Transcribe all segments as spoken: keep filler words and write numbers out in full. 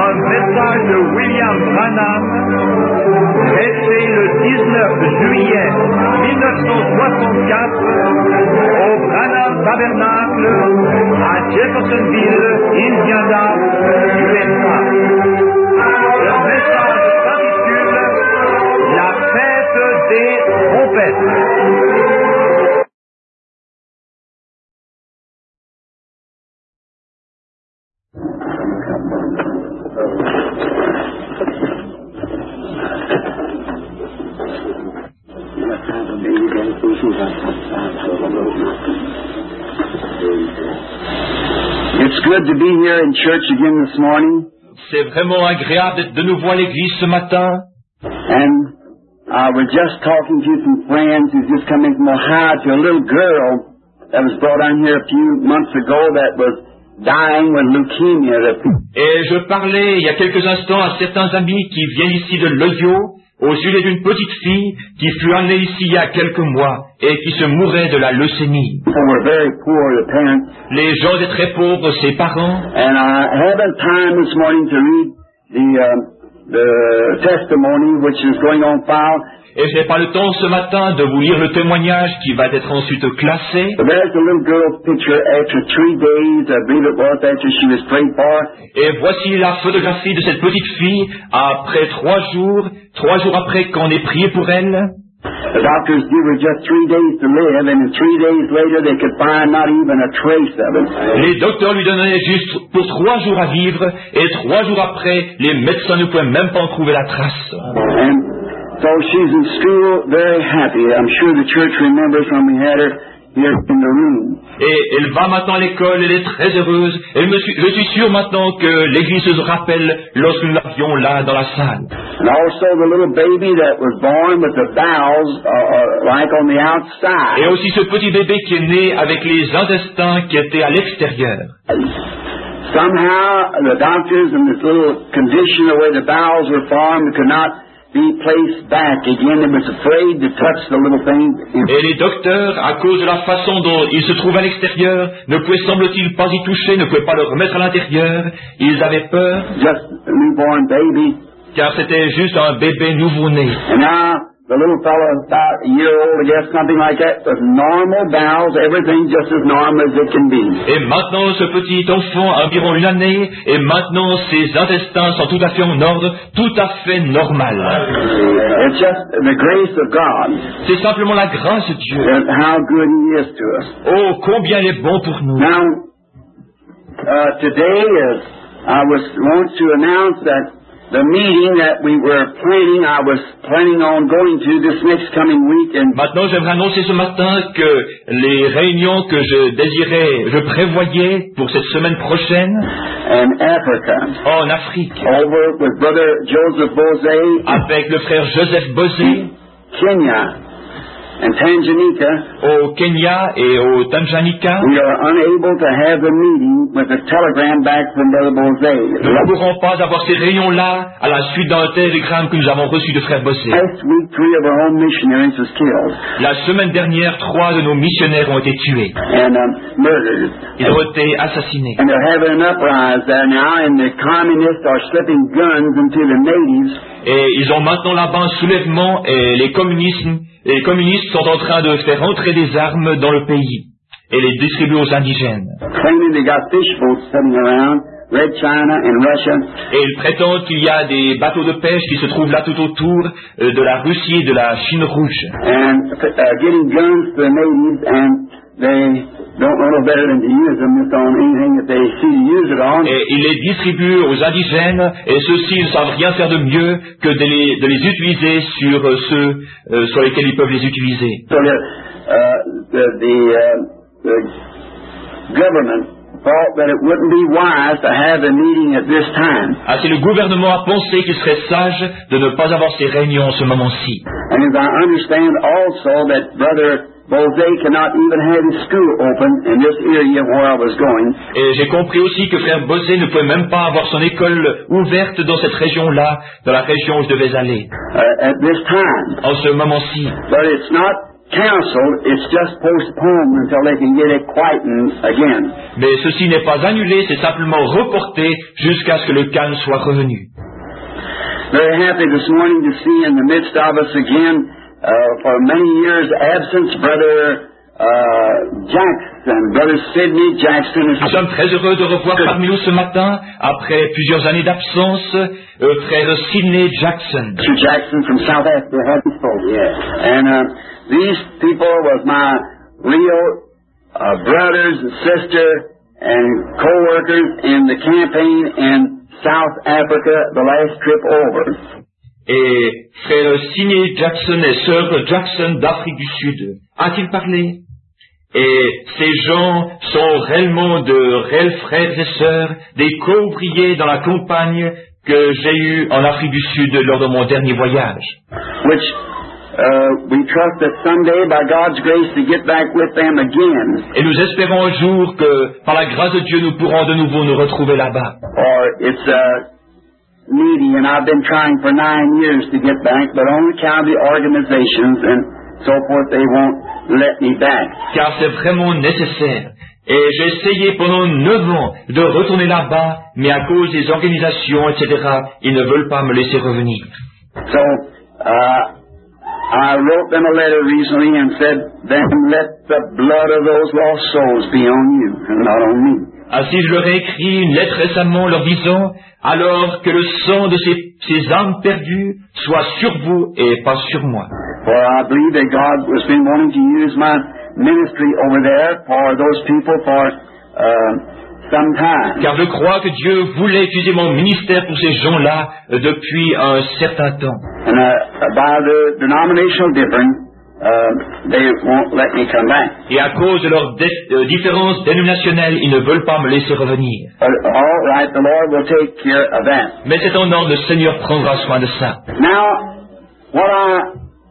un message de William Branham, prêché le dix-neuf juillet mille neuf cent soixante-quatre au Branham Tabernacle à Jeffersonville, Indiana, U S A. Le message s'intitule La fête des trompettes. It's good to be here in church again this morning. C'est vraiment agréable d'être de nouveau à l'église ce matin. And I was just talking to some friends who's just coming from Ohio to a little girl that was brought on here a few months ago that was dying with leukemia. Et je parlais il y a quelques instants à certains amis qui viennent ici de l'Ohio au sujet d'une petite fille qui fut amenée ici il y a quelques mois et qui se mourait de la leucémie. We're very poor, the parents. Les gens étaient très pauvres, ses parents. And I haven't time this morning to read the, uh, the testimony which is going on file. Et je n'ai pas le temps ce matin de vous lire le témoignage qui va être ensuite classé. But there's a little girl's picture after three days, I believe it was, after she was prayed for. Et voici la photographie de cette petite fille après trois jours, trois jours après qu'on ait prié pour elle. The doctors gave her just three days to live, and three days later they could find not even a trace of it. Les docteurs lui donnaient juste pour trois jours à vivre, et trois jours après, les médecins ne pouvaient même pas en trouver la trace. And so she's in school, very happy. I'm sure the church remembers when we had her here in the room. Et elle va maintenant à l'école, elle est très heureuse. Elle me suis, je suis sûr maintenant que l'Église se rappelle lorsque nous l'avions là dans la salle. And also the little baby that was born with the bowels, uh, uh, like on the outside. Et aussi ce petit bébé qui est né avec les intestins qui étaient à l'extérieur. Somehow the doctors in this little condition, the way the bowels were formed, could not be placed back again. They was afraid to touch the little thing. Et les docteurs, à cause de la façon dont ils se trouvaient à l'extérieur, ne pouvaient, semble-t-il, pas y toucher, ne pouvaient pas le remettre à l'intérieur. Ils avaient peur. Just a newborn baby. Car c'était juste un bébé nouveau-né. And now the little fellow, about a year old, I guess, something like that, with normal bowels, everything just as normal as it can be. Et maintenant, ce petit enfant a environ une année, et maintenant ses intestins sont tout à fait en ordre, tout à fait normal. It's just the grace of God. C'est simplement la grâce de Dieu. And how good He is to us. Oh, combien il est bon pour nous. Now, uh, today is, I was want to announce that the meeting that we were planning, I was planning on going to this next coming week. And maintenant, j'aimerais annoncer ce matin que les réunions que je désirais, je prévoyais pour cette semaine prochaine in Africa, en Afrique, over with Brother Joseph Bose, avec le frère Joseph Bose, Kenya, and Tanganyika, au Kenya et au Tanganyika, we are unable to have a meeting with a telegram back from Brother Bose. nous ne pourrons pas avoir ces réunions-là à la suite d'un télégramme que nous avons reçu de frère Bose. Last week, three of our own missionaries was killed. La semaine dernière, trois de nos missionnaires ont été tués. And um, murdered. Ils ont été assassinés. And they're having an uprising there now, and the communists are slipping guns into the natives. Et ils ont maintenant là-bas un soulèvement et les communistes, les communistes sont en train de faire entrer des armes dans le pays et les distribuer aux indigènes. Claiming they got fish boats sitting around, Red China and Russia. Et ils prétendent qu'il y a des bateaux de pêche qui se trouvent là tout autour euh, de la Russie et de la Chine rouge. And uh, getting guns to the natives, and they don't know no better than to use them just on anything that they see to use it on. Et ils les distribuent aux indigènes, et ceux-ci ne savent rien faire de mieux que de les, de les utiliser sur euh, ceux euh, sur lesquels ils peuvent les utiliser. So the, uh, the, the, uh, the government thought that it wouldn't be wise to have a meeting at this time. Ah, c'est le gouvernement a pensé qu'il serait sage de ne pas avoir ces réunions en ce moment-ci. And as I understand also that Brother Bose cannot even have his school open in this area where I was going. Et j'ai compris aussi que frère Bose ne pouvait même pas avoir son école ouverte dans cette région-là, dans la région où je devais aller. Uh, at this time. En ce moment-ci. But it's not canceled. It's just postponed until they can get it quietened again. Mais ceci n'est pas annulé, c'est simplement reporté jusqu'à ce que le calme soit revenu. Very happy this morning to see in the midst of us again, uh, for many years absence, Brother uh, Jackson, Brother Sidney Jackson. Nous sommes très heureux de revoir parmi nous ce matin, après plusieurs années d'absence, euh, frère Sidney Jackson. Mister Jackson from South Africa, happy folk, yeah. And uh, these people was my real uh, brothers and sister and co-workers in the campaign in South Africa, the last trip over. Et frère Sidney Jackson et sœur Jackson d'Afrique du Sud, a-t-il parlé? Et ces gens sont réellement de réels frères et sœurs, des co-ouvriers dans la campagne que j'ai eue en Afrique du Sud lors de mon dernier voyage. Which uh, we trust that someday, by God's grace, to get back with them again. Et nous espérons un jour que, par la grâce de Dieu, nous pourrons de nouveau nous retrouver là-bas. Or it's uh, needy, and I've been trying for nine years to get back, but on account of the organizations and so forth, they won't let me back. Car c'est vraiment nécessaire. Et j'ai essayé pendant neuf ans de retourner là-bas, mais à cause des organisations, et cetera, ils ne veulent pas me laisser revenir. So, uh, I wrote them a letter recently and said, then let the blood of those lost souls be on you and not on me. Ainsi, je leur ai écrit une lettre récemment leur disant, alors que le sang de ces, ces âmes perdues soit sur vous et pas sur moi. For I believe that God has been wanting to use my ministry over there for those people for uh, some time. Car je crois que Dieu voulait utiliser mon ministère pour ces gens-là euh, depuis un certain temps. And uh, by the denominational difference, uh, they won't let me come back. Et à cause de leurs dé- euh, différences dénominationnelles, ils ne veulent pas me laisser revenir. But all right, the Lord will take care of that. Mais c'est en ordre, le Seigneur prendra soin de ça. Now, what I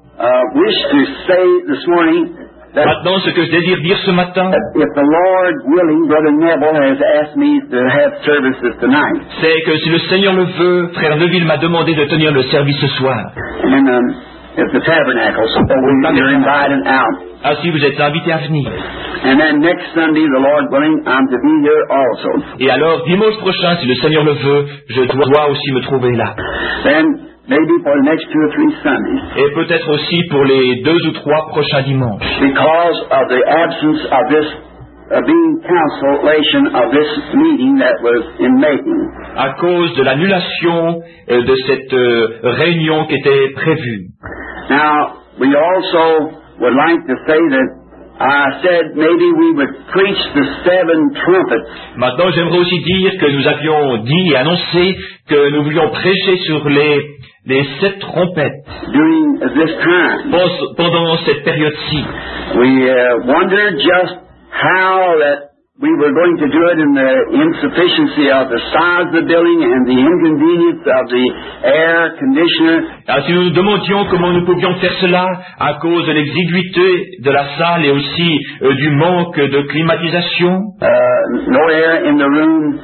uh, wish to say this morning, that Maintenant, ce que je désire dire ce matin, if the Lord willing, Brother Neville has asked me to have services tonight. c'est que si le Seigneur le veut, frère Neville m'a demandé de tenir le service ce soir. And um, it's the tabernacle, so we, you're invited out. Ainsi, vous êtes invités à venir. And then next Sunday, the Lord willing, I'm to be here also. Et alors, dimanche prochain, si le Seigneur le veut, je dois aussi me trouver là. Then maybe for the next two or three Sundays, Et peut-être aussi pour les deux ou trois prochains dimanches. because of the absence of this uh, being cancellation of this meeting that was in making. À cause de l'annulation euh, de cette euh, réunion qui était prévue. Now, we also would like to say that I said maybe we would preach the seven trumpets. Maintenant, j'aimerais aussi dire que nous avions dit et annoncé que nous voulions prêcher sur les, les sept trompettes During this time, Pos- pendant cette période-ci. we uh, wondered just how that we were going to do it in the insufficiency of the size of the building and the inconvenience of the air conditioner. Alors, si nous nous demandions comment nous pouvions faire cela à cause de l'exiguïté de la salle et aussi euh, du manque de climatisation, Uh, no air in the room.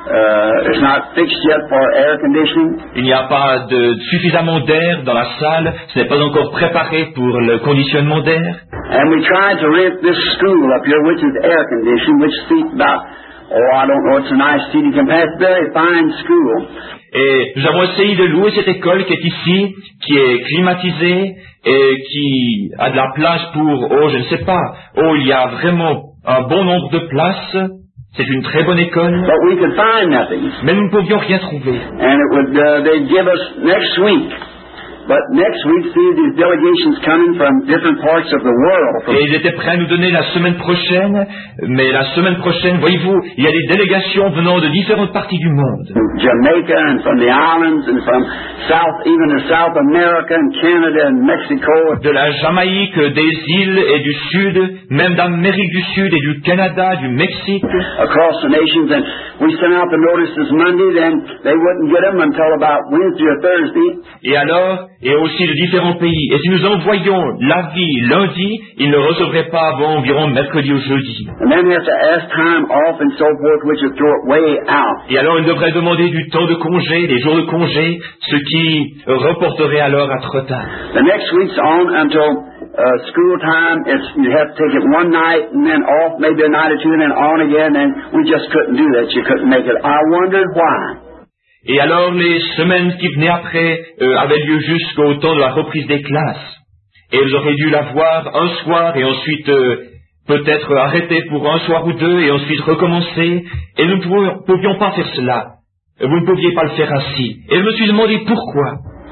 Uh, it's not fixed yet for air conditioning. il n'y a pas de, suffisamment d'air dans la salle, ce n'est pas encore préparé pour le conditionnement d'air. And we tried to rent this school up here, which is air conditioned, which seats about, oh, I don't know, it's a nice seating capacity, very fine school. Et nous avons essayé de louer cette école qui est ici, qui est climatisée et qui a de la place pour, oh, je ne sais pas, oh, il y a vraiment un bon nombre de places. C'est une très bonne école, But we could find nothing. mais nous ne pouvions rien trouver. And it would, uh, they'd give us next week. But next week, see, these delegations coming from different parts of the world. From Et ils étaient prêts à nous donner la semaine prochaine, mais la semaine prochaine, voyez-vous, il y a des délégations venant de différentes parties du monde. Jamaica and from the islands and from South, even to South America and Canada and Mexico. De la Jamaïque, des îles et du Sud, même d'Amérique du Sud et du Canada, du Mexique. Across the nations, and we sent out the notices Monday, then they wouldn't get them until about Wednesday or Thursday. Et alors, et aussi de différents pays. Et si nous envoyions l'avis lundi, ils ne recevraient pas avant environ mercredi ou jeudi. And then have to ask time off and so forth, which would throw it way out. Et alors, ils devraient demander du temps de congé, des jours de congé, ce qui reporterait alors à trop tard. The next week's on until uh, school time, it's, you have to take it one night and then off, maybe a night or two, and then on again, and we just couldn't do that. You couldn't make it. I wondered why. Et alors les semaines qui venaient après euh, avaient lieu jusqu'au temps de la reprise des classes. Et ils auraient dû la voir un soir et ensuite euh, peut-être arrêter pour un soir ou deux et ensuite recommencer. Et nous ne pouvions, pouvions pas faire cela. Vous ne pouviez pas le faire ainsi. Et je me suis demandé pourquoi.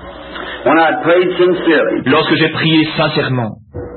When I prayed sincerely. Lorsque j'ai prié sincèrement.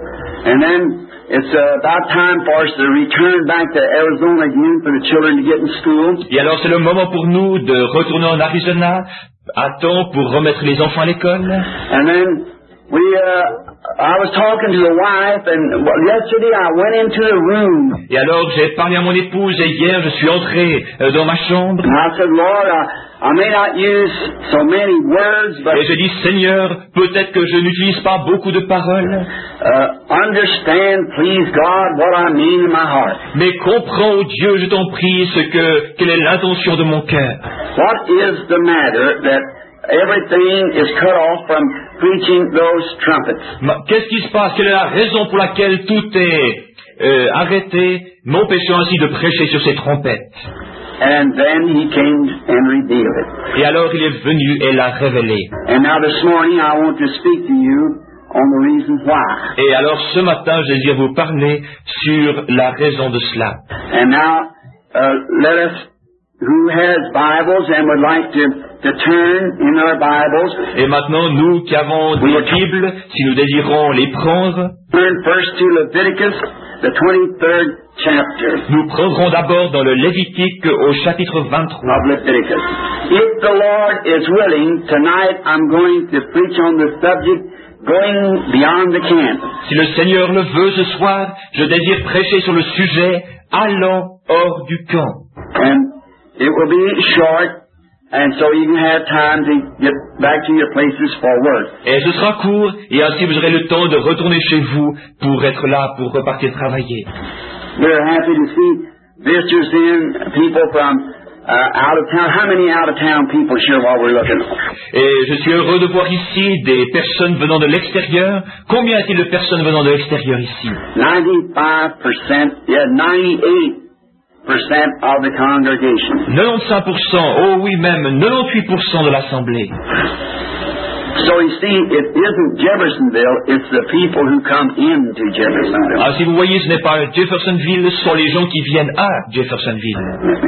And then it's uh, about time for us to return back to Arizona again for the children to get in school. Et alors c'est le moment pour nous de retourner en Arizona à temps pour remettre les enfants à l'école. And then we, uh, I was talking to the wife, and well, yesterday I went into the room. Et alors j'ai parlé à mon épouse et hier je suis entré euh, dans ma chambre. And I said, Lord, I, I may not use so many words, but et je dis, Seigneur, peut-être que je n'utilise pas beaucoup de paroles. Uh, understand, please God, what I mean in my heart. Mais comprends, oh Dieu, je t'en prie, ce que quelle est l'intention de mon cœur. What is the matter that everything is cut off from preaching those trumpets? Qu'est-ce qui se passe? Quelle est la raison pour laquelle tout est euh, arrêté, m'empêchant ainsi de prêcher sur ces trompettes? And then he came and revealed it. Et alors il est venu et l'a révélé. And now this morning I want to speak to you on the reason why. Et alors ce matin, je désire vous parler sur la raison de cela. And now uh, let us, who has Bibles and would like to, to turn in our Bibles. Et maintenant, nous qui avons des Bibles, si nous désirons les prendre, turn first to Leviticus, the twenty-third chapter. Nous prendrons d'abord dans le Lévitique au chapitre vingt-trois. Of Leviticus. If the Lord is willing, tonight I'm going to preach on the subject going beyond the camp. Si le Seigneur le veut ce soir, je désire prêcher sur le sujet allant hors du camp. And it will be short, and so you can have time to get back to your places for work. Et ce sera court, et ainsi vous aurez le temps de retourner chez vous pour être là, pour repartir travailler. We're happy to see visitors in, people from uh, out of town. How many out of town people here while we're looking? Et je suis heureux de voir ici des personnes venant de l'extérieur. Combien y a-t-il de personnes venant de l'extérieur ici? ninety-five percent, yeah, ninety-eight percent of the congregation. ninety-cinq pour cent, oh oui même, ninety-huit pour cent de l'assemblée. So you see, it isn't Jeffersonville, it's the people who come into Jeffersonville. Ah, si vous voyez, ce n'est pas Jeffersonville, ce sont les gens qui viennent à Jeffersonville.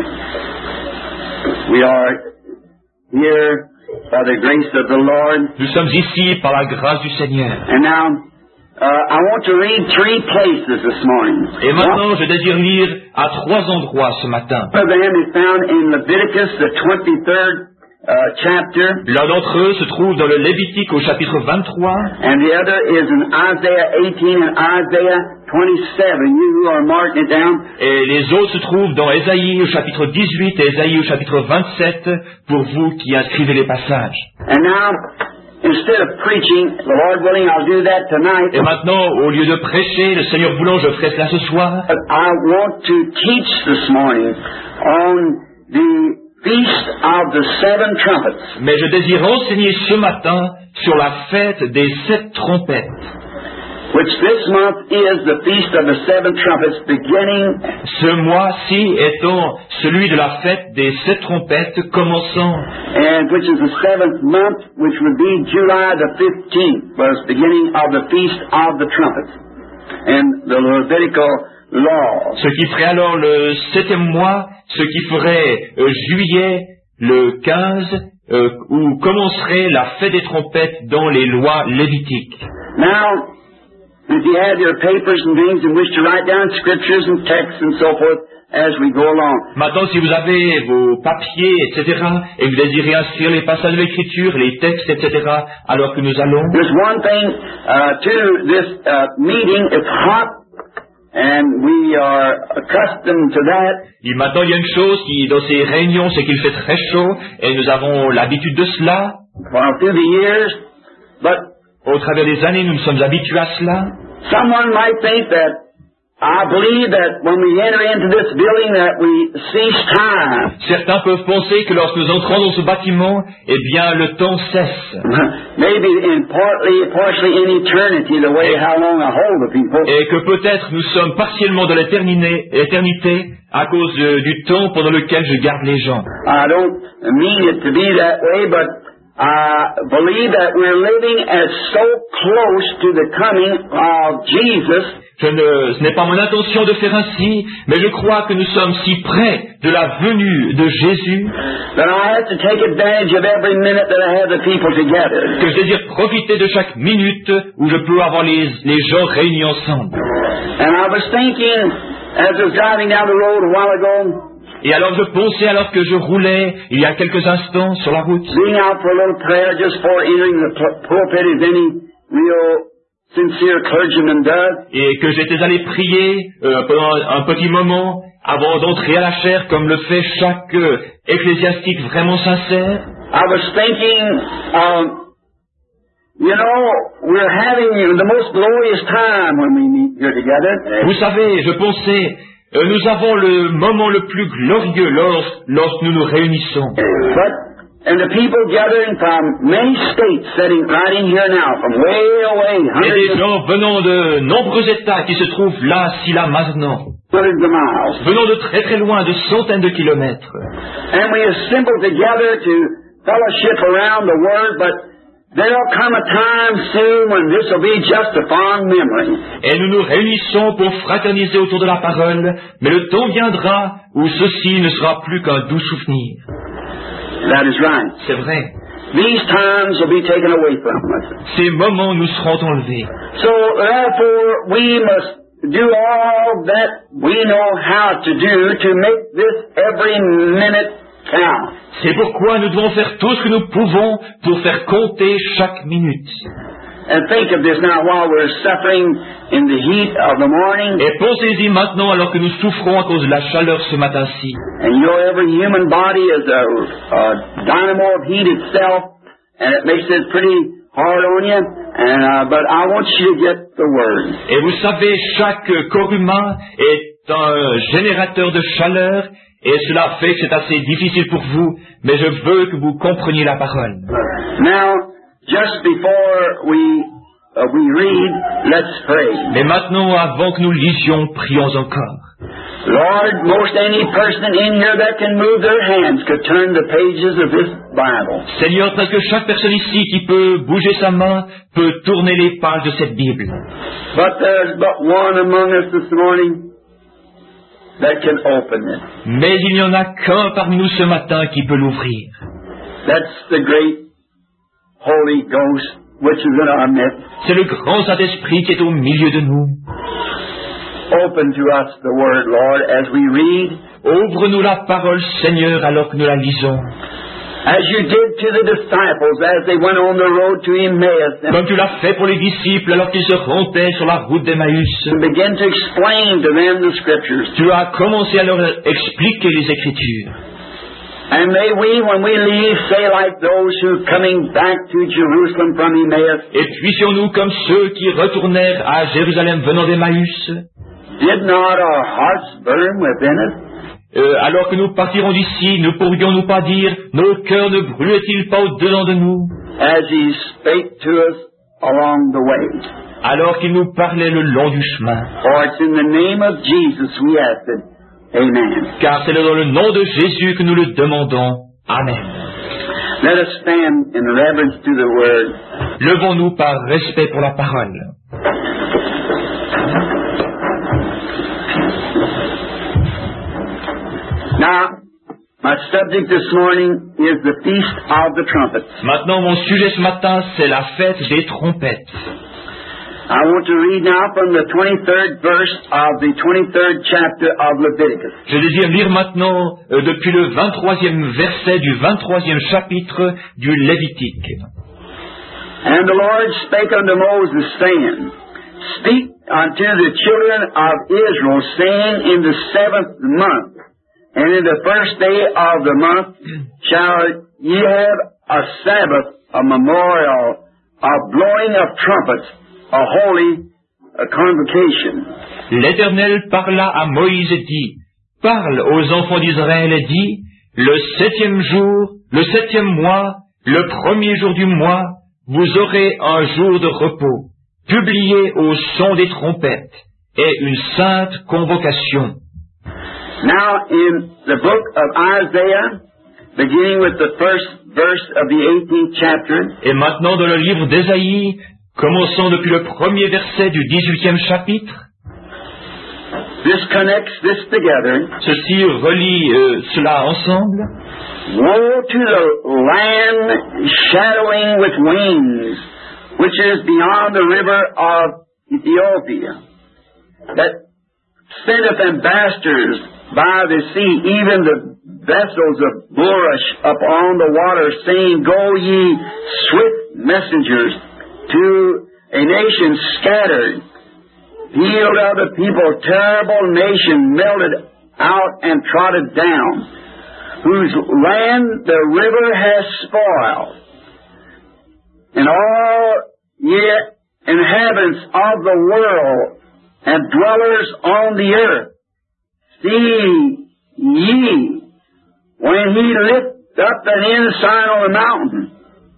We are here by the grace of the Lord. Nous sommes ici par la grâce du Seigneur. And now, uh, I want to read three places this morning. Et maintenant, je désire lire à trois endroits ce matin. One of them is found in Leviticus, the twenty-third Uh, chapter. L'un d'entre eux se trouve dans le Lévitique au chapitre vingt-trois. And the other is in Isaiah eighteen and Isaiah twenty-seven. You who are marking it down. Et les autres se trouvent dans Ésaïe au chapitre dix-huit et Ésaïe au chapitre vingt-sept pour vous qui inscrivez les passages. And now, instead of preaching, the Lord willing, I'll do that tonight. Et maintenant, au lieu de prêcher, le Seigneur voulant, je ferai cela ce soir. I want to teach this morning on the Feast of the Seven Trumpets. Mais je désire enseigner ce matin sur la fête des sept trompettes. Which this month is the Feast of the Seven Trumpets, beginning. Ce mois-ci étant celui de la fête des sept trompettes, commençant. And which is the seventh month, which would be July the fifteenth, was beginning of the Feast of the Trumpets. And the Levitical law. Ce qui ferait alors le septième mois, ce qui ferait euh, juillet le quinze, euh, où commencerait la fête des trompettes dans les lois lévitiques. Now, if you have your papers and things and wish to write down scriptures and texts and so forth as we go along. Maintenant, si vous avez vos papiers, et cetera, et vous désirez inscrire les passages de l'Écriture, les textes, et cetera, alors que nous allons. There's one thing uh, to this uh, meeting. It's hot. And we are accustomed to that. Et maintenant, il y a une chose qui, dans ces réunions, c'est qu'il fait très chaud, et nous avons l'habitude de cela. Well, through the years, but au travers des années, nous nous sommes habitués à cela. Someone might think that I believe that when we enter into this building that we cease time. Certains peuvent penser que lorsque nous entrons dans ce bâtiment, eh bien, le temps cesse. Maybe in partly, partially in eternity, the way how long I hold the people. Et que peut-être nous sommes partiellement dans l'éternité, l'éternité à cause de, du temps pendant lequel je garde les gens. I don't mean it to be that way, but I believe that we're living as so close to the coming of Jesus. Je ne, ce n'est pas mon intention de faire ainsi, mais je crois que nous sommes si près de la venue de Jésus que je désire profiter de chaque minute où je peux avoir les, les gens réunis ensemble. Et alors je pensais, alors que je roulais il y a quelques instants sur la route, et que j'étais allé prier euh, pendant un petit moment avant d'entrer à la chair, comme le fait chaque euh, ecclésiastique vraiment sincère. I was thinking, um, you know, we're having the most glorious time when we meet here together. Vous savez, je pensais, euh, nous avons le moment le plus glorieux lorsque, lorsque nous nous réunissons. But and the people gathering from many states sitting right in here now, from way away, et des gens venant de nombreux États qui se trouvent là, si là, maintenant, venant de très très loin, de centaines de kilomètres. And we assemble together to fellowship around the Word, but there'll come a time soon when this will be just a fond memory. Et nous nous réunissons pour fraterniser autour de la parole, mais le temps viendra où ceci ne sera plus qu'un doux souvenir. That is right. C'est vrai. These times will be taken away from us. Ces moments nous seront enlevés. So therefore we must do all that we know how to do to make this every minute count. C'est pourquoi nous devons faire tout ce que nous pouvons pour faire compter chaque minute. And think of this now while we're suffering in the heat of the morning. Et pensez-y maintenant alors que nous souffrons à cause de la chaleur ce matin-ci. And you know every human body is a, a dynamo of heat itself, and it makes it pretty hard on you. And uh, but I want you to get the word. Et vous savez, chaque corps humain est un générateur de chaleur, et cela fait que c'est assez difficile pour vous, mais je veux que vous compreniez la parole. Now, just before we uh, we read, let's pray. Mais maintenant, avant que nous lisions, prions encore. Lord, most any person in here that can move their hands could turn the pages of this Bible. Seigneur, presque chaque personne ici qui peut bouger sa main peut tourner les pages de cette Bible. But there's but one among us this morning that can open it. Mais il n'y en a qu'un parmi nous ce matin qui peut l'ouvrir. That's the great Holy Ghost which is in our midst. C'est le grand Saint-Esprit qui est au milieu de nous. Open to us the Word, Lord, as we read. Ouvre-nous la parole, Seigneur, alors que nous la lisons. As you did to the disciples as they went on the road to Emmaus. Comme tu l'as fait pour les disciples alors qu'ils se rendaient sur la route d'Emmaüs. And begin to explain to them the Scriptures. Tu as commencé à leur expliquer les Écritures. And may we, when we leave, say like those who coming back to Jerusalem from Emmaus. Et puissions-nous comme ceux qui retournèrent à Jérusalem venant d'Emmaüs. Did not our hearts burn within us? Euh, alors que nous partirons d'ici, ne pourrions-nous pas dire, nos cœurs ne brûlaient-ils pas au-dedans de nous? As he spake to us along the way. Alors qu'il nous parlait le long du chemin. For it's in the name of Jesus we ask it. Amen. Car c'est dans le nom de Jésus que nous le demandons. Amen. Let us stand in reverence to the word. Levons-nous par respect pour la parole. Now, my subject this morning is the Feast of the Trumpets. Maintenant, mon sujet ce matin, c'est la fête des trompettes. I want to read now from the twenty-third verse of the twenty-third chapter of Leviticus. Je désire lire maintenant euh, depuis le vingt-troisième verset du vingt-troisième chapitre du Lévitique. And the Lord spake unto Moses, saying, Speak unto the children of Israel, saying, In the seventh month, and in the first day of the month, shall ye have a Sabbath, a memorial, a blowing of trumpets, a holy a convocation. l'Éternel parla à Moïse et dit, « Parle aux enfants d'Israël et dis, le septième jour, le septième mois, le premier jour du mois, vous aurez un jour de repos, publié au son des trompettes, et une sainte convocation. » Now, in the book of Isaiah, beginning with the first verse of the eighteenth chapter, Et maintenant dans le livre d'Ésaïe, commençant depuis le premier verset du dix-huitième chapitre, this connects this together. ceci relie euh, cela ensemble. Woe to the land shadowing with wings, which is beyond the river of Ethiopia, that sendeth ambassadors by the sea, even the vessels of bulrush upon the water, saying, Go ye swift messengers to a nation scattered, healed of the people, terrible nation, melted out and trodden down, whose land the river has spoiled, and all ye inhabitants of the world and dwellers on the earth, see ye when he lift up an ensign on the mountain,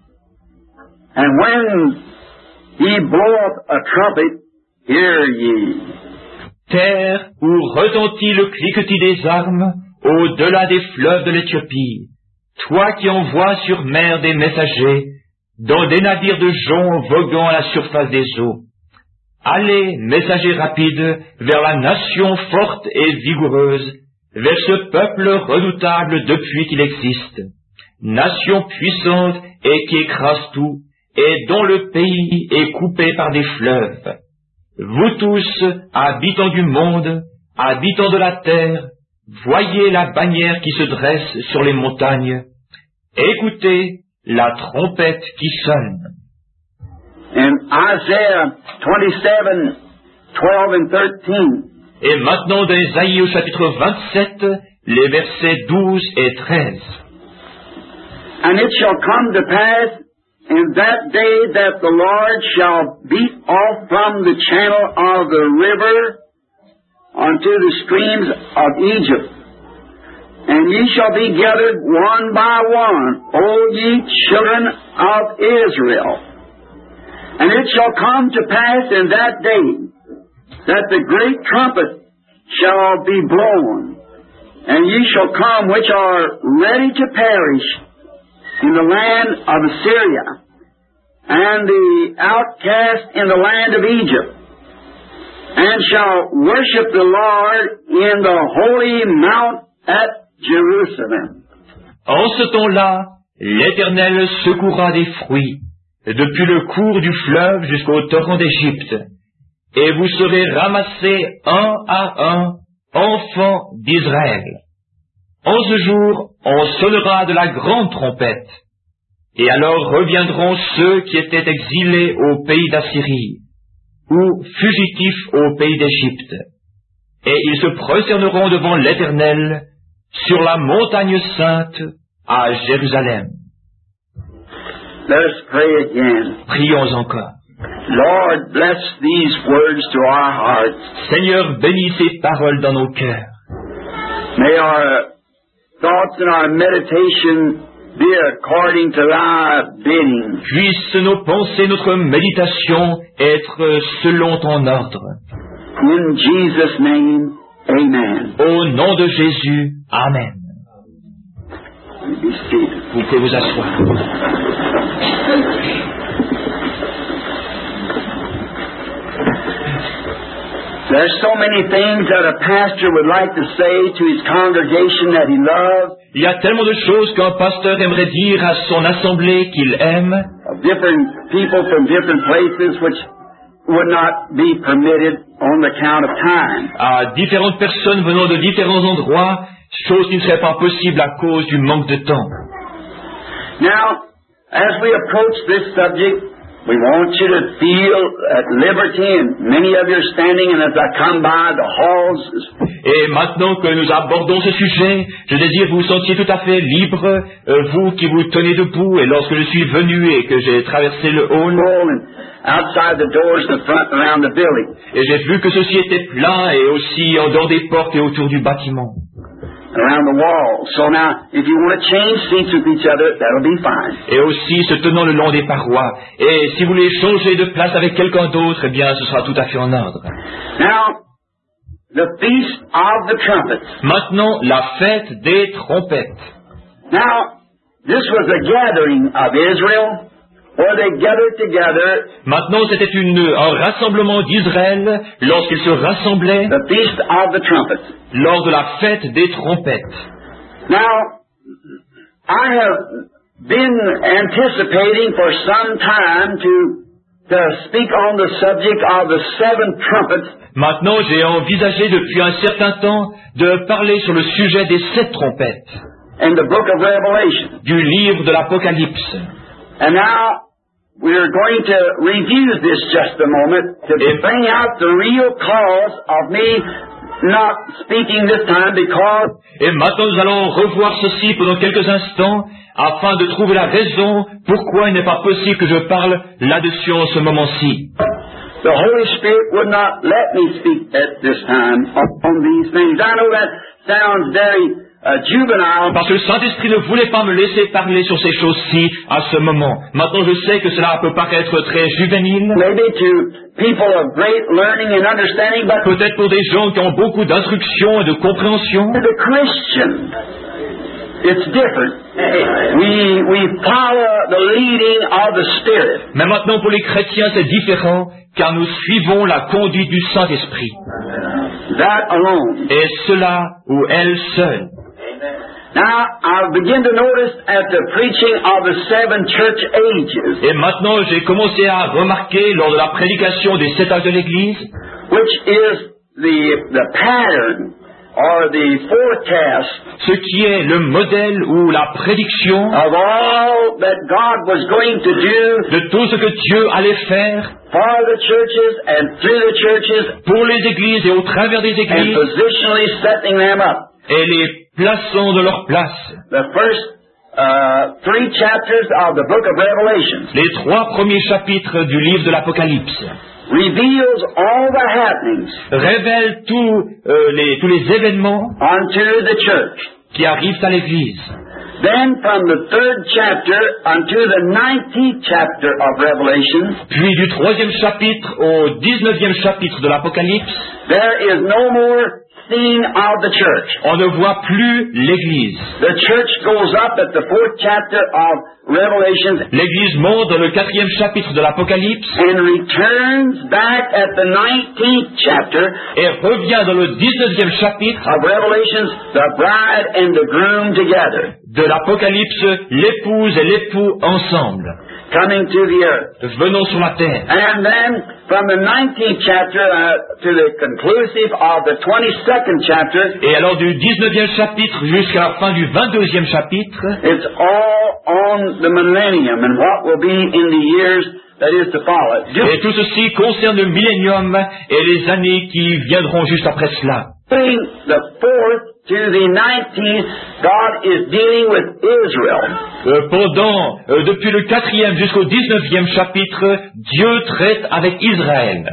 and when he bloweth a trumpet, hear ye. Terre où retentit le cliquetis des armes au-delà des fleuves de l'Éthiopie, toi qui envoies sur mer des messagers, dans des navires de joncs voguant à la surface des eaux. Allez, messagers rapides, vers la nation forte et vigoureuse, vers ce peuple redoutable depuis qu'il existe, nation puissante et qui écrase tout, et dont le pays est coupé par des fleuves. Vous tous, habitants du monde, habitants de la terre, voyez la bannière qui se dresse sur les montagnes. Écoutez la trompette qui sonne. In Isaiah twenty-seven, twelve and thirteen, Et maintenant dans Ésaïe au chapitre vingt-sept, les versets douze et treize. And it shall come to pass in that day that the Lord shall beat off from the channel of the river unto the streams of Egypt. And ye shall be gathered one by one, O ye children of Israel. And it shall come to pass in that day that the great trumpet shall be blown, and ye shall come which are ready to perish in the land of Assyria, and the outcast in the land of Egypt, and shall worship the Lord in the holy mount at Jerusalem. En ce temps-là, l'Éternel secourra des fruits, depuis le cours du fleuve jusqu'au torrent d'Égypte, et vous serez ramassés un à un, enfants d'Israël. En ce jour, on sonnera de la grande trompette, et alors reviendront ceux qui étaient exilés au pays d'Assyrie, ou fugitifs au pays d'Égypte, et ils se prosterneront devant l'Éternel sur la montagne sainte à Jérusalem. Let us pray again. Prions encore. Lord, bless these words to our hearts. Seigneur, bénis ces paroles dans nos cœurs. May our thoughts and our meditation be according to thy bidding. Puissent nos pensées, notre méditation être selon ton ordre. In Jesus' name, amen. Au nom de Jésus, Amen. Be seated. Vous pouvez vous asseoir. There's so many things that a pastor would like to say to his congregation that he loves, Il y a tellement de choses qu'un pasteur aimerait dire à son assemblée qu'il aime, of different people from different places which would not be permitted on the count of time. à différentes personnes venant de différents endroits, chose qui ne serait pas possible à cause du manque de temps. Now, as we approach this subject, We want you to feel at liberty, and many of you are standing, and as I come by the halls. Et maintenant que nous abordons ce sujet, je désire que vous vous sentiez tout à fait libre, euh, vous qui vous tenez debout, et lorsque je suis venu et que j'ai traversé le hall, Outside the doors, the front, around the building. Et j'ai vu que ceci était plein et aussi en dehors des portes et autour du bâtiment. Around the wall. So now, if you want to change seats with each other, that'll be fine. Et aussi se tenant le long des parois. Et si vous voulez changer de place avec quelqu'un d'autre, eh bien, ce sera tout à fait en ordre. Now, the feast of the trumpets. Maintenant, la fête des trompettes. Now, this was a gathering of Israel. Where they gathered together, maintenant, c'était une, un rassemblement d'Israël lorsqu'ils se rassemblaient the feast of the trumpets. Lors de la fête des trompettes. Now, I have been anticipating for some time to, to speak on the subject of the seven trumpets. Maintenant, j'ai envisagé depuis un certain temps de parler sur le sujet des sept trompettes. In the book of Revelation. Du livre de l'Apocalypse. And now, we're going to review this just a moment to bring out the real cause of me not speaking this time because... Et maintenant nous allons revoir ceci pendant quelques instants afin de trouver la raison pourquoi il n'est pas possible que je parle là-dessus en ce moment-ci. The Holy Spirit would not let me speak at this time on these things. I know that sounds very... Uh, juvenile. Parce que le Saint-Esprit ne voulait pas me laisser parler sur ces choses-ci à ce moment. Maintenant, je sais que cela peut paraître très juvénile. Maybe to people of great learning and understanding, but peut-être pour des gens qui ont beaucoup d'instruction et de compréhension. The Christian, it's different. We we follow the leading of the Spirit. Mais maintenant, pour les chrétiens, c'est différent, car nous suivons la conduite du Saint-Esprit. That alone. Et cela ou elle seule. Now, I begin to notice at the preaching of the seven church ages. Et maintenant, j'ai commencé à remarquer lors de la prédication des sept âges de l'Église, which is the the pattern or the forecast, ce qui est le modèle ou la prédiction of all that God was going to do, de tout ce que Dieu allait faire for the churches and through the churches, pour les églises et au travers des églises, and positionally setting them up. Et les plaçant de leur place. The first uh, three chapters of the book of Revelation. Les trois premiers chapitres du livre de l'Apocalypse. Reveals all the happenings. Révèlent tous euh, les tous les événements unto the church. Qui arrivent à l'Église. Then from the third chapter unto the nineteenth chapter of Revelation. Puis du troisième chapitre au dix-neuvième chapitre de l'Apocalypse. There is no more scene of the church. On ne voit plus l'Église. The church goes up at the fourth chapter of Revelation. L'Église monte dans le quatrième chapitre de l'Apocalypse. And returns back at the nineteenth chapter. Et revient dans le dix-neuvième chapitre of Revelation, the bride and the groom together. De l'Apocalypse, l'épouse et l'époux ensemble. Coming to the earth. Venons sur la terre. And then from the nineteenth chapter uh, to the conclusive of the twenty-second chapter. Et alors du dix-neuvième chapitre jusqu'à la fin du vingt-deuxième chapitre. It's all on the millennium and what will be in the years that is to follow. Et tout ceci concerne le millénium et les années qui viendront juste après cela. The fourth to the nineteenth, God is dealing with Israel. Euh, pendant, euh, depuis le quatrième jusqu'au dix-neuvième chapitre, Dieu traite avec Israël.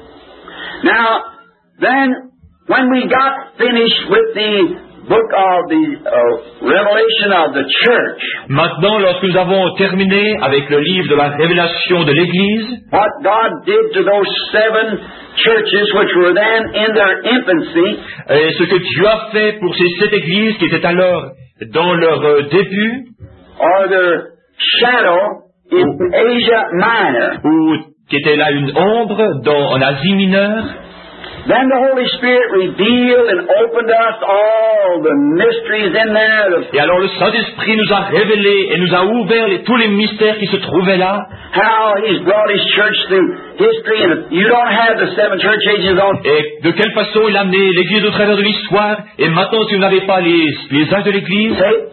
Now, then, when we got finished with the book of the uh, Revelation of the church. Maintenant, lorsque nous avons terminé avec le livre de la révélation de l'Église, what God did to those seven churches which were then in their infancy, et ce que Dieu a fait pour ces sept églises qui étaient alors dans leur euh, début, or their shadow in Asia Minor, ou qui était là une ombre dans, en Asie mineure. Then the Holy Spirit revealed and opened us all the mysteries in there. Et alors le Saint-Esprit nous a révélé et nous a ouvert les, tous les mystères qui se trouvaient là. How He's brought His church through history, and you don't have the seven church ages on. Et de quelle façon il a amené l'Église au travers de l'histoire. Et maintenant, si vous n'avez pas les, les âges de l'Église,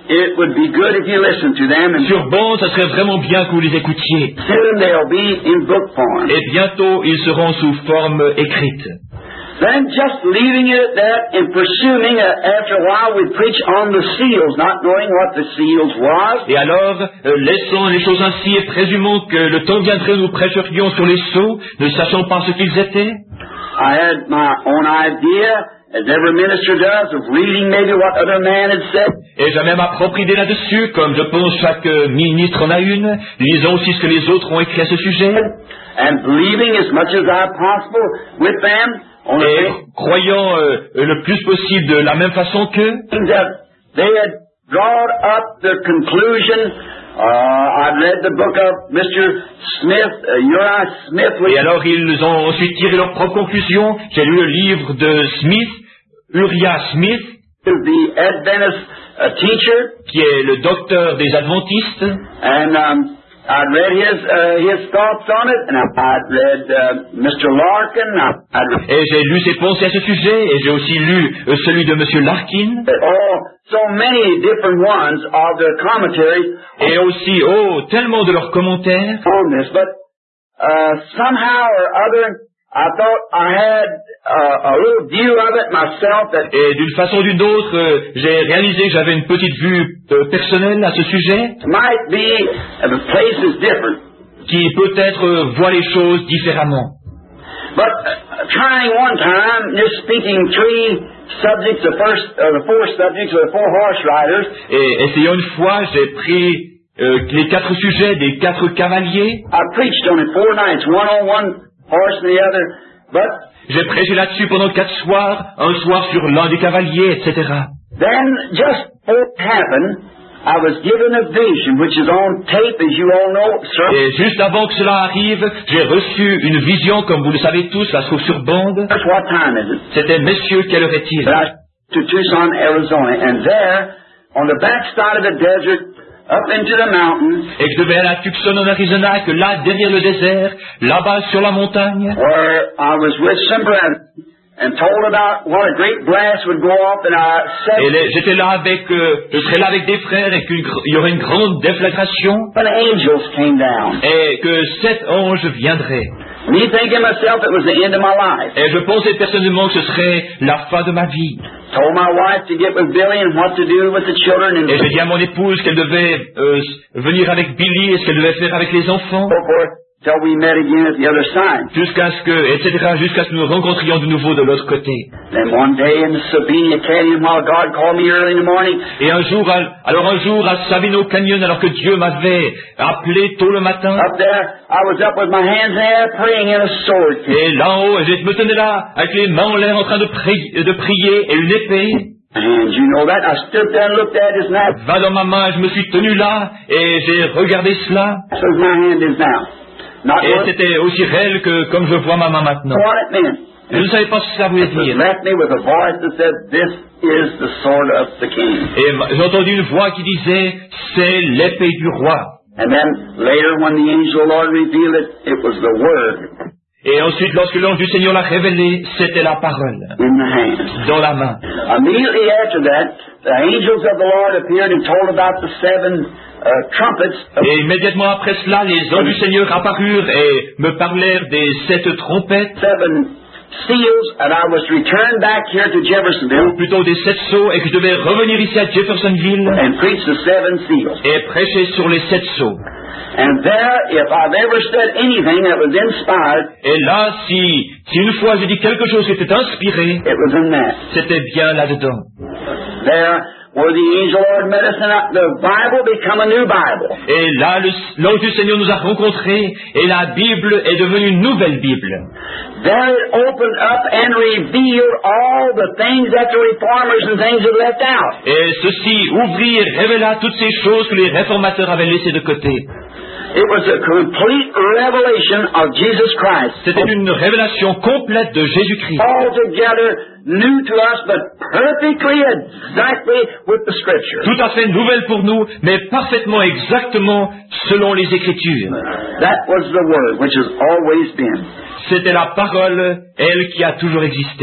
it would be good if you listened to them. And Sur bande, ça serait vraiment bien que vous les écoutiez. soon they'll be in book form. Et bientôt, ils seront sous forme écrite. Then just leaving it at that and presuming uh, after a while we'd preach on the seals, not knowing what the seals was. Et alors, euh, laissons les choses ainsi et présumons que le temps viendrait où nous prêcherions sur les sceaux, ne sachant pas ce qu'ils étaient. I had my own idea, as every minister does, of reading maybe what other man had said. Et j'avais ma propre idée là-dessus, comme je pense chaque euh, ministre en a une. Lisons aussi ce que les autres ont écrit à ce sujet. And believing as much as I possible with them on Et the croyant euh, le plus possible de la même façon qu'eux. things that they had drawn up the conclusion. Uh, I read the book of Mister Smith, uh, Uriah Smith. Et alors ils ont ensuite tiré leur propre conclusion. J'ai lu le livre de Smith, Uriah Smith, The Adventist uh, teacher, qui est le docteur des adventistes. and um, I read his uh, his thoughts on it, and I, I read uh, Mister Larkin. I, I read Et j'ai lu ses pensées à ce sujet, et j'ai aussi lu euh, celui de M. Larkin, oh, so many different ones of the commentaries et aussi, oh, tellement de leurs commentaires. on this, but uh, somehow or other, I thought I had uh, a little view of it myself that Et d'une façon ou d'une autre, euh, j'ai réalisé que j'avais une petite vue euh, personnelle à ce sujet, might be uh, the place is different. qui peut-être euh, voit les choses différemment. But uh, trying one time, just speaking three subjects, the first, uh, the four subjects of the four horse riders, Et essayant une fois, j'ai pris euh, les quatre sujets des quatre cavaliers, I preached on it four nights, one on one horse and the other, but j'ai prêché là-dessus pendant quatre soirs, un soir sur l'un des cavaliers, et cetera. then just what happened, I was given a vision, which is on tape, as you all know, sir. Et juste avant que cela arrive, j'ai reçu une vision, comme vous le savez tous, ça se trouve sur bande. What time is it? C'était, messieurs, quelle heure est-il? But I to Tucson, Arizona, and there, on the backside of the desert, up into the mountains, Et que je devais aller à Tucson, en Arizona, que là, derrière le désert, là-bas sur la montagne, where I was with some brethren, and told about what a great blast would go off, and I said, et les- j'étais là avec, euh, je serais là avec des frères et qu'il y aurait une grande déflagration when angels came down. et que sept anges viendraient. Me thinking myself it was the end of my life. Et je pensais personnellement que ce serait la fin de ma vie. Told my wife to get with Billy and what to do with the children and Et j'ai dit à mon épouse qu'elle devait euh, venir avec Billy et ce qu'elle devait faire avec les enfants, so forth, till we met again at the other side. jusqu'à ce que, et cetera, jusqu'à ce que nous nous rencontrions de nouveau de l'autre côté. Then one day in Sabina Canyon, while God called me early in the morning, Et un jour, à- alors un jour à Sabino Canyon, alors que Dieu m'avait appelé tôt le matin, up there, I was up with my hands in the air praying in a sword. et là en haut, je me tenais là, avec les mains en l'air en train de, pri- de prier, et une épée And you know that. I stood there and looked at it, and that va dans ma main, je me suis tenu là, et j'ai regardé cela, as my hand is now. Not et what, c'était aussi réel que comme je vois ma main maintenant. what it meant. Je ne savais pas ce que ça voulait It was dire. left me with a voice that said, "This is the sword of the king." Et m- j'ai entendu une voix qui disait, c'est l'épée du roi. And then later, when the angel of the Lord revealed it, it was the word Et ensuite, lorsque l'ange du Seigneur l'a révélé, c'était la parole, in the hand. dans la main. Immediately after that, the angels of the Lord appeared and told about the seven uh, trumpets. Et immédiatement après cela, les anges du Seigneur apparurent et me parlèrent des sept trompettes, seven seals, and I was returned back here to Jeffersonville ou plutôt des sept sceaux, et que je devais revenir ici à Jeffersonville and preach the seven seals. et prêcher sur les sept sceaux. And there, if I've ever said anything that was inspired, Et là, si, si une fois j'ai dit quelque chose qui était inspiré, it was in that. c'était bien là-dedans. There, where the angel Lord met us, and the Bible become a new Bible. Et là, le- l'ange du Seigneur nous a rencontrés, et la Bible est devenue une nouvelle Bible. There it opened up and revealed all the things that the reformers and things had left out. Et ceci ouvrit et révéla toutes ces choses que les réformateurs avaient laissées de côté. It was a complete revelation of Jesus Christ. C'était une révélation complète de Jésus-Christ. Altogether new to us, but perfectly exactly with the Scripture. Tout à fait nouvelle pour nous, mais parfaitement exactement selon les Écritures. That was the Word, which has always been. C'était la parole, elle qui a toujours existé.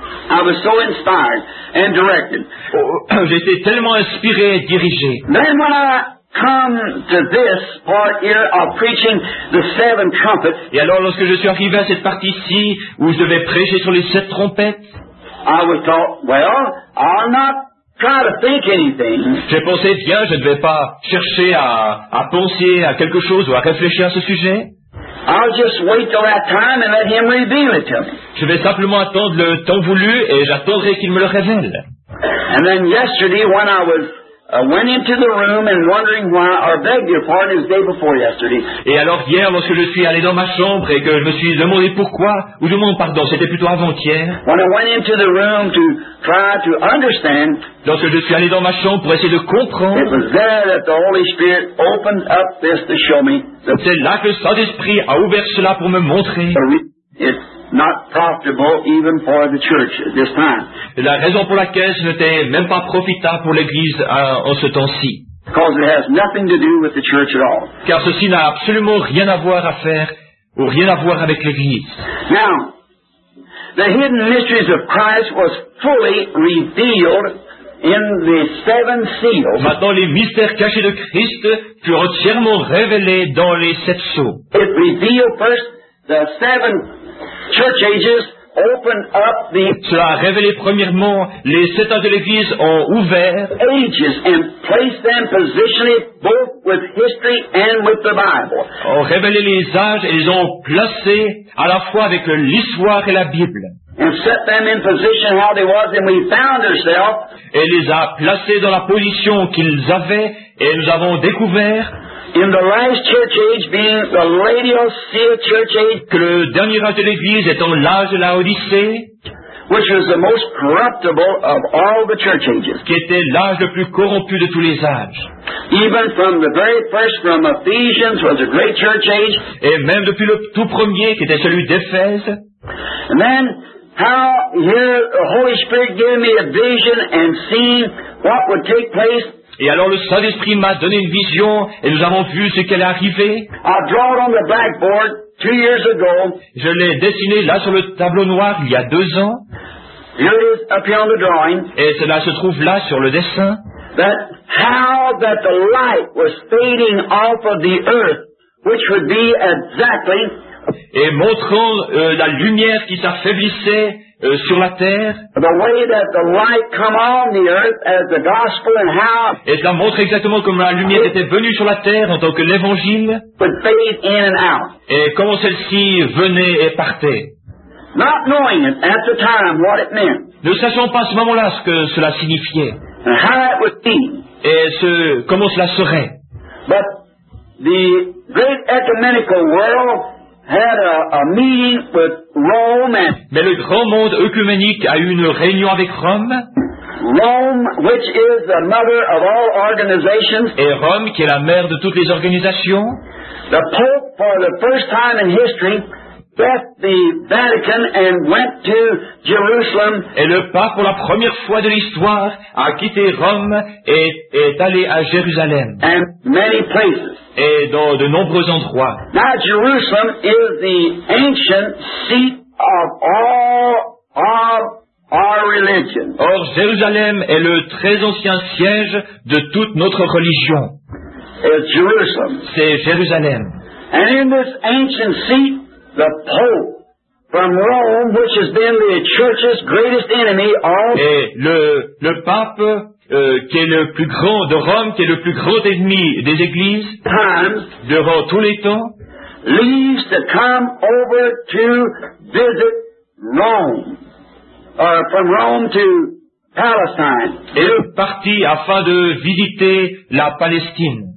I was so inspired and directed. Oh, j'ai été tellement inspiré et dirigé. Then when I come to this part here of preaching the seven trumpets, Et alors, lorsque je suis arrivé à cette partie-ci, où je devais prêcher sur les sept trompettes, I was thought, well, I'll not try to think anything. j'ai pensé, bien, je ne vais pas chercher à, à penser à quelque chose ou à réfléchir à ce sujet. I'll just wait till that time and let Him reveal it to me. Je vais simplement attendre le temps voulu et j'attendrai qu'il me le révèle. And then yesterday when I was uh, went into the room and wondering why, or begged your pardon, it was the day before yesterday. Et alors hier, lorsque je suis allé dans ma chambre et que je me suis demandé pourquoi, ou je demande pardon, c'était plutôt avant-hier, When I went into the room to try to understand, lorsque je suis allé dans ma chambre pour essayer de it comprendre, was there that the Holy Spirit opened up this to show me that c'est là que le Saint-Esprit a ouvert cela pour me montrer it's not profitable even for the church at this time. la raison pour laquelle ce n'était même pas profitable pour l'Église euh, en ce temps-ci. Because it has nothing to do with the church at all. Car ceci n'a absolument rien à voir à faire, ou rien à voir avec l'Église. Now, the hidden mysteries of Christ was fully revealed in the seven seals. Maintenant, les mystères cachés de Christ furent entièrement révélés dans les sept sceaux. It revealed first the seven church ages, opened up the Cela a révélé premièrement, les sept ans de l'Église ont ouvert ages and placed them positionally both with history and with the Bible. ont révélé les âges et les ont placés à la fois avec l'histoire et la Bible. And set them in position how they was, and we found ourselves Et les a placés dans la position qu'ils avaient et nous avons découvert in the last church age being the Laodicea church age, que le dernier âge de l'Église étant l'âge de la Odyssée, which was the most corruptible of all the church ages. qui était l'âge le plus corrompu de tous les âges. Even from the very first, from Ephesians, was a great church age. Et même depuis le tout premier, qui était celui d'Éphèse, And then, how here the Holy Spirit gave me a vision and seen what would take place. et alors le Saint-Esprit m'a donné une vision, et nous avons vu ce qu'elle est arrivée. I draw it on the blackboard two years ago. Je l'ai dessiné là sur le tableau noir il y a deux ans, Here it is up here on the drawing. et cela se trouve là sur le dessin, That how that the light was fading off of the earth, which would be exactly et montrant euh, la lumière qui s'affaiblissait euh, sur la terre, the way that the light come on the earth as the gospel, and how et cela montre exactement comment la lumière était venue sur la terre en tant que l'évangile, it would fade in and out. et comment celle-ci venait et partait. Not knowing it at the time what it meant, Ne sachant pas à ce moment-là ce que cela signifiait, and how it would be. et ce, comment cela serait. But the great ecumenical world had a, a meeting with Rome, and Mais le grand monde œcuménique a eu une réunion avec Rome, Rome, which is the mother of all organizations, et Rome, qui est la mère de toutes les organisations, the Pope, for the first time in history, left the Vatican and went to Jerusalem. et le pape, pour la première fois de l'histoire, a quitté Rome et est allé à Jérusalem, And many places. et dans de nombreux endroits. Now Jerusalem is the ancient seat of all of our religion. Or, Jérusalem est le très ancien siège de toute notre religion. It's Jerusalem. C'est Jérusalem. And in this ancient seat, the Pope from Rome, which has been the church's greatest enemy all Et le, le pape, euh, qui est le plus grand de Rome, qui est le plus grand ennemi des églises, times, durant tous les temps, leaves to come over to visit Rome, or from Rome to Palestine. est parti afin de visiter la Palestine.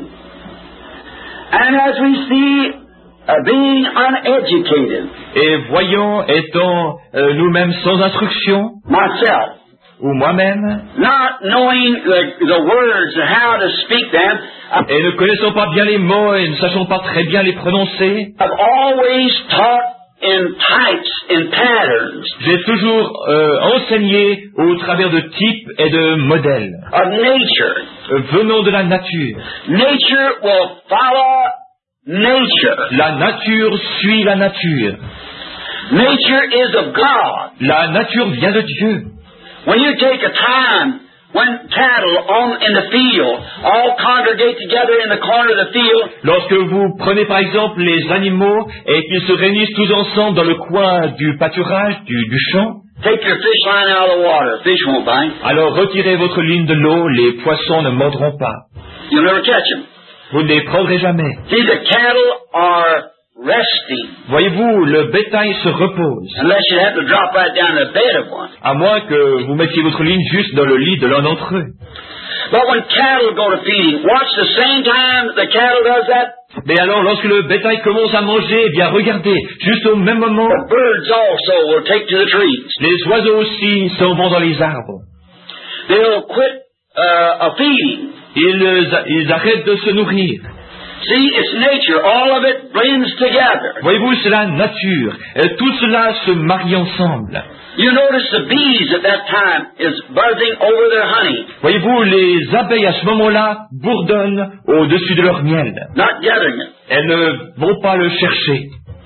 And as we see, uh, being uneducated, Et voyons, étant euh, nous-mêmes sans instruction, myself, ou moi-même, not knowing the, the words and how to speak them, et ne connaissant pas bien les mots et ne sachant pas très bien les prononcer, I've always taught in types and patterns j'ai toujours euh, enseigné au travers de types et de modèles, of nature. euh, venant de la nature. Nature will follow nature. La nature suit la nature. Nature is of God. La nature vient de Dieu. When you take a time when cattle on in the field all congregate together in the corner of the field. Lorsque vous prenez par exemple les animaux et qu'ils se réunissent tous ensemble dans le coin du pâturage, du, du champ, take your fish line out of the water. Fish won't bite. Alors retirez votre ligne de l'eau, les poissons ne mordront pas. You'll never catch them. Vous ne les prendrez jamais. See, the cattle are resting. Voyez-vous, le bétail se repose. Unless you have to drop right down the bed of one. À moins que vous mettiez votre ligne juste dans le lit de l'un d'entre eux. But when cattle go to feeding, watch the same time the cattle does that. Mais alors, lorsque le bétail commence à manger, eh bien regardez, juste au même moment, The birds also will take to the trees. les oiseaux aussi s'en vont dans les arbres. They'll quit uh, a feeding. Ils, ils arrêtent de se nourrir. See, it's nature. All of it blends together. Voyez-vous, c'est la nature. Et tout cela se marie ensemble. You notice the bees at that time is buzzing over their honey, Voyez-vous, les abeilles à ce moment-là bourdonnent au-dessus de leur miel. not gathering it. Elles ne vont pas le chercher.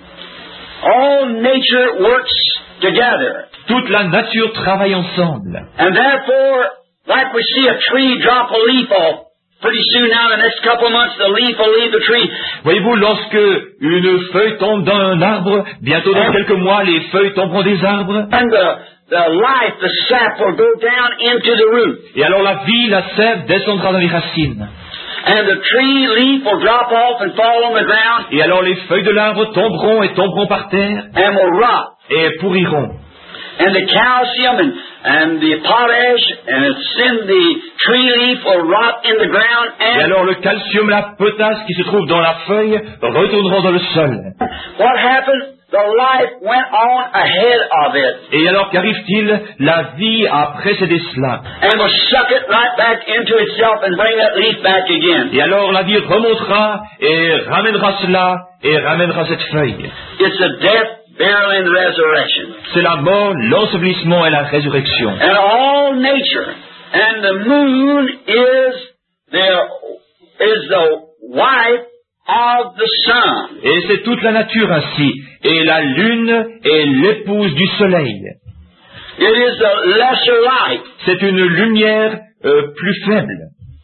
All nature works together. Toute la nature travaille ensemble. And therefore, like we see a tree drop a leaf off, pretty soon now, the next couple of months, the leaf will leave the tree. Voyez-vous, lorsque une feuille tombe d'un arbre, bientôt dans quelques mois, les feuilles tomberont des arbres. And the, the life, the sap will go down into the root. Et alors la vie, la sève, descendra dans les racines. And the tree leaf will drop off and fall on the ground Et alors les feuilles de l'arbre tomberont et tomberont par terre and will rot. et pourriront. And the calcium and, and the potash and it's in the tree leaf will rot in the ground. Et And alors le calcium, la potasse qui se trouve dans la feuille retourneront dans le sol. what happened? The life went on ahead of it Et alors qu'arrive-t-il? La vie a précédé cela. and will suck it right back into itself and bring that leaf back again. Et alors la vie remontera et ramènera cela et ramènera cette feuille. It's a death, burial, and resurrection. C'est la mort, l'ensevelissement et la résurrection. And all nature, and the moon is the is the wife of the sun. Et c'est toute la nature ainsi. Et la lune est l'épouse du soleil. It is the lesser light. C'est une lumière euh, plus faible.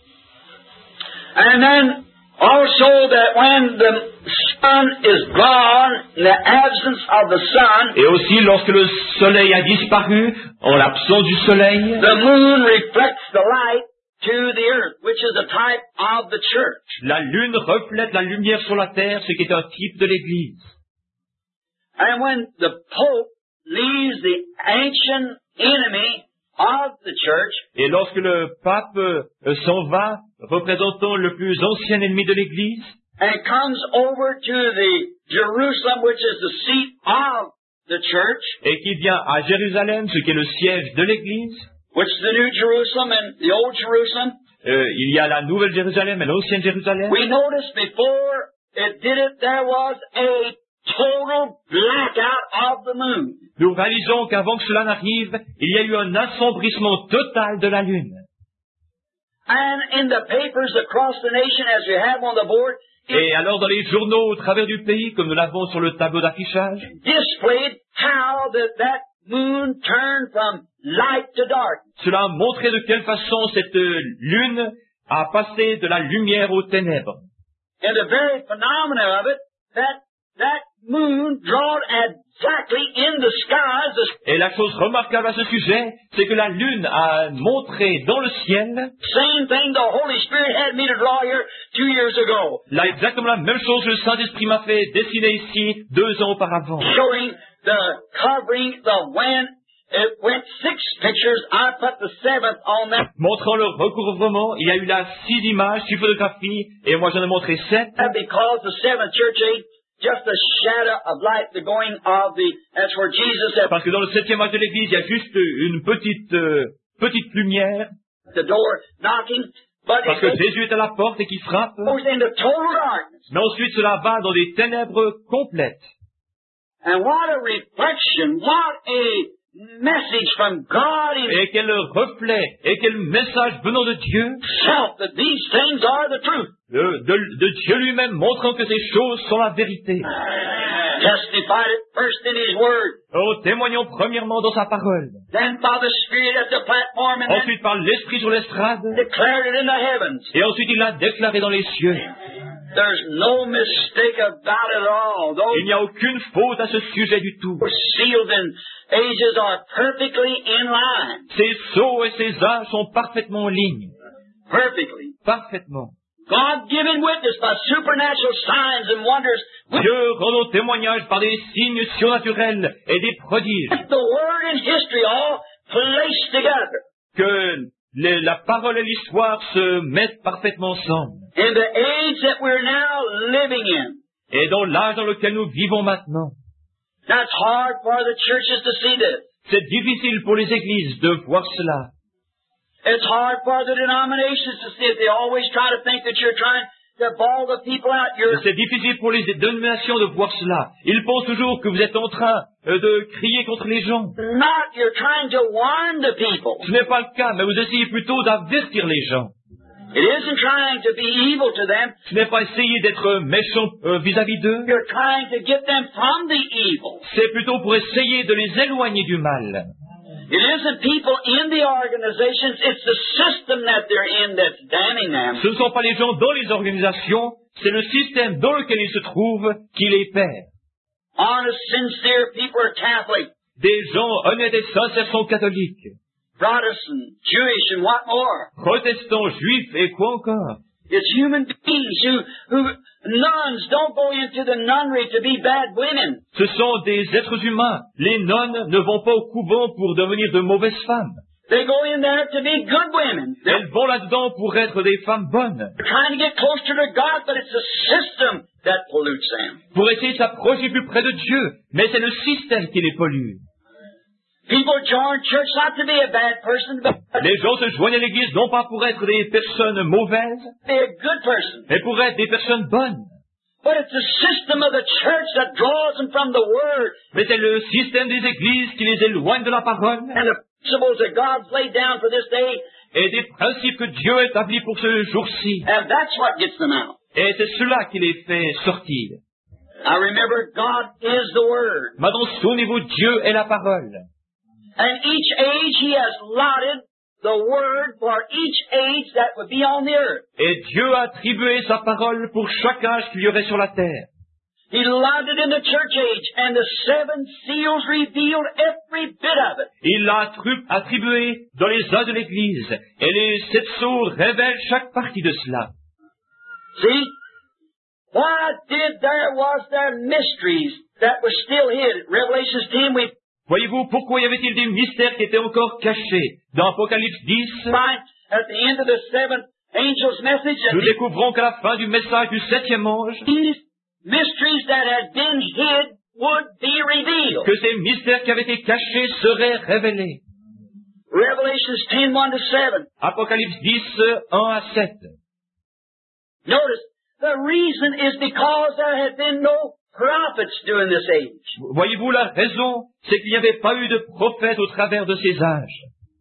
And then also that when the sun is gone, in the absence of the sun, Et aussi lorsque le soleil a disparu, en l'absence du soleil, the moon reflects the light to the earth, which is a type of the church. la lune reflète la lumière sur la terre, ce qui est un type de l'Église. And when the Pope leaves the ancient enemy of the church, Et lorsque le pape euh, s'en va, représentant le plus ancien ennemi de l'Église, and comes over to the Jerusalem, which is the seat of the church, et qui vient à Jérusalem, ce qui est le siège de l'Église, which is the New Jerusalem and the Old Jerusalem, euh, il y a la Nouvelle Jérusalem et l'Ancienne Jérusalem. we noticed before it did it, there was a total blackout of the moon. Nous réalisons qu'avant que cela n'arrive, il y a eu un assombrissement total de la lune. And in the papers across the nation, as you have on the board, it Et alors dans les journaux au travers du pays, comme nous l'avons sur le tableau d'affichage, displayed how that, that moon turned from light to dark. cela a montré de quelle façon cette euh, lune a passé de la lumière aux ténèbres. And the very phenomena of it, that that moon drawn exactly in the skies, the Et la chose remarquable à ce sujet, c'est que la lune a montré dans le ciel, same thing the Holy Spirit had me to draw here two years ago, là exactement la même chose que le Saint-Esprit m'a fait dessiner ici deux ans auparavant. showing the covering, the when it went six pictures. I put the seventh on that Montrant le recouvrement, il y a eu là six images, six photographies, et moi j'en ai montré sept, because the seventh church age, just a shadow of light, the going of the, that's where Jesus at parce que dans le septième âge de l'Église, il y a juste une petite, euh, petite lumière, the door knocking, but parce que it Jésus est à la porte et qui frappe, goes into total darkness. mais ensuite cela va dans des ténèbres complètes. And what a reflection, what a message from God et quel reflet et quel message venant de Dieu, Himself that these things are the truth. de, de, de Dieu lui-même montrant que ces choses sont la vérité. Testified it first in His Word, Oh, témoignons premièrement dans sa parole, then by the Spirit at the platform, and then ensuite par l'Esprit sur l'estrade, declared it in the heavens. et ensuite il l'a déclaré dans les cieux. There's no mistake about it at all. Those Il n'y a aucune faute à ce sujet du tout. sealed in ages are perfectly in line. Ces sceaux et ces âges sont parfaitement en ligne. Perfectly. Parfaitement. God-given witness by supernatural signs and wonders. Dieu rendant témoignage par des signes surnaturels et des prodiges. The Word and history all placed together. Que les- la parole et l'histoire se mettent parfaitement ensemble. In the age that we're now living in. Et dans l'âge dans lequel nous vivons maintenant, Now it's hard for the churches to see this. c'est difficile pour les églises de voir cela. It's hard for the denominations to see it. They always try to think that you're trying to ball the people out. You're C'est difficile pour les dénominations de voir cela. Ils pensent toujours que vous êtes en train euh, de crier contre les gens. not. You're trying to warn the people. Ce n'est pas le cas, mais vous essayez plutôt d'avertir les gens. It isn't trying to be evil to them. Ce n'est pas essayer d'être méchant euh, vis-à-vis d'eux. You're trying to get them from the evil. C'est plutôt pour essayer de les éloigner du mal. It isn't people in the organizations. It's the system that they're in that's damning them. Ce ne sont pas les gens dans les organisations, c'est le système dans lequel ils se trouvent qui les perd. Honest, sincere people are Catholic, Des gens honnêtes et sincères sont catholiques, Protestant, Jewish, and what more. protestants, juifs et quoi encore. It's human beings who, who, nuns don't go into the nunnery to be bad women. Ce sont des êtres humains. Les nonnes ne vont pas au couvent pour devenir de mauvaises femmes. They go in there to be good women. They're Elles vont là-dedans pour être des femmes bonnes, trying to get closer to God, but it's the system that pollutes them. pour essayer de s'approcher plus près de Dieu, mais c'est le système qui les pollue. People join church not to be a bad person, but Les gens se joignent à l'église non pas pour être des personnes mauvaises, to be a good person. mais pour être des personnes bonnes. But it's the system of the church that draws them from the Word Mais c'est le système des églises qui les éloigne de la parole and the principles that God's laid down for this day, et des principes que Dieu a établis pour ce jour-ci. and that's what gets them out. Et c'est cela qui les fait sortir. Now remember, God is the Word. Maintenant, souvenez-vous, Dieu est la parole. And each age He has allotted the Word for each age that would be on the earth. Et Dieu a attribué sa parole pour chaque âge qu'il y aurait sur la terre. He allotted it in the church age, and the seven seals revealed every bit of it. Il l'a attru- attribué dans les âges de l'Église. Et les sept sceaux révèlent chaque partie de cela. See? Why did there was there mysteries that were still hid? Revelations ten, we Voyez-vous, pourquoi y avait-il des mystères qui étaient encore cachés? Dans Apocalypse dix, find at the end of the seventh angel's message that nous the- découvrons qu'à la fin du message du septième ange, these mysteries that had been hid would be revealed. que ces mystères qui avaient été cachés seraient révélés. Revelations ten, one to seven. Apocalypse dix, un à sept. Notice, the reason is because there had been no prophets during this age. Voyez-vous, la raison, c'est qu'il n'y avait pas eu de prophète au travers de ces âges.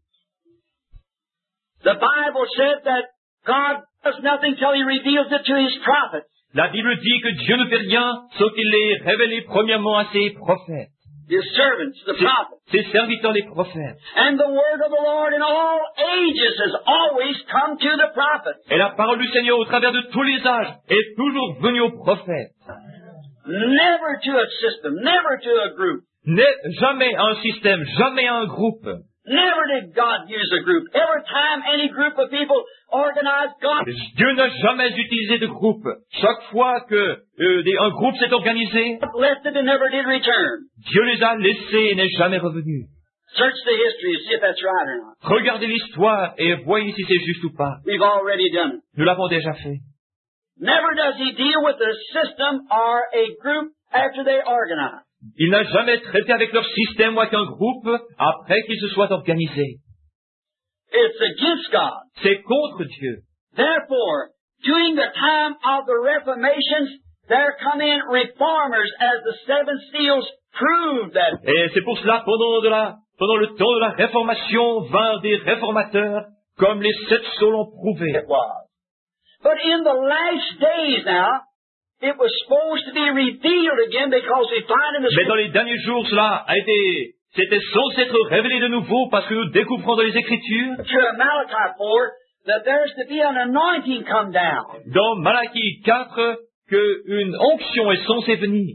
The Bible said that God does nothing till He reveals it to His prophets. La Bible dit que Dieu ne fait rien sauf qu'il l'ait révélé premièrement à ses prophètes, His servants, the ses, prophets. ses serviteurs les prophètes. And the word of the Lord in all ages has always come to the prophets. Et la parole du Seigneur au travers de tous les âges est toujours venue aux prophètes. Never to a system, never to a group. N'est jamais un système, jamais un groupe. Never did God use a group. Every time any group of people organized, God Dieu n'a jamais utilisé de groupe. Chaque fois que euh, des- un groupe s'est organisé, left it and never did return. Dieu les a laissés et n'est jamais revenu. Search the history and see if that's right or not. Regardez l'histoire et voyez si c'est juste ou pas. We've already done it. Nous l'avons déjà fait. Never does He deal with a system or a group after they organize. Il n'a jamais traité avec leur système ou avec un groupe après qu'ils se soient organisés. It's against God. C'est contre Dieu. Therefore, during the time of the Reformations, there come in reformers as the seven seals prove that. Et c'est pour cela, pendant, de la, pendant le temps de la Réformation, vinrent des réformateurs, comme les sept sceaux l'ont prouvé. It was. But in the last days now, it was supposed to be revealed again because we find in the Mais dans Scripture les derniers jours, cela a été, c'était censé être révélé de nouveau parce que nous découvrons dans les Écritures, of Malachi four that there's to be an anointing come down. dans Malachie quatre, qu'une onction est censée venir.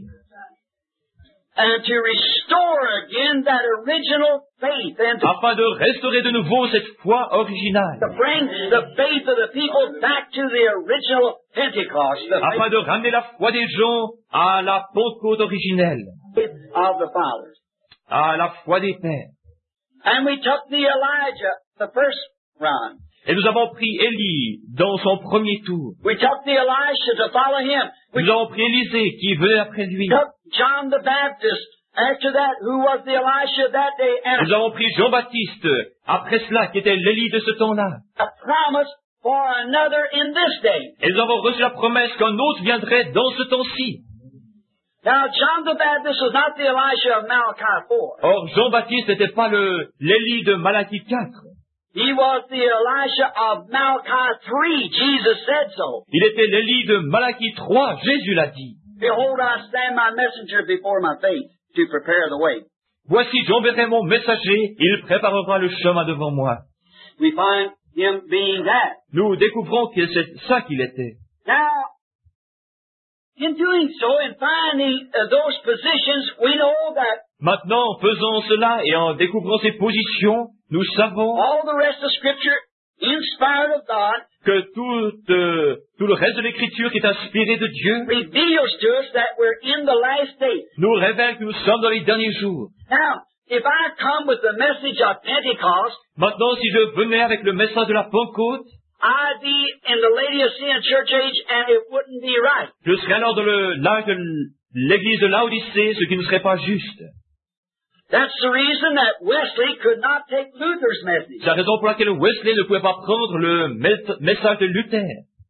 And to restore again that original faith and to, Afin de restaurer de nouveau cette foi originale. to bring the faith of the people back to the original Pentecost, the Afin de ramener la foi des gens à la Pentecôte originelle, faith of the fathers. à la foi des pères. And we took the Elijah, the first run. Et nous avons pris Élie dans son premier tour. We took the Elisha to follow him. We Nous avons pris Élisée qui venait après lui. took John the Baptist after that, who was the Elisha that day, and Nous avons pris Jean-Baptiste après cela qui était l'Élie de ce temps-là. a promise for another in this day. Et nous avons reçu la promesse qu'un autre viendrait dans ce temps-ci. Now, John the Baptist was not the Elisha of Malachi four. Or, Jean-Baptiste n'était pas le l'Élie de Malachie quatre. He was the Elisha of Malachi three. Jesus said so. Il était l'Élie de Malachie trois. Jésus l'a dit. Behold, I stand my messenger before my face to prepare the way. Voici, j'enverrai mon messager, il préparera le chemin devant moi. We find him being that. Nous découvrons que c'est ça qu'il était. Now, in doing so, in finding uh, those positions, we know that Maintenant, en faisant cela et en découvrant ces positions, nous savons all the rest of Scripture, inspired of God, que tout, euh, tout le reste de l'Écriture qui est inspiré de Dieu reveals to us that we're in the last days. nous révèle que nous sommes dans les derniers jours. Now, if I come with the message of Pentecost, Maintenant, si je venais avec le message de la Pentecôte, I'd be in the Laodicean church age and it wouldn't be right. je serais alors dans le- l'âge de l'Église de Laodicée, ce qui ne serait pas juste. That's the reason that Wesley could not take Luther's message. C'est la raison pour laquelle Wesley ne pouvait pas prendre le mes- message de Luther.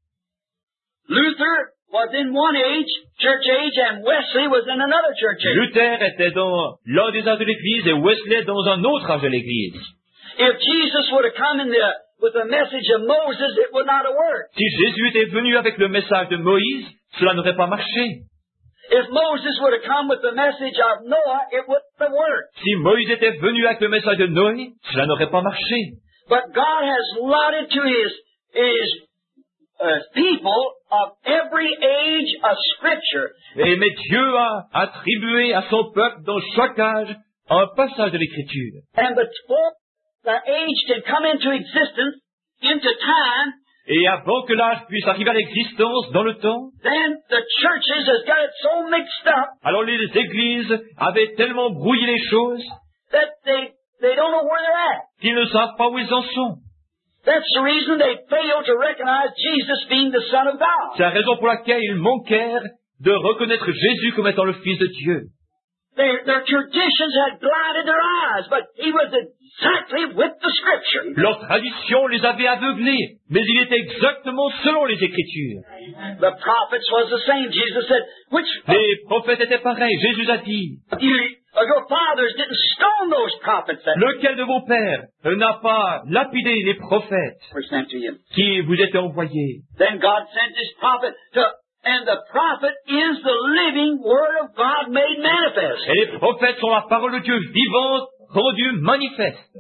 Luther was in one age, church age, and Wesley was in another church age. Luther était dans l'un des âges de l'Église et Wesley dans un autre âge de l'Église. If Jesus would have come in the, with the message of Moses, it would not have worked. Si Jésus était venu avec le message de Moïse, cela n'aurait pas marché. If Moses would have come with the message of Noah, it wouldn't have worked. Si Moïse était venu avec le message de Noé, cela n'aurait pas marché. But God has allotted to His, His uh, people of every age of Scripture. Et mais Dieu a attribué à son peuple dans chaque âge un passage de l'Écriture. And before the age can come into existence, into time, Et avant que l'âge puisse arriver à l'existence dans le temps, then the churches has got it so mixed up alors les églises avaient tellement brouillé les choses that they, they don't know where they're at. qu'ils ne savent pas où ils en sont. That's the reason they fail to recognize Jesus being the Son of God. C'est la raison pour laquelle ils manquèrent de reconnaître Jésus comme étant le Fils de Dieu. Their, their traditions had blinded their eyes, but He was exactly with the Scripture. Leur tradition les avait aveuglés, mais il était exactement selon les Écritures. The prophets was the same. Jesus said, which Les prophètes étaient pareils. Jésus a dit, you, your fathers didn't stone those prophets that lequel de vos pères n'a pas lapidé les prophètes were sent to you. qui vous étaient envoyés? Then God sent His prophet to, and the prophet is the living Word of God made manifest. Et les prophètes sont la parole de Dieu vivante, rendue manifeste.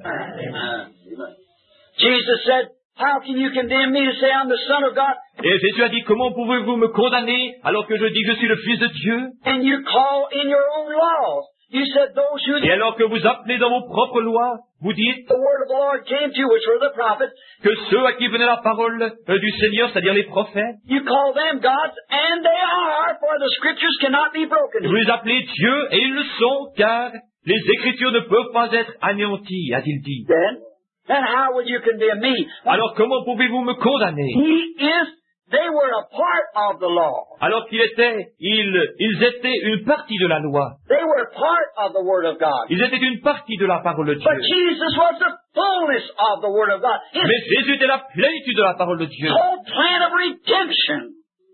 Jesus said, how can you condemn me to say I'm the Son of God, Et Jésus a dit, comment pouvez-vous me condamner alors que je dis que je suis le Fils de Dieu? and you call in your own laws? You said those who Et alors que vous appelez dans vos propres lois, vous dites the word of the Lord came to, which were the prophets, que ceux à qui venait la parole euh, du Seigneur, c'est-à-dire les prophètes, you call them gods, and they are, for the Scriptures cannot be broken. vous les appelez Dieu, et ils le sont, car les Écritures ne peuvent pas être anéanties, a-t-il dit. Then, then how would you condemn me? Alors comment pouvez-vous me condamner? He is, they were a part of the law. Alors qu'ils étaient, ils, ils étaient une partie de la loi. They were part of the Word of God. Ils étaient une partie de la parole de Dieu. But Jesus was the fullness of the Word of God. His Mais Jésus était la plénitude de la parole de Dieu. whole plan of redemption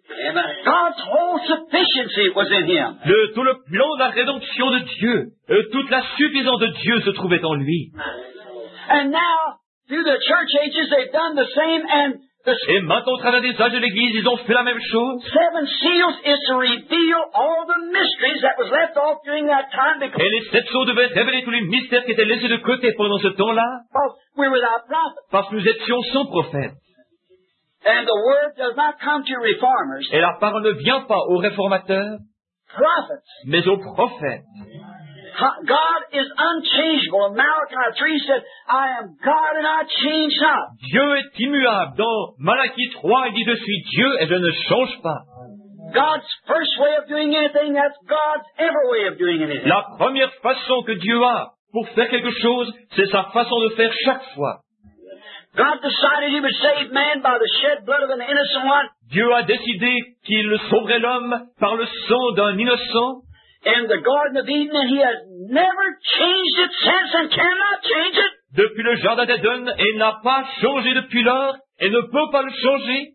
God's whole sufficiency was in him. Le, tout le plan de la rédemption de Dieu, euh, toute la suffisance de Dieu se trouvait en lui. And now, through the church ages, they've done the same, and the Et maintenant, au travers des âges de l'Église, ils ont fait la même chose. seven seals is to reveal all the mysteries that was left off during that time because Et les sept sceaux devaient révéler tous les mystères qui étaient laissés de côté pendant ce temps-là, we're without prophet. parce que nous étions sans prophète. And the word does not come to reformers, Et la parole ne vient pas aux réformateurs, prophets. mais aux prophètes. God is unchangeable. Malachi three says, I am God and I change not. Dieu est immuable. Dans Malachie trois, il dit, je suis Dieu et je ne change pas. God's first way of doing anything, that's God's ever way of doing anything. La première façon que Dieu a pour faire quelque chose, c'est sa façon de faire chaque fois. God decided He would save man by the shed blood of an innocent one. Dieu a décidé qu'il sauverait l'homme par le sang d'un innocent. In the Garden of Eden, and He has never changed it since and cannot change it. Depuis le jardin d'Éden, et il n'a pas changé depuis lors, et ne peut pas le changer.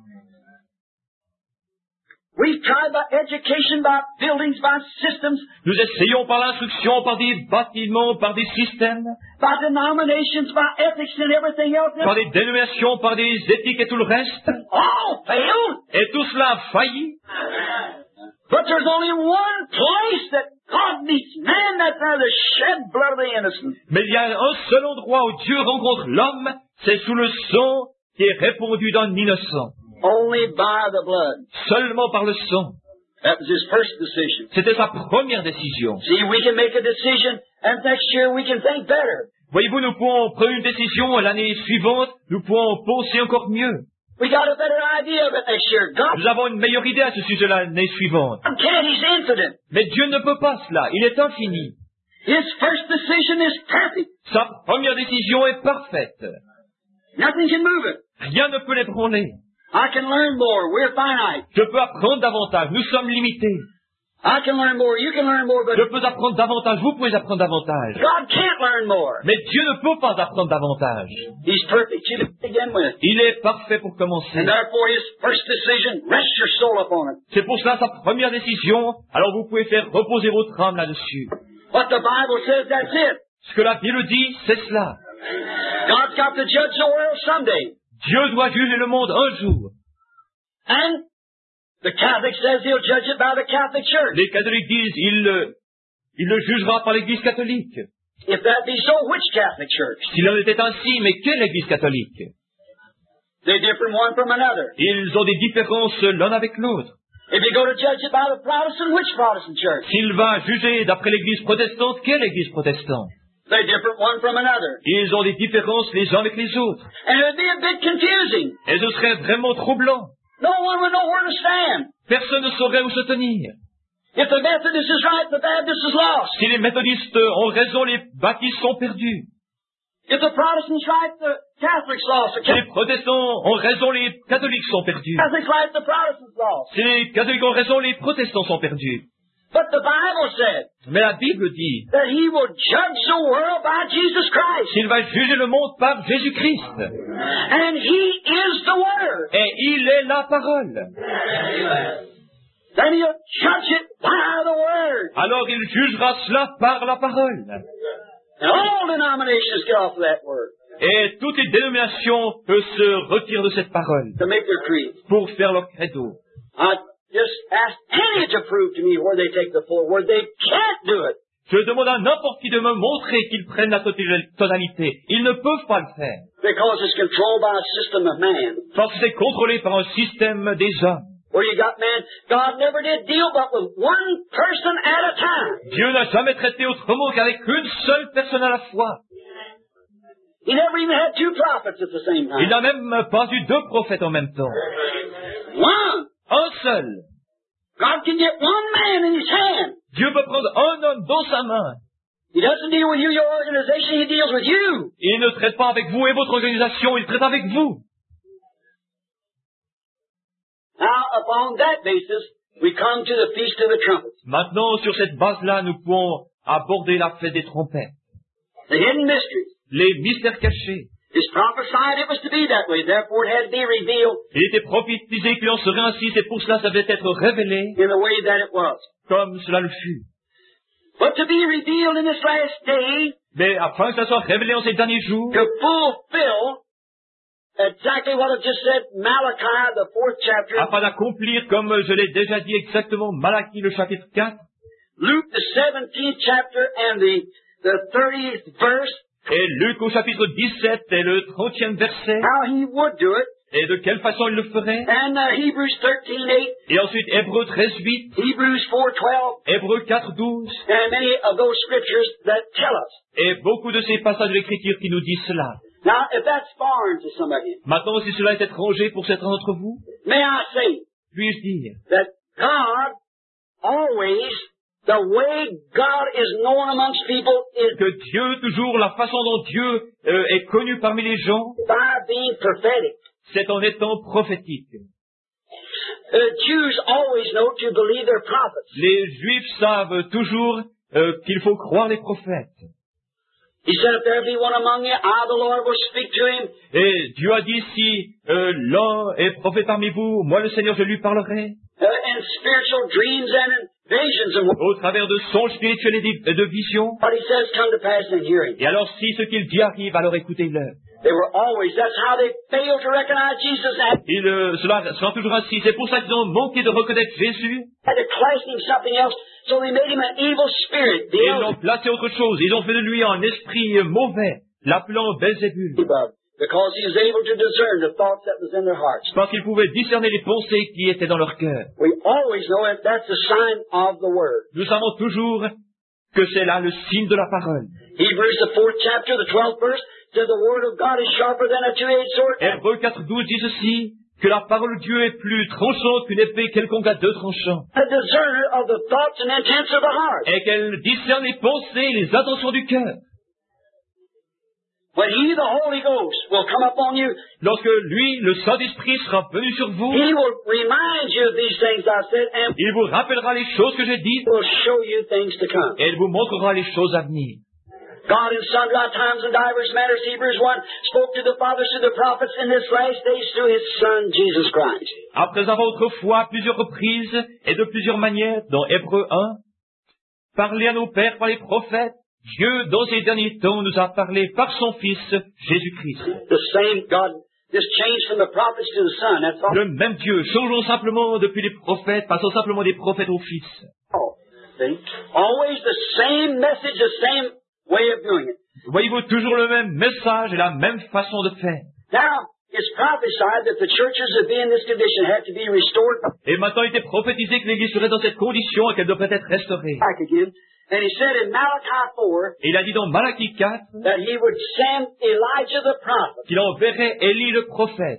We've tried by education, by buildings, by systems, Nous essayons par l'instruction, par des bâtiments, par des systèmes, by denominations, by ethics and everything else. par des dénominations, par des éthiques et tout le reste. All failed. Et tout cela a failli. But there's only one place that God meets man, that's by the shed blood of the innocent. Mais il y a un seul endroit où Dieu rencontre l'homme, c'est sous le sang qui est répandu d'un innocent. Only by the blood. Seulement par le sang. That was His first decision. C'était sa première décision. See, we can make a decision, and next year we can think better. Voyez-vous, nous pouvons prendre une décision, et l'année suivante, nous pouvons penser encore mieux. We got a better idea of it next year. God Nous avons une meilleure idée à ce sujet l'année suivante. can't, He's infinite. Mais Dieu ne peut pas cela. Il est infini. His first decision is perfect. Sa première décision est parfaite. Nothing can move it. Rien ne peut l'ébranler. I can learn more. We're finite. Je peux apprendre davantage. Nous sommes limités. I can learn more. You can learn more, but Je peux apprendre davantage. Vous pouvez apprendre davantage. God can't learn more. Mais Dieu ne peut pas apprendre davantage. He's perfect. You can begin with. Il est parfait pour commencer. And therefore, His first decision, rest your soul upon it. C'est pour cela sa première décision. Alors vous pouvez faire reposer votre âme là-dessus. What the Bible says, that's it. Ce que la Bible dit, c'est cela. God's got to judge the world someday. Dieu doit juger le monde un jour. And the Catholic says He'll judge it by the Catholic Church. Les catholiques disent, il, le- il le jugera par l'Église catholique. If that be so, which Catholic Church? S'il en était ainsi, mais quelle Église catholique? They differ one from another. Ils ont des différences l'un avec l'autre. If you go to judge it by the Protestant, which Protestant church? S'il va juger d'après l'Église protestante, quelle Église protestante? They differ one from another. Ils ont des différences les uns avec les autres. And it would be a bit confusing. Et ce serait vraiment troublant. No one would know where to stand. Personne ne saurait où se tenir. If the Methodist is right, the Baptist is lost. Si les méthodistes ont raison, les baptistes sont perdus. If the Protestants right, the Catholics lost. The Si les protestants ont raison, les catholiques sont perdus. Catholics right, the Protestants lost. Si les catholiques ont raison, les protestants sont perdus. But the Bible said Mais la Bible dit that He will judge the world by Jesus Christ. qu'il va juger le monde par Jésus-Christ. And He is the Word. Et il est la parole. Then He'll judge it by the Word. Alors il jugera cela par la parole. And all denominations get off of that Word Et toutes les dénominations peuvent se retirer de cette parole to make their creed. pour faire leur credo. I just asked any to prove to me where they take the full Word. They can't do it. Je demande à n'importe qui de me montrer qu'ils prennent la totalité. Ils ne peuvent pas le faire. Because it's controlled by a system of man. Parce que c'est contrôlé par un système des hommes. Where you got man, God never did deal but with one person at a time. Dieu n'a jamais traité autrement qu'avec une seule personne à la fois. He never even had two prophets at the same Il time. n'a même pas eu deux prophètes en même temps. One. Un seul. God can get one man in His hand. Dieu peut prendre un homme dans sa main. He doesn't deal with you, your organization, He deals with you. Il ne traite pas avec vous et votre organisation, il traite avec vous. Now, upon that basis, we come to the Feast of the Trumpets. Maintenant, sur cette base-là, nous pouvons aborder la fête des trompettes. The hidden mysteries. Les mystères cachés. It's prophesied it was to be that way, therefore it had to be revealed Il était prophétisé qu'il en serait ainsi, c'est pour cela que ça devait être révélé in the way that it was. comme cela le fut. But to be revealed in this last day, Mais afin que ça soit révélé en ces derniers jours, to fulfill exactly what I just said, Malachi, the fourth chapter, afin d'accomplir, comme je l'ai déjà dit exactement, Malachie le chapitre quatre, Luke the seventeenth chapter and the, the thirtieth verse, et Luc au chapitre dix-sept et le trentième verset, how he would do it, et de quelle façon il le ferait, and uh, Hebrews thirteen eight, et ensuite Hébreux treize huit, Hebrews four twelve, Hébreux quatre douze, and many of those scriptures that tell us. et beaucoup de ces passages de l'Écriture qui nous disent cela. Now, if that's foreign to somebody, Maintenant, si cela est étranger pour certains d'entre vous, may I say puis-je dire that God always, the way God is known amongst people is que Dieu, toujours la façon dont Dieu euh, est connu parmi les gens, by being prophetic. c'est en étant prophétique. The Jews always know to believe their prophets. Les Juifs savent toujours euh, qu'il faut croire les prophètes. He said, if there be one among you, I, the Lord, will speak to him. Et Dieu a dit, si euh, l'un est prophète parmi vous, moi le Seigneur, je lui parlerai. Uh, in spiritual dreams and in visions and what Au travers de songes spirituels et de, de visions. he says come to pass in hearing. Et alors, si ce qu'il dit arrive, alors écoutez-le. They were always, that's how they failed to recognize Jesus. They Il, euh, cela sera toujours ainsi. C'est pour ça qu'ils ont manqué de reconnaître Jésus. had to class him something else, so they made him an evil spirit. The Et ils ont elder, placé autre chose. Ils ont fait de lui un esprit euh, mauvais, l'appelant Belzébul. because he was able to discern the thoughts that was in their hearts. Parce qu'il pouvait discerner les pensées qui étaient dans leur cœur. We always know that that's a sign of the Word. Nous savons toujours que c'est là le signe de la parole. Hebrews, the fourth chapter, the twelfth verse, says the Word of God is sharper than a two-edged sword. Hébreux quatre douze dit ceci, que la parole de Dieu est plus tranchante qu'une épée quelconque à deux tranchants, A discerner of the thoughts and intents of the heart. et qu'elle discerne les pensées et les intentions du cœur. When He, the Holy Ghost, will come upon you, Lorsque lui, le Saint-Esprit, sera venu sur vous, He will remind you of these things I said, and il vous rappellera les choses que j'ai dites, will show you things to come. et il vous montrera les choses à venir. God in sundry times and divers manners, Hebrews one, spoke to the fathers through the prophets in this last days through His Son, Jesus Christ. Après avoir autrefois à plusieurs reprises et de plusieurs manières, dans Hébreux un, parlé à nos pères par les prophètes, Dieu, dans ces derniers temps, nous a parlé par son Fils, Jésus-Christ. The same God, just changed from the prophets to the Son, that's all. Le même Dieu, changeons simplement depuis les prophètes, passons simplement des prophètes au Fils. See? Always the same message, the same way of doing it. Voyez-vous toujours le même message et la même façon de faire. Now, it's prophesied that the churches that be in this condition have to be restored Et maintenant, il était prophétisé que l'Église serait dans cette condition et qu'elle devrait être restaurée. back again. And he said in Malachi four Et il a dit dans Malachie quatre that he would send Elijah the prophet qu'il enverrait Élie le prophète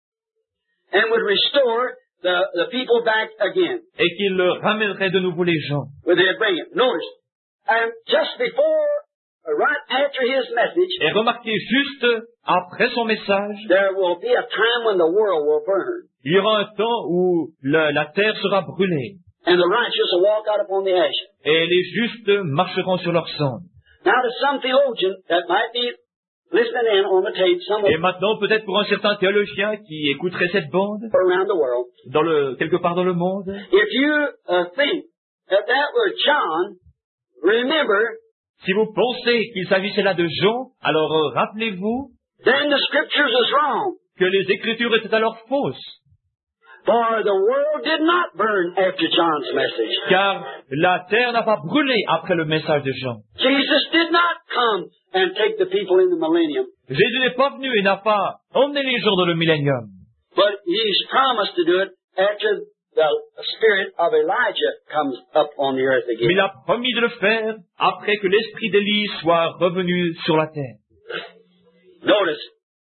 and would restore the, the people back again. et qu'il ramènerait de nouveau les gens. Where they'd bring it. Notice, and just before, uh, right after his message, Et remarquez, juste après son message, there will be a time when the world will burn. il y aura un temps où la, la terre sera brûlée And the righteous will walk out upon the ash. et les justes marcheront sur leur cendre. Now to some theologian that might be listening in on the tape somewhere Et maintenant, peut-être pour un certain théologien qui écouterait cette bande, around the world, dans le, quelque part dans le monde, if you uh, think that that was John, remember, si vous pensez qu'il s'agissait là de Jean, alors euh, rappelez-vous then the scriptures is wrong. que les Écritures étaient alors fausses, For the world did not burn after John's message. car la terre n'a pas brûlé après le message de Jean. Jesus did not come and take the people in the millennium, Jésus n'est pas venu et n'a pas emmené les gens dans le millénium, but he's promised to do it after the spirit of Elijah comes up on the earth mais again. il a promis de le faire après que l'esprit d'Élie soit revenu sur la terre. Notice,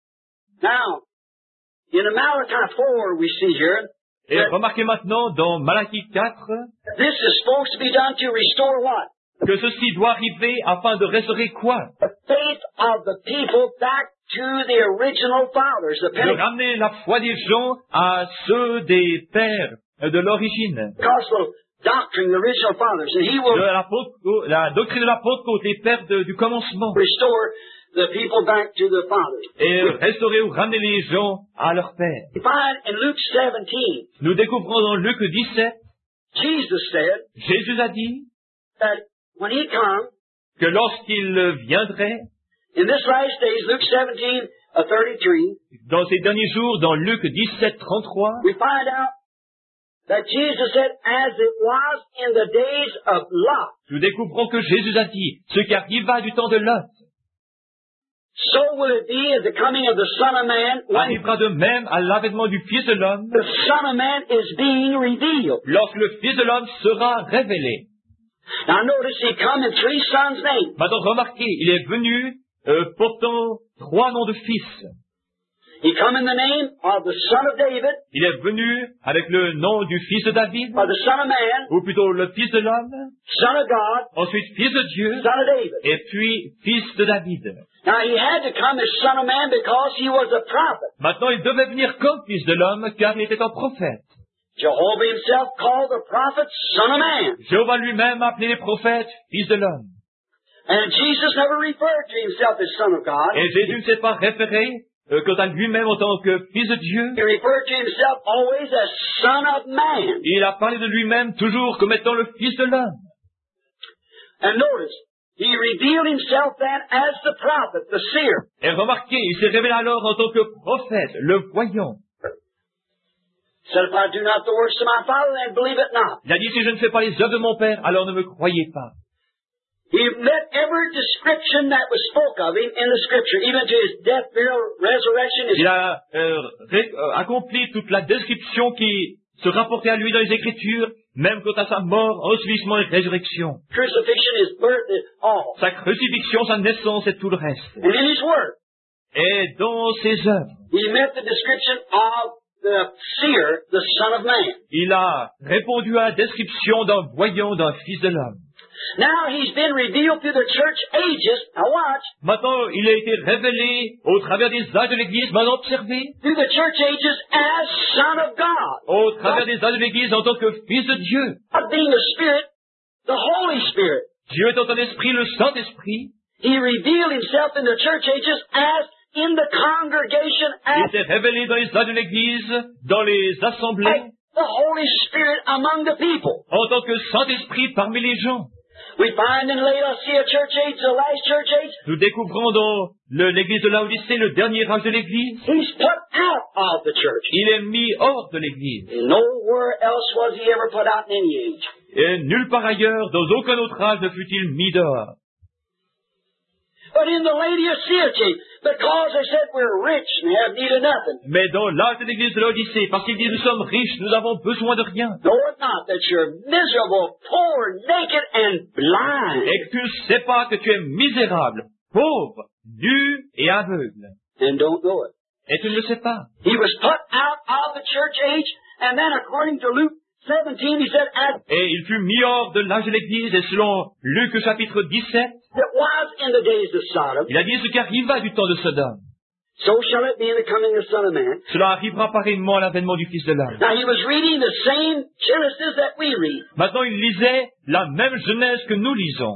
now, in Malachi four we see here, Et remarquez maintenant dans Malachie quatre this is supposed to be done to restore what? que ceci doit arriver afin de restaurer quoi? The faith of the people back to the original fathers, the De Pentecostal ramener la foi des gens à ceux des pères de l'origine, doctrine, the original fathers, and he will de la, Pentecôte- la doctrine de la Pentecôte, les pères de- du commencement, restore the people back to the Father. et restaurer ou ramener les gens à leur Père. We find in Luke seventeen, Nous découvrons dans Luc dix-sept, Jesus said Jésus a dit that when he comes, que lorsqu'il viendrait, in this last days, Luke seventeen, uh, thirty-three, dans ces derniers jours, dans Luc dix-sept, trente-trois, we find out that Jesus said, as it was in the days of Lot, nous découvrons que Jésus a dit, ce qui arriva du temps de Lot, so will it be at the coming of the Son of Man, when arrivera de même à l'avènement du Fils de l'homme, the Son of Man is being revealed. lorsque le Fils de l'homme sera révélé. Now notice he come in three sons' names. Maintenant, remarquez, il est venu euh, portant trois noms de fils. He come in the name of the Son of David, Il est venu avec le nom du Fils de David, or the Son of Man, ou plutôt le Fils de l'homme, Son of God, ensuite Fils de Dieu, Son of David. et puis Fils de David. Now he had to come as Son of Man because he was a prophet. Maintenant, il devait venir comme Fils de l'homme, car il était un prophète. Jehovah himself called the prophet Son of Man. Jéhovah lui-même appelait les prophètes Fils de l'homme. And Jesus never referred to himself as Son of God. Et Jésus ne s'est pas référé euh, quant à lui-même en tant que Fils de Dieu. He referred to himself always as Son of Man. Il a parlé de lui-même toujours comme étant le Fils de l'homme. And notice, he revealed himself then as the prophet, the seer. Et remarquez, il s'est révélé alors en tant que prophète, le voyant. Said, if I do not the works of my Father, then believe it not. Il a dit, si je ne fais pas les œuvres de mon Père, alors ne me croyez pas. He met every description that was spoke of him in the Scripture, even to his death, burial, resurrection. His Il a euh, ré- euh, accompli toute la description qui se rapportait à lui dans les Écritures, même quant à sa mort, ensevelissement et résurrection. crucifixion, his birth, his all. Sa crucifixion, sa naissance et tout le reste. And in his word, Et dans ses œuvres, he met the description of the seer, the Son of Man. il a répondu à la description d'un voyant d'un Fils de l'homme. Now he's been revealed through the church ages. Now watch. Maintenant, il a été révélé au travers des âges de l'Église, maintenant observé, Through the church ages as Son of God. au travers des âges de l'Église en tant que Fils de Dieu. God being the Spirit, the Holy Spirit. Dieu étant un esprit, le Saint-Esprit, He revealed himself in the church ages as in the congregation il as s'est révélé dans les âges de l'Église, dans les assemblées, the Holy Spirit among the people. en tant que Saint-Esprit parmi les gens. We find in Laodicea church age, the last church age, Nous découvrons dans le- l'Église de Laodicée, le dernier âge de l'Église, he's put out of the church. il est mis hors de l'Église. Nowhere else was he ever put out in any age. Et nulle part ailleurs, dans aucun autre âge, ne fut-il mis dehors. But in the Laodicea church, because they said we're rich and have need of nothing, Mais dans l'âge de l'Église de Laodicée, parce qu'il dit nous sommes riches, nous avons besoin de rien. know it not that you're miserable, poor, naked, and blind. Et que tu ne sais pas que tu es misérable, pauvre, nu et aveugle. And don't know it. Et tu ne le sais pas. He was put out of the church age, and then according to Luke seventeen, he said, as Et il fut mis hors de l'âge de l'Église, et selon Luc chapitre dix-sept, it was in the days of Sodom, il a dit ce qui arriva du temps de Sodome. so shall it be in the coming of the Son of Man. Cela arrivera pareillement à l'avènement du Fils de l'homme. Now he was reading the same Genesis that we read. Maintenant, il lisait la même Genèse que nous lisons.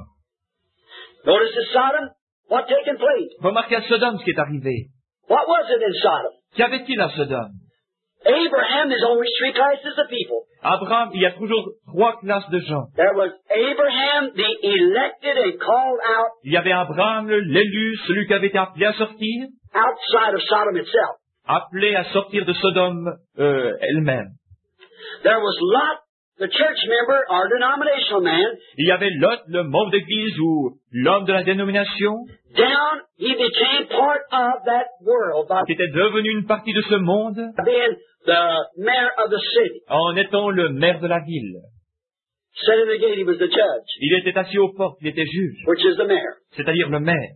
Notice at Sodom, what taken place? Remarquez à Sodome ce qui est arrivé. What was it in Sodom? Qu'y avait-il à Sodome? Abraham, there's always three classes of people. Abraham, il y a toujours trois classes de gens. There was Abraham, the elected and called out Il y avait Abraham, l'élu, celui qui avait été appelé à sortir, outside of Sodom itself. appelé à sortir de Sodome euh, elle-même. There was Lot, the church member or denominational man. Il y avait Lot, le membre d'église ou l'homme de la dénomination, Down, he became part of that world by qui était devenu une partie de ce monde being the mayor of the city. en étant le maire de la ville. Sitting at the gate, he was the judge, Il était assis aux portes, il était juge, which is the mayor. c'est-à-dire le maire.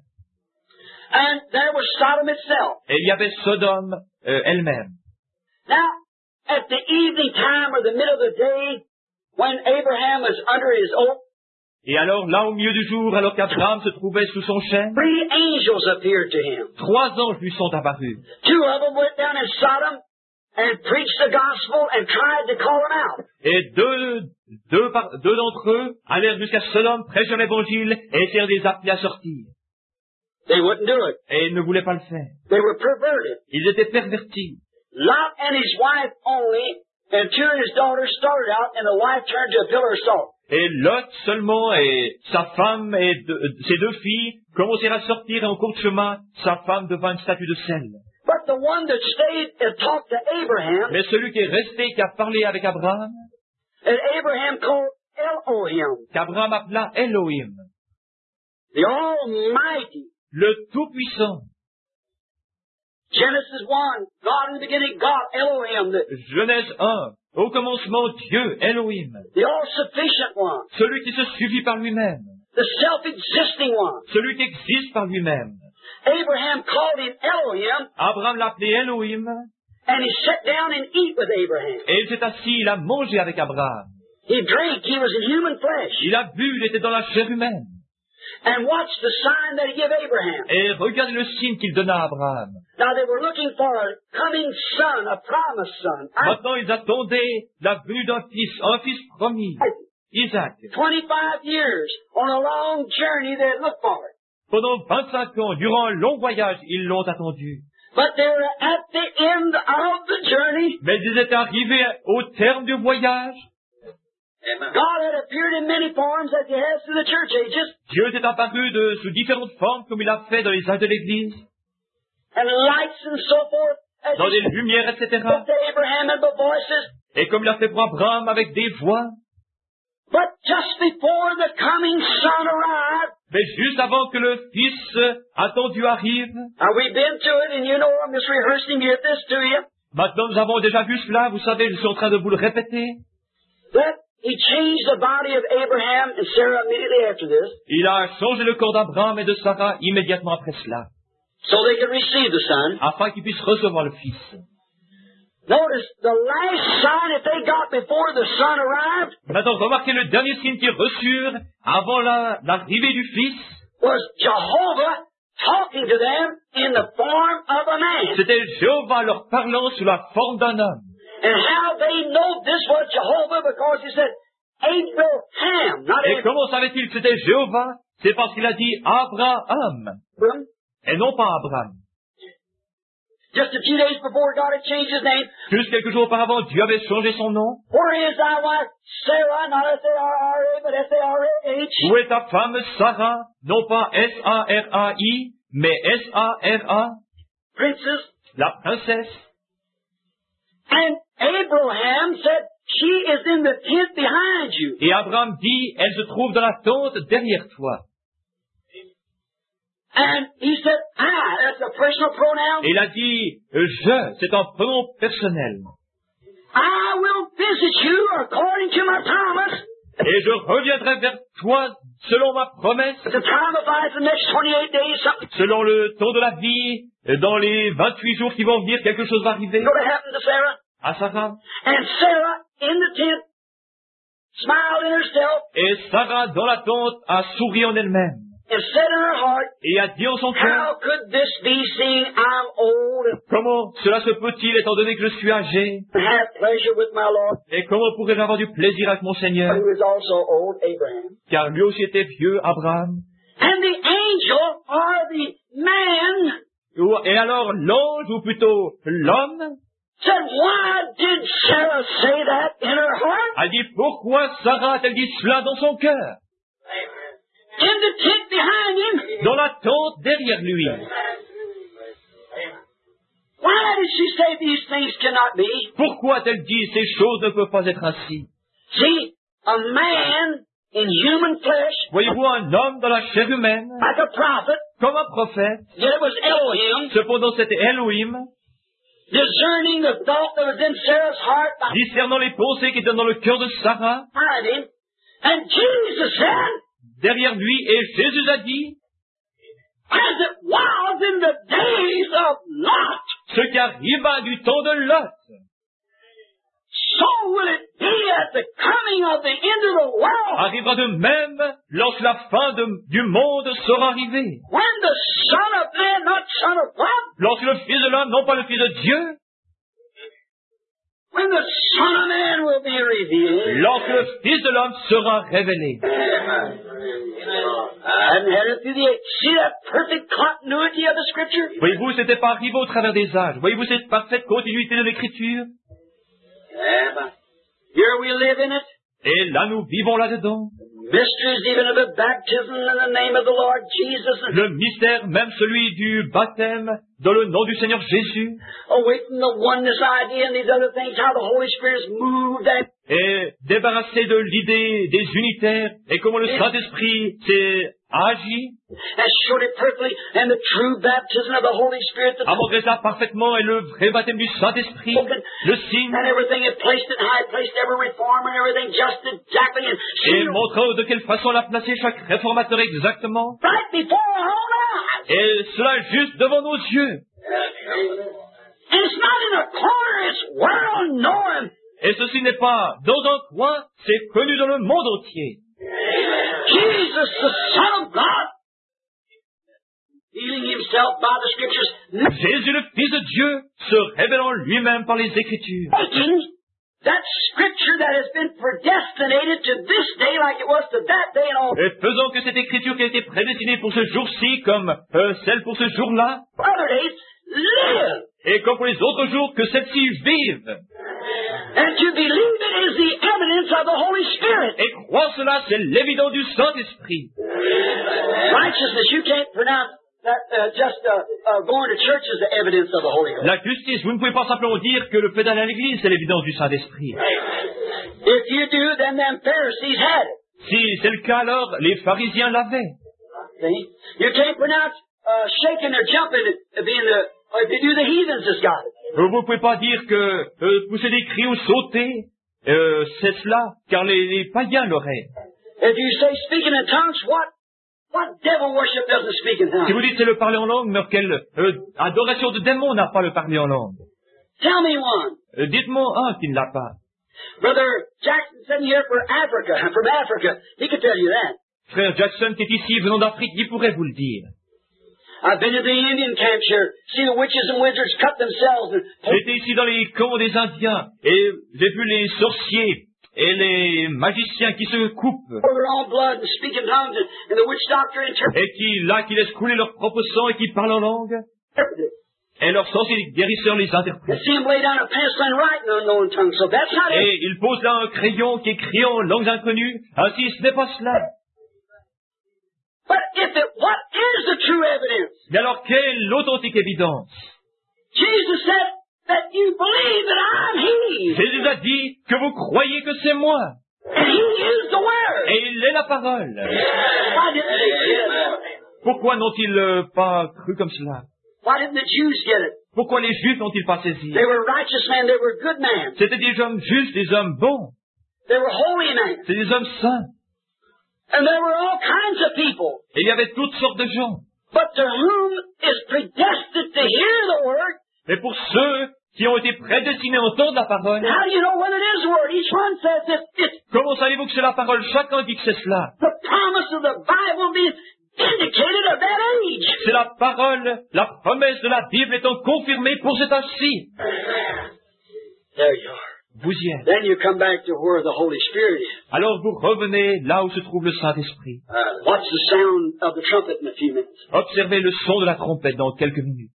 And there was Sodom itself. Et il y avait Sodome euh, elle-même. Now, at the evening time or the middle of the day, when Abraham was under his oath, Et alors, là, au milieu du jour, alors qu'Abraham se trouvait sous son chêne, three angels appeared to him. trois anges lui sont apparus. Two of them went down in Sodom and preached the gospel and tried to call him out. Et deux, deux, par- deux d'entre eux allèrent jusqu'à Sodome, prêchant l'évangile et essayèrent de les appeler à sortir. They wouldn't do it. Et ils ne voulaient pas le faire. They were perverted. Ils étaient pervertis. Lot and his wife only, and two of his daughters started out, and the wife turned to a pillar of salt. Et Lot seulement et sa femme et de, ses deux filles commencèrent à sortir et en cours de chemin, sa femme devint une statue de sel. But the one that stayed and talked to Abraham, Mais celui qui est resté, qui a parlé avec Abraham, and Abraham called Elohim, qu'Abraham appela Elohim, the Almighty. le Tout-Puissant. Genesis one, God in the beginning, God, Elohim, the, Genèse un, au commencement Dieu, Elohim, the all-sufficient one, celui qui se suffit par lui-même, the self-existing one. celui qui existe par lui-même. Abraham called him Elohim, Abraham l'appelait Elohim, and he sat down and eat with Abraham. et il s'est assis, il a mangé avec Abraham. He drank, he was in human flesh. Il a bu, il était dans la chair humaine. And watch the sign that he gave Abraham. Et regarde le signe qu'il donna à Abraham. Now they were looking for a coming son, a promised son. I, Maintenant, ils attendaient la venue d'un fils, un fils promis, Isaac. twenty-five years on a long journey they looked for it. Pendant vingt-cinq ans, durant un long voyage, ils l'ont attendu. But they were at the end of the journey. Mais ils étaient arrivés au terme du voyage. God had appeared in many forms as he has through the church ages. Dieu était apparu de, sous différentes formes, comme il a fait dans les âges de l'Église, And lights and so forth. As dans he les lumières, et spoke cetera. to Abraham and the voices. Et comme il a fait pour Abraham avec des voix. But just before the coming son arrived, Mais juste avant que le fils attendu arrive, now we've been to it, and you know I'm just rehearsing to get this to you, maintenant nous avons déjà vu cela, vous savez, je suis en train de vous le répéter. that he changed the body of Abraham and Sarah immediately after this, Il a changé le corps d'Abraham et de Sarah immédiatement après cela, so they could receive the son. afin qu'ils puissent recevoir le fils. Notice the last sign that they got before the son arrived Maintenant, remarquez le dernier signe qu'ils reçurent avant la- l'arrivée du fils, was Jehovah talking to them in the form of a man. c'était Jéhovah leur parlant sous la forme d'un homme. And how they know this was Jehovah? Because he said, Abraham, not Et Abraham. comment savait-il que c'était Jéhovah? C'est parce qu'il a dit Abraham, et non pas Abraham. Just a few days before God had changed his name. Juste quelques jours auparavant, Dieu avait changé son nom. Where is thy wife Sarah? Not S A R R A, but S A R H. Où est ta femme Sarah? Non pas S A R A I, mais S A R A, Princess. la princesse. And Abraham said, she is in the tent behind you. Et Abraham dit, elle se trouve dans la tente derrière toi. And he said, I, that's a personal pronoun. Et il a dit, je, c'est un pronom personnel. I will visit you according to my promise. Et je reviendrai vers toi selon ma promesse, The time of the next twenty-eight days, something selon le temps de la vie, dans les vingt-huit jours qui vont venir, quelque chose va arriver going to happen to Sarah. à Sarah. And Sarah in the tent smiled in herself Et Sarah, dans la tente, a souri en elle-même and said in her heart, et a dit en son how cœur, could this be seeing I'm old and comment cela se peut-il étant donné que je suis âgé? have pleasure with my Lord? Et comment pourrais-je avoir du plaisir avec mon Seigneur? Who is also old, Abraham. Car lui aussi était vieux, Abraham. And the angel, or the man, Ou- Et alors l'ange, ou plutôt l'homme, said, why did Sarah say that in her heart? a dit, pourquoi Sarah a-t-elle dit cela dans son cœur? In the tent behind him. Dans la tente derrière lui. Why did she say these things cannot be? Pourquoi a-t-elle dit ces choses ne peuvent pas être ainsi? See, a man in human flesh, Voyez-vous un homme dans la chair humaine, like a prophet, comme un prophète, yet it was Elohim, cependant c'était Elohim, discerning the thought that was in Sarah's heart discernant les pensées qui étaient dans le cœur de Sarah, behind him. And Jesus said, derrière lui, et Jésus a dit, as it was in the days of Lot, ce qui arriva du temps de Lot, so will it be at the coming of the end of the world. arrivera de même lorsque la fin de- du monde sera arrivée. When the Son of Man, not Son of God, Lorsque le Fils de l'homme, non pas le Fils de Dieu, when the Son of Man will be revealed. Lorsque le Fils de l'homme sera révélé. And headed through the age. See that perfect continuity of the Scripture? Voyez-vous, c'était pas arrivé au travers des âges. Voyez-vous cette parfaite continuité de l'Écriture? Amen. Here we live in it. Et là, nous vivons là-dedans. Mysteries even of the baptism in the name of the Lord Jesus. Le mystère, même celui du baptême, dans le nom du Seigneur Jésus. Awaiting the oneness idea and these other things, how the Holy Spirit has moved and Et débarrassé de l'idée des unitaires et comment le Saint-Esprit s'est agi, has showed it perfectly, and the true baptism of the Holy Spirit, the a montré ça parfaitement, et le vrai baptême du Saint-Esprit, le signe, and everything it placed it high, placed every reformer and everything just exactly, and et sealed montrant de quelle façon l'a placé chaque réformateur exactement, right before our own eyes. et cela juste devant nos yeux. And it's not in a corner, it's well known. Et ceci n'est pas dans un coin, c'est connu dans le monde entier. Jesus, the Son of God, healing himself by the Scriptures, Jésus, le Fils de Dieu, se révélant lui-même par les Écritures. making that Scripture that has been predestinated to this day like it was to that day and all Et faisant que cette Écriture qui a été prédestinée pour ce jour-ci comme euh, celle pour ce jour-là, other days live. et comme pour les autres jours, que celle-ci vive. And to believe it is the evidence of the Holy Spirit. Et croire cela, c'est l'évidence du Saint-Esprit. Righteousness, you can't pronounce that uh, just uh, uh, going to church is the evidence of the Holy Ghost. La justice, vous ne pouvez pas simplement dire que le fait d'aller à l'église, c'est l'évidence du Saint-Esprit. If you do, then them Pharisees had it. Si c'est le cas, alors les pharisiens l'avaient. See? You can't pronounce uh, shaking or jumping it being the, or if you do, the heathens has got it. Vous ne pouvez pas dire que euh, pousser des cris ou sauter, euh, c'est cela, car les, les païens l'auraient. If you say speaking in tongues, what what devil worship doesn't speak in Si tongues? vous dites c'est le parler en langue, mais quelle euh, adoration de démon n'a pas le parler en langue? Tell me one. Euh, Dites-moi un qui ne l'a pas. Brother Jackson sitting here for Africa, from Africa, he could tell you that. Frère Jackson qui est ici, venant d'Afrique, il pourrait vous le dire. I've been to the Indian camps here, see the witches and wizards cut themselves and J'étais ici dans les camps des Indiens, et j'ai vu les sorciers et les magiciens qui se coupent, pour their own blood and speak in tongues, and, and the witch doctor interpret et qui, là, qui laissent couler leur propre sang et qui parlent en langue, it. et leurs sorciers guérisseurs les I interprètent. see them lay down a pencil and write in unknown tongues, so that's not it. Et ils posent là un crayon qui écrit en langues inconnues. Ainsi, ce n'est pas cela. But if it, what is the true evidence? Mais alors, quelle est l'authentique évidence? Jesus said that you believe that I'm He. Jésus a dit que vous croyez que c'est moi. And He is the Word. Et il est la parole. Why didn't they get it? Pourquoi n'ont-ils euh, pas cru comme cela? Why didn't the Jews get it? Pourquoi les Juifs n'ont-ils pas saisi? They were righteous men, they were good men, C'étaient des hommes justes, des hommes bons. they were holy men, C'est des hommes saints. and there were all kinds of people. Et il y avait toutes sortes de gens. But to whom is predestined to hear the Word, Mais pour ceux qui ont été prédestinés à entendre la parole, how do you know whether it is the Word? Each one says it, it's comment savez-vous que c'est la parole? Chacun dit que c'est cela. the promise of the Bible being indicated of that age. C'est la parole, la promesse de la Bible étant confirmée pour cet âge-ci. There you are. Vous y êtes. Then you come back to where the Holy Spirit is. Alors vous revenez là où se trouve le Saint-Esprit. Uh, watch the sound of the trumpet in a few minutes. Observez le son de la trompette dans quelques minutes.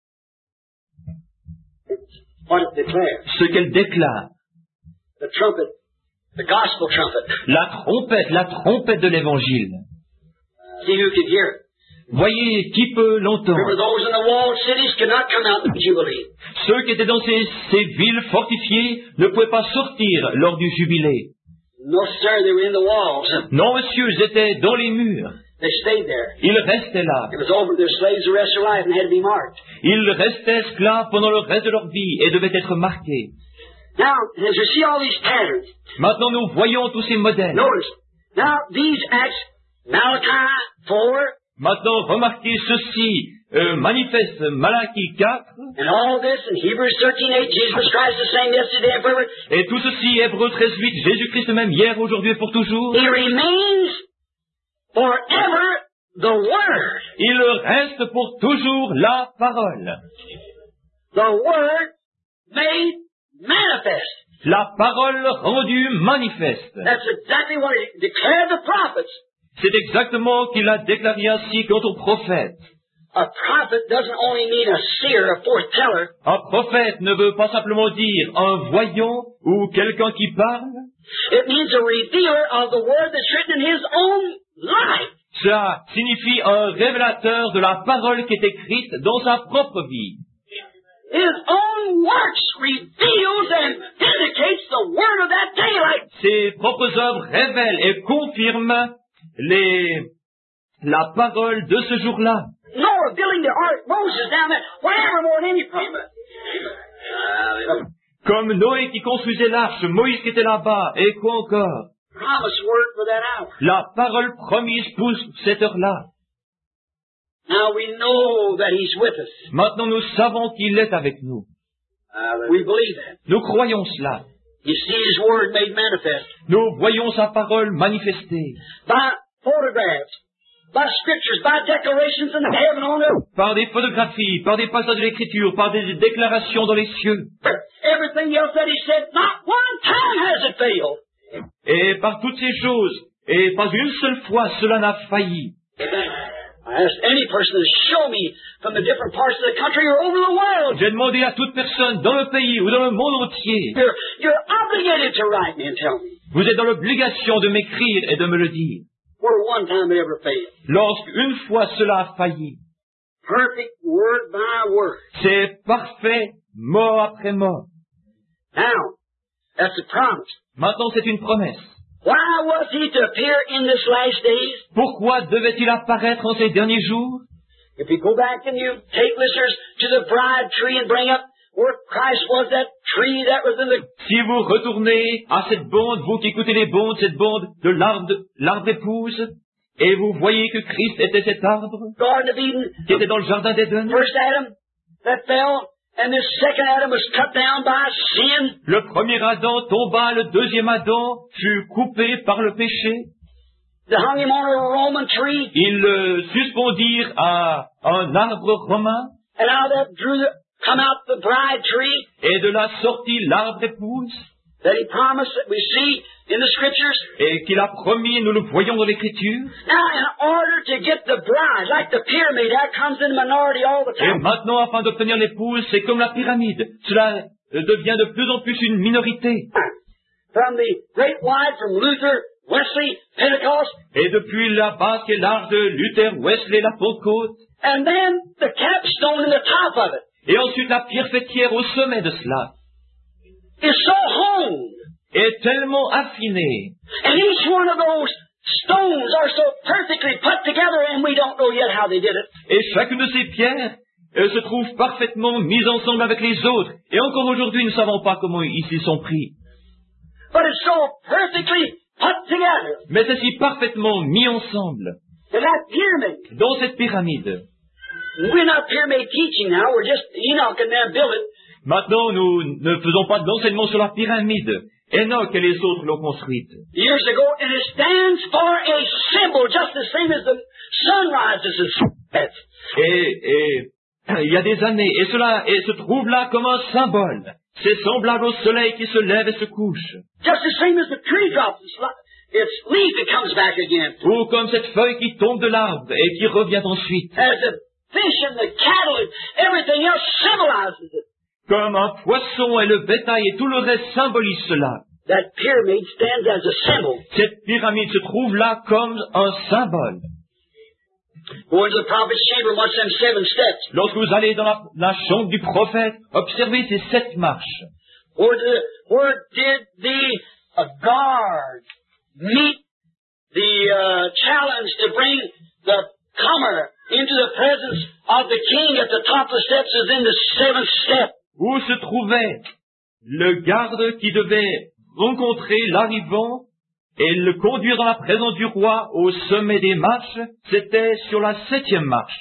What it declares. Ce qu'elle déclare. The trumpet, the gospel trumpet. La trompette, la trompette de l'Évangile. See who can hear it. Voyez qui peut Remember, l'entendre. those in the walled cities could not come out in the Jubilee. Ceux qui étaient dans ces, ces villes fortifiées ne pouvaient pas sortir lors du jubilé. No, sir, they were in the walls. Non, monsieur, ils étaient dans les murs. They stayed there. Ils restaient là. It was over their slaves the rest of their life and had to be marked. Ils restaient esclaves pendant le reste de leur vie et devaient être marqués. Now, as you see all these patterns, Maintenant, nous voyons tous ces modèles. notice, now these acts, Malachi four, Maintenant, remarquez ceci, euh, manifeste Malachie quatre, and all this in Hebrews thirteen eight, Jesus Christ the same yesterday and forever. et tout ceci, Hébreux treize huit, Jésus-Christ même hier, aujourd'hui et pour toujours. He remains forever the Word. Il reste pour toujours la parole. The Word made manifest. La parole rendue manifeste. That's exactly what he declared the prophets. C'est exactement qu'il a déclaré ainsi quant au prophète. A prophet doesn't only mean a seer, a foreteller. Un prophète ne veut pas simplement dire un voyant ou quelqu'un qui parle. It means a revealer of the word that's written in his own life. Cela signifie un révélateur de la parole qui est écrite dans sa propre vie. His own works reveals and indicates the word of that day. Like Ses propres œuvres révèlent et confirment les, la parole de ce jour-là. Noah building the ark, Moses down there, whatever more than any prophet. Comme Noé qui construisait l'arche, Moïse qui était là-bas, et quoi encore? Promise word for that hour. La parole promise pour cette heure-là. Now we know that he's with us. Maintenant nous savons qu'il est avec nous. We believe that. Nous croyons cela. You see his word made manifest Nous voyons sa parole manifestée by photographs, by scriptures, by declarations in heaven on earth. par des photographies, par des passages de l'Écriture, par des déclarations dans les cieux, Everything else that he said, not one time has it failed. et par toutes ces choses, et pas une seule fois cela n'a failli. I asked any person to show me from the different parts of the country or over the world. J'ai demandé à toute personne dans le pays ou dans le monde entier, You're, you're obligated to write me and tell me vous êtes dans l'obligation de m'écrire et de me le dire. where one time it ever failed. Lorsqu'une fois cela a failli, Perfect word by word. c'est parfait, mot après mot. Now, that's a promise. Maintenant c'est une promesse. Why was he to appear in this last days? Pourquoi devait-il apparaître en ces derniers jours? If you go back and you take listeners to the bride tree and bring up where Christ was, that tree that was in the Si vous retournez à cette bande, vous qui écoutez les bandes, cette bande de l'arbre, de- l'arbre épouse, et vous voyez que Christ était cet arbre Garden of Eden, qui était dans le jardin d'Éden, first Adam that fell, and this second Adam was cut down by sin. le premier Adam tomba, le deuxième Adam fut coupé par le péché. They hung him on a Roman tree, Ils le suspendirent à un arbre romain, and out of that drew the, come out the bride tree et de là sortit l'arbre épouse, that he promised that we see in the scriptures. et qu'il a promis, nous le voyons dans l'Écriture. Now, in order to get the bride, like the pyramid, that comes in minority all the Et time. maintenant, afin d'obtenir l'épouse, c'est comme la pyramide. Cela euh, devient de plus en plus une minorité. From the great wide, from Luther, Wesley, Pentecost, Et depuis la base qui est large de Luther, Wesley, la Pentecôte, and then the capstone in the top of it et ensuite la pierre fêtière au sommet de cela, is so honed. est tellement affinée. And each one of those stones are so perfectly put together, and we don't know yet how they did it. Et chacune de ces pierres euh, se trouve parfaitement mise ensemble avec les autres. Et encore aujourd'hui, nous ne savons pas comment ils s'y sont pris. But it's so perfectly put together. Mais c'est si parfaitement mis ensemble And that pyramid, dans cette pyramide. we're not pyramid teaching now, we're just Enoch and them built it. Maintenant, nous ne faisons pas de l'enseignement sur la pyramide. Enoch et les autres l'ont construite. Years ago, and it stands for a symbol, just the same as the sun rises and sets. Et, et il y a des années, et cela et se trouve là comme un symbole. C'est semblable au soleil qui se lève et se couche. Just the same as the tree drops its, li- its leaf, it comes back again. Ou comme cette feuille qui tombe de l'arbre et qui revient ensuite. As the fish and the cattle and everything else symbolizes it. Comme un poisson et le bétail et tout le reste symbolise cela. That pyramid stands as a symbol. Cette pyramide se trouve là comme un symbole. Go into the prophet's chamber and watch them seven steps. Lorsque vous allez dans la, la chambre du prophète, observez ces sept marches. Where, the, where did the uh, guard meet the uh, challenge to bring the comer into the presence of the king at the top of the steps is in the seventh step. Où se trouvait le garde qui devait rencontrer l'arrivant et le conduire dans la présence du roi au sommet des marches? C'était sur la septième marche.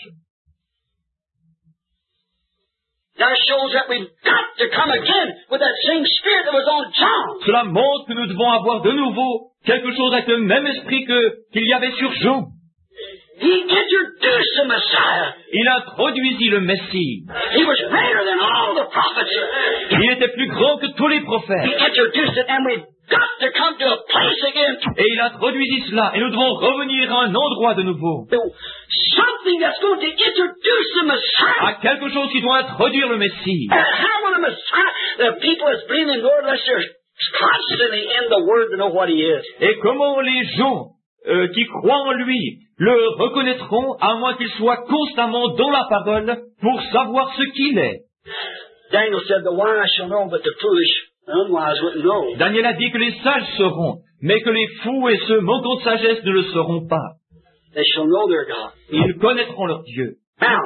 That shows that we've got to come again with that same spirit that was on John. Cela montre que nous devons avoir de nouveau quelque chose avec le même esprit que qu'il y avait sur Jean. He introduced the Messiah. Il introduisit le Messie. He was greater than all the prophets. He Il était plus grand que tous les He prophètes. introduced it, and we've got to come to a place again. Et il introduisit cela, et nous devons revenir à un endroit de nouveau, Something that's going to introduce the Messiah. à quelque chose qui doit introduire le Messie. And how will the Messiah, the people that's believing in the Lord, unless they're constantly in the Word to know what He is? Et comment les gens euh, qui croient en lui le reconnaîtront à moins qu'ils soient constamment dans la parole pour savoir ce qu'il est. Daniel said, the wise shall know, but the foolish and unwise wouldn't know. Daniel a dit que les sages sauront, mais que les fous et ceux manquant de sagesse ne le sauront pas. They shall know their God. Ils connaîtront leur Dieu. Now,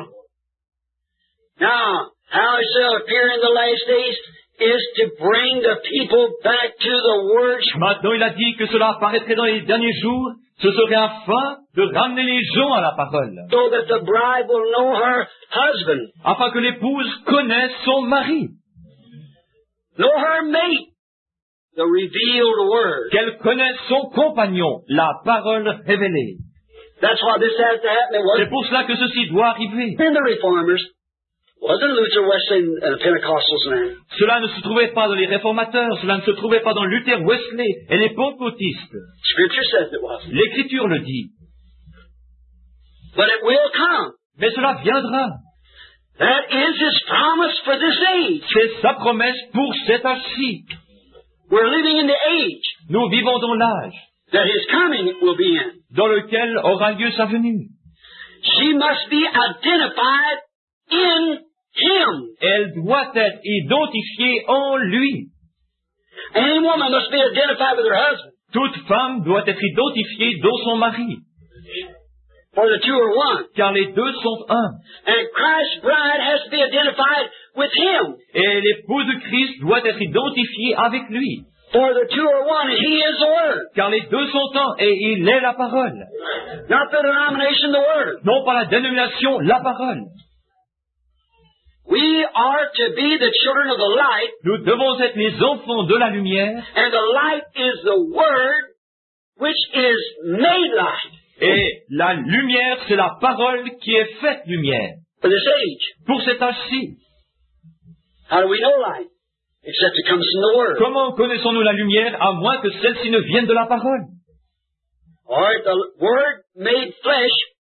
now, how He shall appear in the last days is to bring the people back to the Word. Maintenant, il a dit que cela apparaîtrait dans les derniers jours. Ce serait afin de ramener les gens à la parole, So that the bride will know her husband, afin que l'épouse connaisse son mari, know her mate, the revealed Word. qu'elle connaisse son compagnon, la parole révélée. That's why this has to happen. It C'est wasn't pour cela que ceci doit arriver. in the Reformers, wasn't Luther, Wesley, and the Pentecostals and that. Cela ne se trouvait pas dans les réformateurs, cela ne se trouvait pas dans Luther, Wesley et les pentecôtistes. Scripture says it wasn't. L'Écriture le dit. But it will come. Mais cela viendra. That is His promise for this age. C'est sa promesse pour cet âge-ci. We're living in the age Nous vivons dans l'âge that His coming will be in. dans lequel aura lieu sa venue. She must be identified in Him. Elle doit être identifiée en lui. Any woman must be identified with her husband. Toute femme doit être identifiée dans son mari, For the two are one. car les deux sont un. And Christ's bride has to be identified with Him. Et l'épouse de Christ doit être identifiée avec lui, For the two are one, and He is the Word. car les deux sont un et il est la parole. Not the denomination, the Word. Non pas la dénomination, la parole. We are to be the children of the light, Nous devons être les enfants de la lumière, and the light is the Word, which is made light et la lumière, c'est la parole qui est faite lumière. for this age. Pour cet âge-ci, How do we know light? Except it comes from the Word. comment connaissons-nous la lumière à moins que celle-ci ne vienne de la parole? All right, the Word made flesh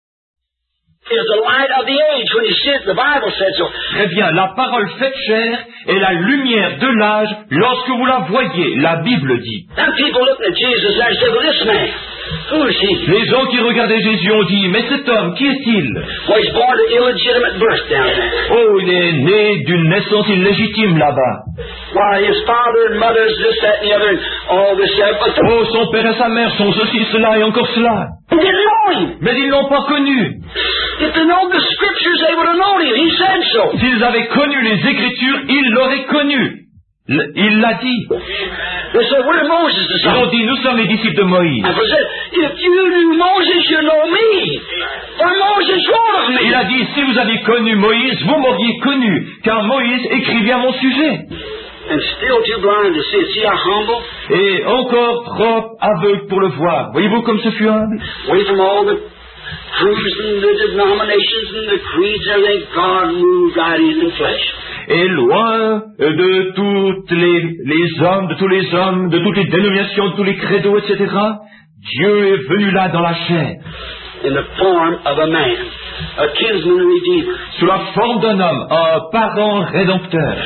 is the light of the age. When He says, the Bible said so. Très bien, la parole faite chair est la lumière de l'âge lorsque vous la voyez, la Bible dit. Some people looking at Jesus and say, well, this man, who is he? Les gens qui regardaient Jésus ont dit, mais cet homme, qui est-il? Well, he's born of illegitimate birth down there. Oh, il est né d'une naissance illégitime là-bas. Why, his father and mother's this, that, and the other, and all this, that. But the, Oh, son père et sa mère sont ceci, cela et encore cela. they didn't know him. Mais ils l'ont pas connu. If they know the Scriptures, they would have known him. He said so. S'ils avaient connu les Écritures, ils l'auraient connu. L- Il l'a dit. They said, we're Moses' Ils ont disciples. dit, nous sommes les disciples de Moïse. And he said, if you knew Moses, you know me. For Moses wrote of me. Il a dit, si vous aviez connu Moïse, vous m'auriez connu, car Moïse écrivait à mon sujet. And still too blind to see it. See how humble? Et encore trop aveugle pour le voir. Voyez-vous comme ce fut humble? Away from all the creeds and the denominations and the creeds and everything, God moved right in the flesh. Et loin de toutes les, les hommes, de tous les hommes, de toutes les dénominations, de tous les credos, et cetera, Dieu est venu là dans la chair, In the form of a man, a kinsman redeemer. sous la forme d'un homme, un parent rédempteur.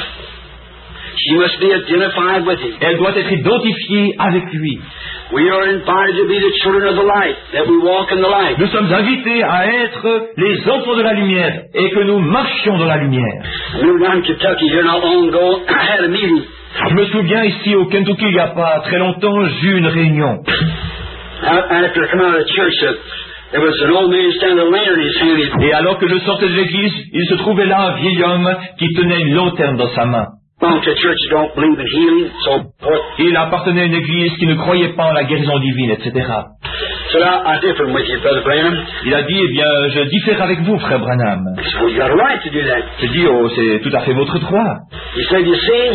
She must be identified with him. Elle doit être identifiée avec lui. We are invited to be the children of the light, that we walk in the light. Nous sommes invités à être les enfants de la lumière et que nous marchions dans la lumière. I remember down in Kentucky here not long ago, I had a meeting. Je me souviens ici au Kentucky, il n'y a pas très longtemps, j'ai eu une réunion. Out, after I come out of the church, uh, there was an old man standing with a lantern in his hand. Et alors que je sortais de l'église, il se trouvait là un vieil homme qui tenait une lanterne dans sa main. Belonged to a church that don't believe in healing, so forth. Il appartenait à une église qui ne croyait pas en la guérison divine, et cetera. So now I differ with you, Brother Branham. Il a dit, eh bien, je diffère avec vous, frère Branham. I said, well, you got a right to do that. J'ai dit, oh, c'est tout à fait votre droit. He said, you see,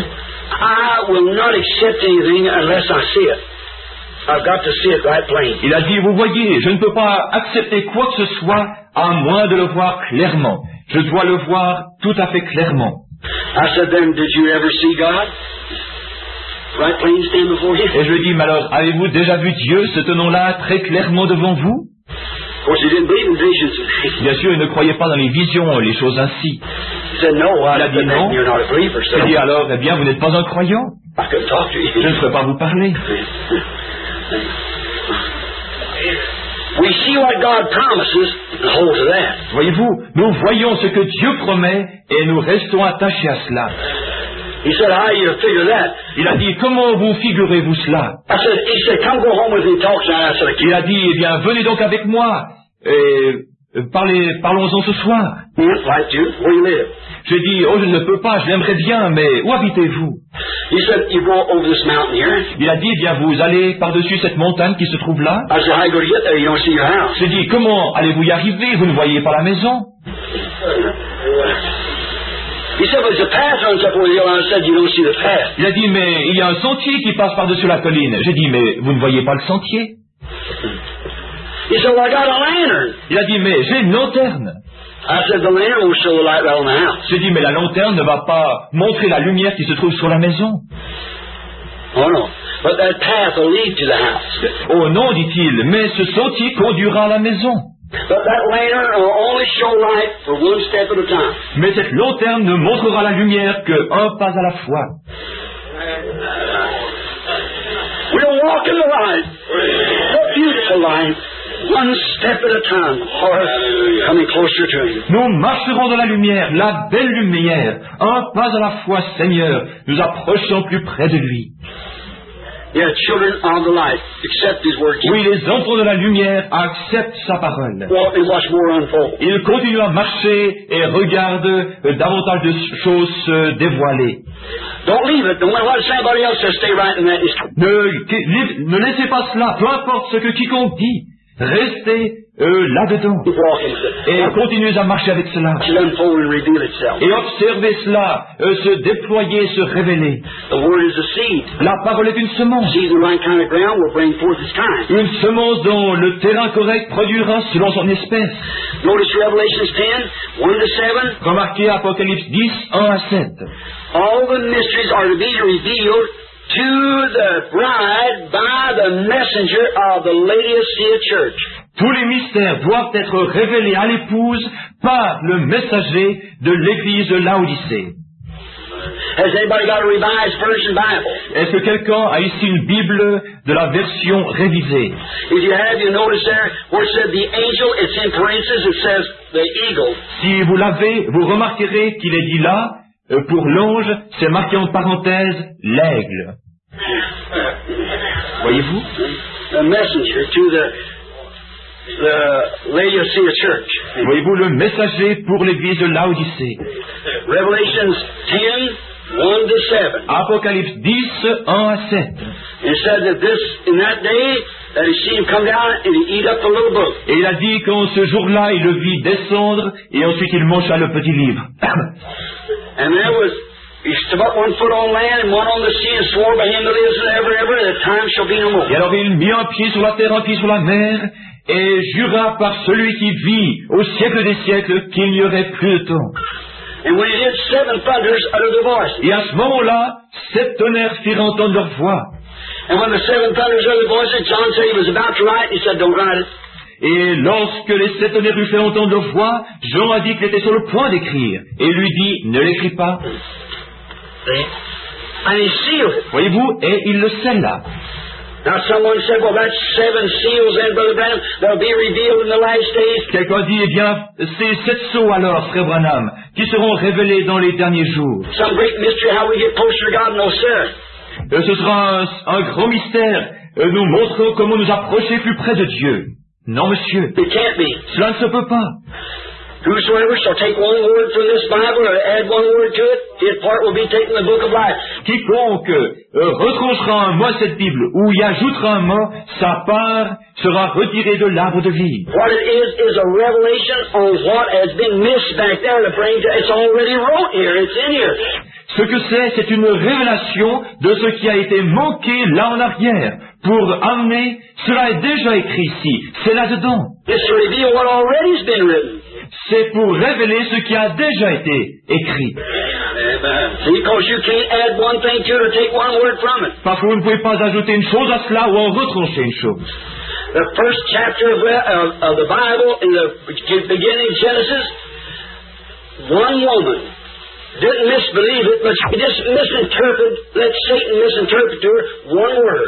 I will not accept anything unless I see it. I've got to see it right plain. Il a dit, vous voyez, je ne peux pas accepter quoi que ce soit à moins de le voir clairement. Je dois le voir tout à fait clairement. I said, then, did you ever see God? Right plain stand before you? Et je lui ai dit, mais alors, avez-vous déjà vu Dieu se tenant là très clairement devant vous? Of course, he didn't believe in visions. Bien sûr, il ne croyait pas dans les visions, les choses ainsi. He said, no, I Il a dit said, non. then you're not a believer, so J'ai dit alors, eh bien, vous n'êtes pas un croyant. I couldn't talk to Je you. ne peux pas vous parler. We see what God promises and hold to that. Voyez-vous, nous voyons ce que Dieu promet et nous restons attachés à cela. He said, how do you figure that? Il a dit, comment vous figurez-vous cela? I said, he said, come go home with me and talk tonight. I said, I Il a dit, eh bien, venez donc avec moi et euh, parlez, parlons-en ce soir. can't like to. Where you live? J'ai dit, oh, je ne peux pas, je l'aimerais bien, mais où habitez-vous? He said, you go over this mountain here. Il a dit, eh bien, vous allez par-dessus cette montagne qui se trouve là. I said, how you going to get there? You don't see your house. J'ai dit, comment allez-vous y arriver? Vous ne voyez pas la maison. He said, well, there's a path runs up over the hill. And I said, you don't see the path. Il a dit, mais il y a un sentier qui passe par-dessus la colline. J'ai dit, mais vous ne voyez pas le sentier? He said, well, I got a lantern. Il a dit, mais j'ai une lanterne. I said, the lantern will show the light right on the house. J'ai dit, mais la lanterne ne va pas montrer la lumière qui se trouve sur la maison. Oh, no. But that path will lead to the house. Oh non, dit-il, mais ce sentier conduira à la maison. But that lantern will only show light for one step at a time. Mais cette lanterne ne montrera la lumière qu'un pas à la fois. We'll walk in the light, the beautiful light, one step at a time, or coming closer to Him. Nous marcherons dans la lumière, la belle lumière, un pas à la fois, Seigneur, nous approchons plus près de lui. Yeah, children of the light, accept His word. Oui, les enfants de la lumière acceptent sa parole. Walk and watch more unfold. Ils continuent à marcher et regardent euh, davantage de choses se dévoiler. Don't leave it. No matter what somebody else says, stay right in that. Ne, qui- ne laissez pas cela, peu importe ce que quiconque dit, restez euh, là-dedans. Keep walking with it. Et continuez à marcher avec cela. Watch it unfold and reveal itself. Et observez cela, euh, se déployer, se révéler. The word is a seed. La parole est une semence. Seed in the right kind of ground will bring forth its kind. Une semence dont le terrain correct produira selon son espèce. Notice Revelations ten, one to seven. Remarquez Apocalypse dix, un à sept. All the mysteries are to be revealed to the bride by the messenger of the Laodicea church. Tous les mystères doivent être révélés à l'épouse par le messager de l'église de Laodicée. Has anybody got a revised version Bible? Est-ce que quelqu'un a ici une Bible de la version révisée? If you have, you notice there where it said the angel, it's in parentheses, it says the eagle. Si vous l'avez, vous remarquerez qu'il est dit là, euh, pour l'ange, c'est marqué en parenthèse, l'aigle. Voyez-vous? The messenger to the, the Laodicea church. Voyez-vous le messager pour l'église de Laodicée? Revelations ten, one to seven. Apocalypse dix, un à sept. It said that this, in that day, that he seen him come down and he eat up the little book. Et il a dit qu'en ce jour-là, il le vit descendre, et ensuite il mangea le petit livre. And there was, he stood up one foot on land and one on the sea and swore by him that lives forever and ever that time shall be no more. Et alors il mit un pied sur la terre, un pied sur la mer, et jura par celui qui vit au siècle des siècles qu'il n'y aurait plus de temps. And when he did, seven thunders uttered their voices. Et à ce moment-là, sept tonnerres firent entendre leur voix. And when the seven thunders uttered their voices, John said he was about to write, he said, don't write it. Et lorsque les sept tonnerres eurent fait entendre leur voix, Jean a dit qu'il était sur le point d'écrire, et lui dit, ne l'écris pas. See? And he sealed it. Voyez-vous, et il le scella. Now someone said, well, that's seven seals then, Brother Branham, that'll be revealed in the last days. Quelqu'un dit, eh bien, c'est sept sceaux alors, frère Branham, qui seront révélés dans les derniers jours. Some great mystery how we get closer to God, no sir. Euh, Ce sera un, un grand mystère, euh, nous montrons comment nous approcher plus près de Dieu. Non, monsieur, It can't be. cela ne se peut pas. Whosoever shall take one word from this Bible or add one word to it, his part will be taken in the book of life. Quiconque euh, retranchera un mot à cette Bible ou y ajoutera un mot, sa part sera retirée de l'arbre de vie. What it is is a revelation on what has been missed back there to bring to, it's already wrote here, it's in here. Ce que c'est, c'est une révélation de ce qui a été manqué là en arrière. Pour amener, cela est déjà écrit ici, c'est là-dedans. It's to reveal what already has been written. c'est pour révéler ce qui a déjà été écrit. Because you can't add one thing to it or take one word from it. Parce que vous ne pouvez pas ajouter une chose à cela ou en retrancher une chose. The first chapter of, of, of the Bible, in the beginning of Genesis, one woman didn't misbelieve it, but she just misinterpreted, let Satan misinterpret to her one word.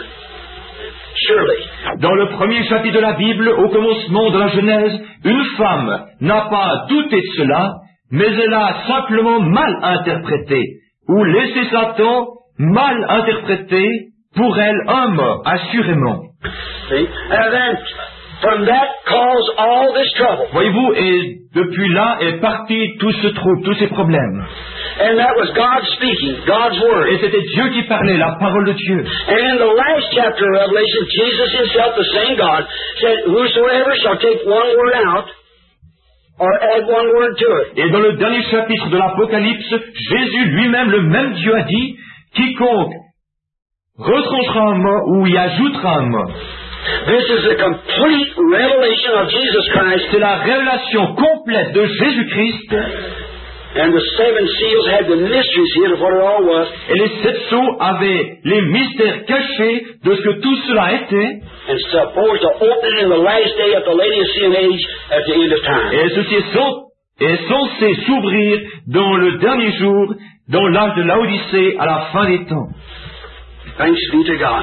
Surely. Dans le premier chapitre de la Bible, au commencement de la Genèse, une femme n'a pas douté de cela, mais elle a simplement mal interprété, ou laissé Satan mal interpréter pour elle un mot, assurément. See? And then, from that caused all this trouble. Voyez-vous, et depuis là est parti tout ce trouble, tous ces problèmes. And that was God speaking, God's word. Et c'était Dieu qui parlait, la parole de Dieu. And in the last chapter of Revelation, Jesus himself, the same God, said, whosoever shall take one word out, or add one word to it. Et dans le dernier chapitre de l'Apocalypse, Jésus lui-même, le même Dieu, a dit, quiconque retranchera un mot ou y ajoutera un mot. This is the complete revelation of Jesus Christ. C'est la révélation complète de Jésus-Christ. And the seven seals had the mysteries here of what it all was. Et les sept sceaux avaient les mystères cachés de ce que tout cela était. And supposed to open in the last day of the Laodicean age at the end of time. Et ceci est, son- est censé s'ouvrir dans le dernier jour, dans l'âge de l'Odyssée, à la fin des temps. Thanks be to God.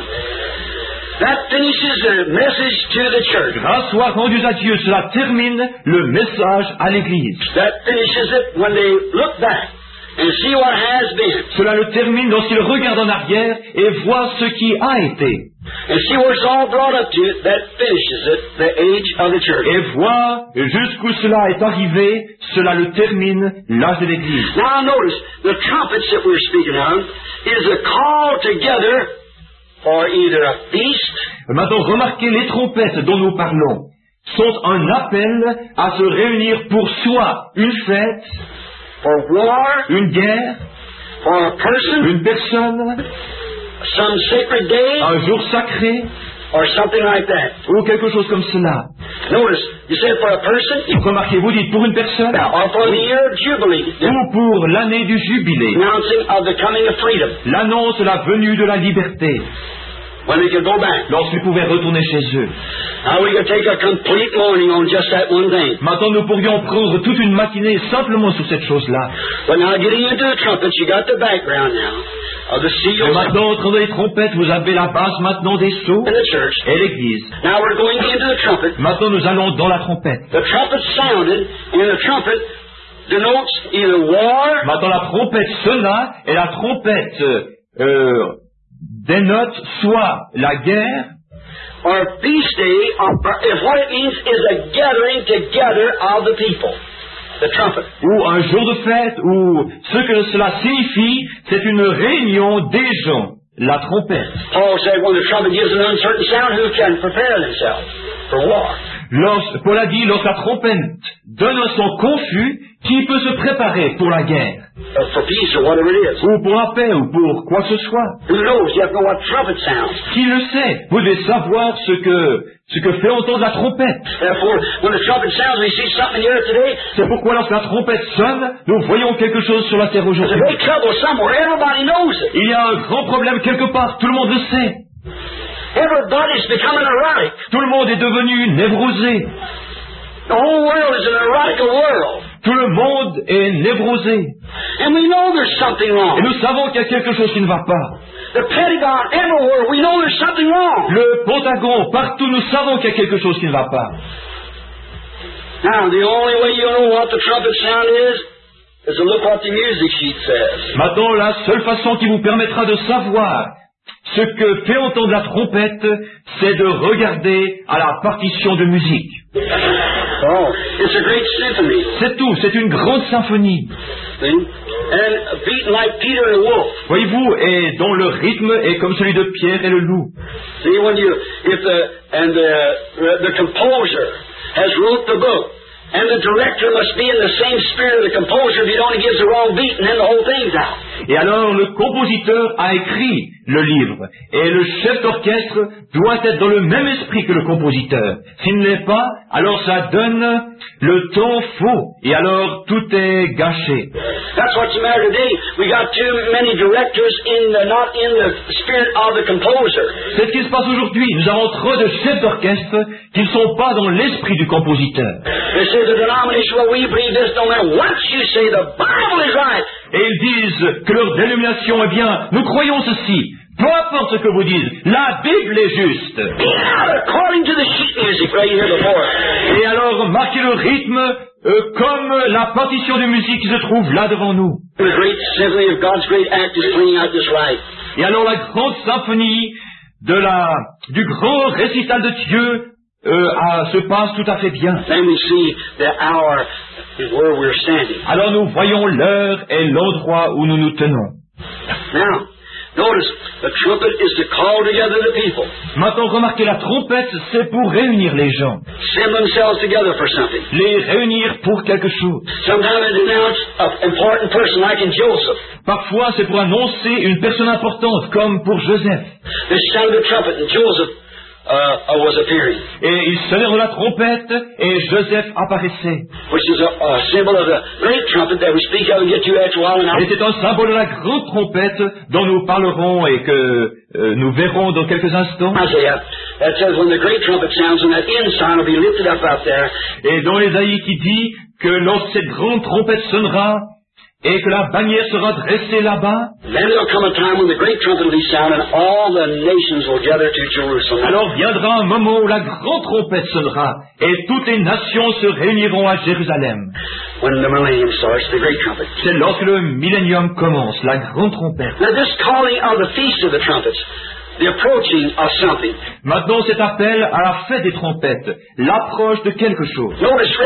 That finishes the message to the church. Grâce soit rendue à Dieu, cela termine le message à l'Église. That finishes it when they look back and see what has been. Cela le termine lorsqu'il regarde en arrière et voit ce qui a été. And see where it's all brought up to. That finishes it, the age of the church. Et voit jusqu'où cela est arrivé, cela le termine, l'âge de l'Église. Now notice, the trumpets that we're speaking of is a call together for either a feast. Maintenant, remarquez, les trompettes dont nous parlons sont un appel à se réunir pour soit une fête, For war, une guerre, for a person, une personne, some sacred day, un jour sacré, or something like that. ou quelque chose comme cela. Notice, you said for a person, Remarquez, vous dites pour une personne, or for the year of Jubilee, the ou pour l'année du jubilé, announcing of the coming of freedom, l'annonce de la venue de la liberté, when they can go back. lorsqu'ils pouvaient retourner chez eux. Now we can take a complete morning on just that one thing. Maintenant, nous pourrions prendre toute une matinée simplement sur cette chose-là. But now getting into the trumpets, you got the background now of the Et seals maintenant, entre les trompettes, vous avez la base maintenant des sceaux in the church. et l'Église. Now we're going into the trumpet. Maintenant, nous allons dans la trompette. The trumpet sounded, and the trumpet denotes either war, Maintenant, la trompette sonna et la trompette euh, dénote soit la guerre, or feast day, or if what it means is a gathering together of the people. The trumpet. ou un jour de fête, ou ce que cela signifie, c'est une réunion des gens, la trompette. Paul said when the trumpet gives an uncertain sound, who can prepare themselves for war? Lorsque, Paul a dit, lorsque la trompette donne un son confus, qui peut se préparer pour la guerre, Or for peace, or whatever it is. ou pour la paix, ou pour quoi que ce soit? Who knows? You have to know what trumpet sounds. Qui le sait? Vous devez savoir ce que, ce que fait entendre la trompette. Therefore, when the trumpet sounds, we see something here today. C'est pourquoi lorsque la trompette sonne, nous voyons quelque chose sur la terre There's a aujourd'hui. great trouble somewhere. Everybody knows it. Il y a un grand problème quelque part, tout le monde le sait. Everybody's becoming neurotic. Tout le monde est devenu névrosé. The whole world is an neurotical world. Tout le monde est névrosé. And we know there's something Et wrong. nous savons qu'il y a quelque chose qui ne va pas. The Pentagon, everywhere, we know there's something wrong. Le Pentagone, partout, nous savons qu'il y a quelque chose qui ne va pas. Now, the only way you know what the trumpet sound is, is to look what the music sheet says. Maintenant, la seule façon qui vous permettra de savoir ce que fait entendre la trompette, c'est de regarder à la partition de musique. Oh, it's a great symphony. C'est tout, c'est une grande symphonie. See? And beaten like Peter and the wolf. Voyez-vous, et dont le rythme est comme celui de Pierre et le loup. See, when you, if the, and the, the, the composer has wrote the book, and the director must be in the same spirit of the composer if he only gives the wrong beat and then the whole thing's out. Et alors le compositeur a écrit le livre, et le chef d'orchestre doit être dans le même esprit que le compositeur. S'il ne l'est pas, alors ça donne le ton faux, et alors tout est gâché. That's what's the matter today. We got too many directors in the, not in the spirit of the composer. C'est ce qui se passe aujourd'hui. Nous avons trop de chefs d'orchestre qui ne sont pas dans l'esprit du compositeur. They say the denomination, well, we believe this, no matter what you say, the Bible is right. Et ils disent que leur dénomination, eh bien, nous croyons ceci. Peu importe ce que vous dites, la Bible est juste. According to the sheet music right here before. Et alors, marquez le rythme euh, comme la partition de musique qui se trouve là devant nous. The great symphony of God's great act is playing out this right. Et alors la grande symphonie de la, du grand récital de Dieu euh, à, se passe tout à fait bien. Then we see the hour is where we're standing. Alors nous voyons l'heure et l'endroit où nous nous tenons. Now, notice, the trumpet is to call together the people. Maintenant, remarquez, la trompette, c'est pour réunir les gens. Send themselves together for something. Les réunir pour quelque chose. Sometimes it announces an important person like in Joseph. Parfois, c'est pour annoncer une personne importante, comme pour Joseph. They sounded the trumpet and Joseph uh, was appearing. Et ils sonnèrent la trompette et Joseph apparaissait. Which is a, a symbol of the great trumpet that we speak of and get to after a while. And et c'est un symbole de la grande trompette dont nous parlerons et que euh, nous verrons dans quelques instants. Isaiah, that says when the great trumpet sounds and that end sign will be lifted up out there. Et dans Ésaïe qui dit que lorsque cette grande trompette sonnera, et que la bannière sera dressée là-bas, alors viendra un moment où la grande trompette sonnera et toutes les nations se réuniront à Jérusalem. C'est lorsque le millénium commence, la grande trompette. Maintenant, cet appel à la fête des trompettes, l'approche de quelque chose.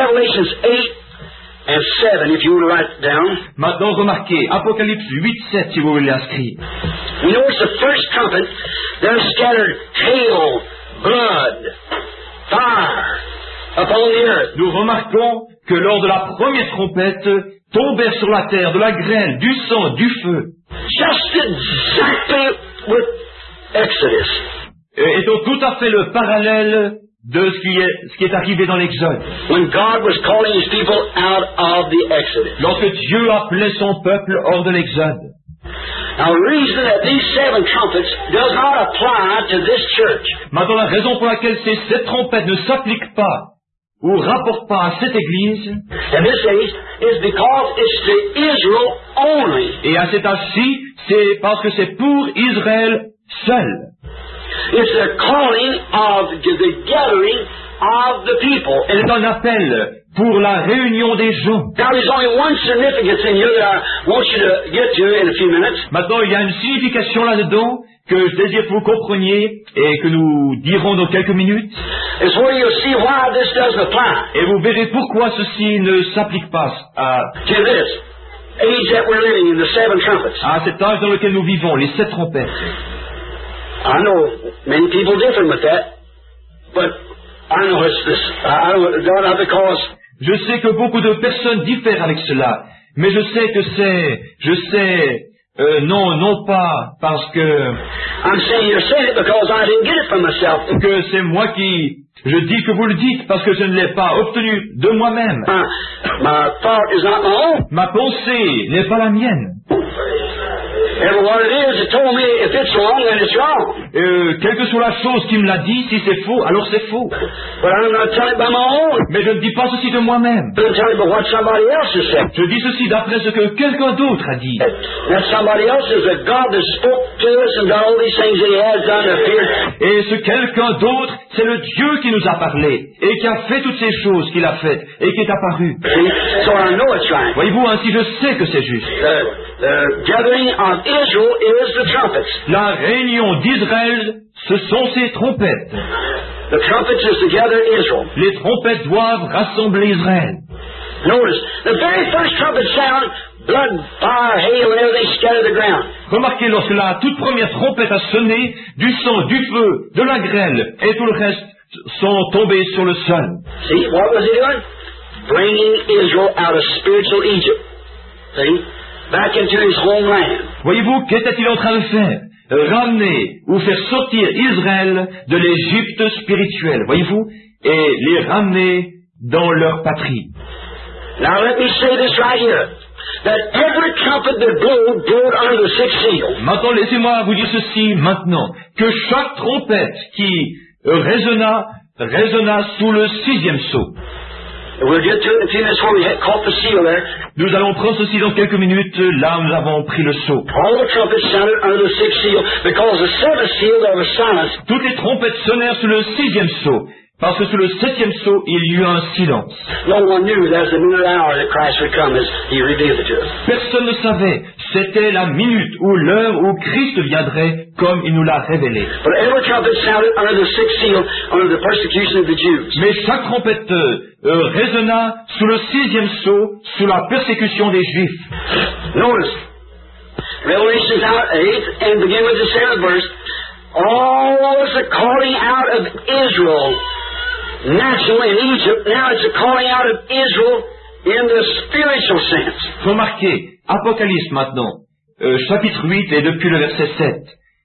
And seven, if you will write it down. Maintenant, remarquez, Apocalypse huit sept, si vous voulez l'inscrire. You notice the first trumpet, there scattered hail, blood, fire upon the earth. Nous remarquons que lors de la première trompette, tombèrent sur la terre de la grêle, du sang, du feu. Just exactly with Exodus. Et donc tout à fait le parallèle de ce qui est, ce qui est arrivé dans l'Exode. When God was calling His people out of the Exodus. Lorsque Dieu appelait son peuple hors de l'Exode. Now, the reason that these seven trumpets does not apply to this church. Maintenant, la raison pour laquelle ces sept trompettes ne s'appliquent pas ou rapportent pas à cette église. And this age is because it's to Israel only. Et à cet âge-ci, c'est parce que c'est pour Israël seul. It's the calling of the gathering of the people. C'est un appel pour la réunion des gens. Now there's only one significance in here that I want you to get to in a few minutes. Maintenant, il y a une signification là-dedans que je désire que vous compreniez et que nous dirons dans quelques minutes. It's where you'll see why this doesn't apply. Et vous verrez pourquoi ceci ne s'applique pas à, to this age that we're living in, the seven trumpets. À cet âge dans lequel nous vivons, les sept trompettes. I know many people different with that, but I know it's this. I don't know because. Je sais que beaucoup de personnes diffèrent avec cela, mais je sais que c'est, je sais, euh, non, non pas parce que. I'm saying you're saying it because I didn't get it from myself. Que c'est moi qui, je dis que vous le dites parce que je ne l'ai pas obtenu de moi-même. My, my thought is not my own. Ma pensée n'est pas la mienne. Ever what it is, it told me if it's wrong, then it's wrong. Euh, quelle que soit la chose qui me l'a dit, si c'est faux, alors c'est faux. But I'm not telling it by my own. Mais je ne dis pas ceci de moi-même. I'm telling you what somebody else has said. Je dis ceci d'après ce que quelqu'un d'autre a dit. That somebody else is a God that spoke to us and done all these things that He has done to appear. Et ce quelqu'un d'autre, c'est le Dieu qui nous a parlé et qui a fait toutes ces choses qu'il a faites et qui est apparu. So I know it's right. Voyez-vous, ainsi je sais que c'est juste. The, the gathering of Israel is the trumpets. La réunion d'Israël, ce sont ces trompettes. The trumpets is to gather Israel. Les trompettes doivent rassembler Israël. Notice, the very first trumpet sound, blood, fire, hail, and everything scattered the ground. Remarquez, lorsque la toute première trompette a sonné, du sang, du feu, de la grêle et tout le reste sont tombés sur le sol. See, what was He doing? Bringing Israel out of spiritual Egypt. See? back into his homeland. Voyez-vous, qu'était-il en train de faire? Ramener ou faire sortir Israël de l'Égypte spirituelle, voyez-vous, et les ramener dans leur patrie. Now let me say this right here, that every trumpet that blowed, blowed under the sixth seal. Maintenant, laissez-moi vous dire ceci maintenant, que chaque trompette qui résonna, résonna sous le sixième sceau. We'll get to it in a few minutes where we had caught the seal there. Nous allons prendre ceci dans quelques minutes, là où nous avons pris le sceau. All the trumpets sounded under the sixth seal, because the seventh seal there was silence. Toutes les trompettes sonnèrent sous le sixième sceau, parce que sous le septième sceau, il y eut un silence. No one knew that was the minute hour that Christ would come as he revealed it to us. Personne ne savait. C'était la minute ou l'heure où Christ viendrait, comme il nous l'a révélé. But every trumpet sounded under the sixth seal, under the persecution of the Jews. Mais chaque trompette euh, résonna sous le sixième sceau, sous la persécution des Juifs. Notice, Revelation eight, and begin with the seventh verse. All is the calling out of Israel, naturally in Egypt. Now it's a calling out of Israel in the spiritual sense. Remarquez, Apocalypse maintenant, euh, chapitre huit et depuis le verset sept.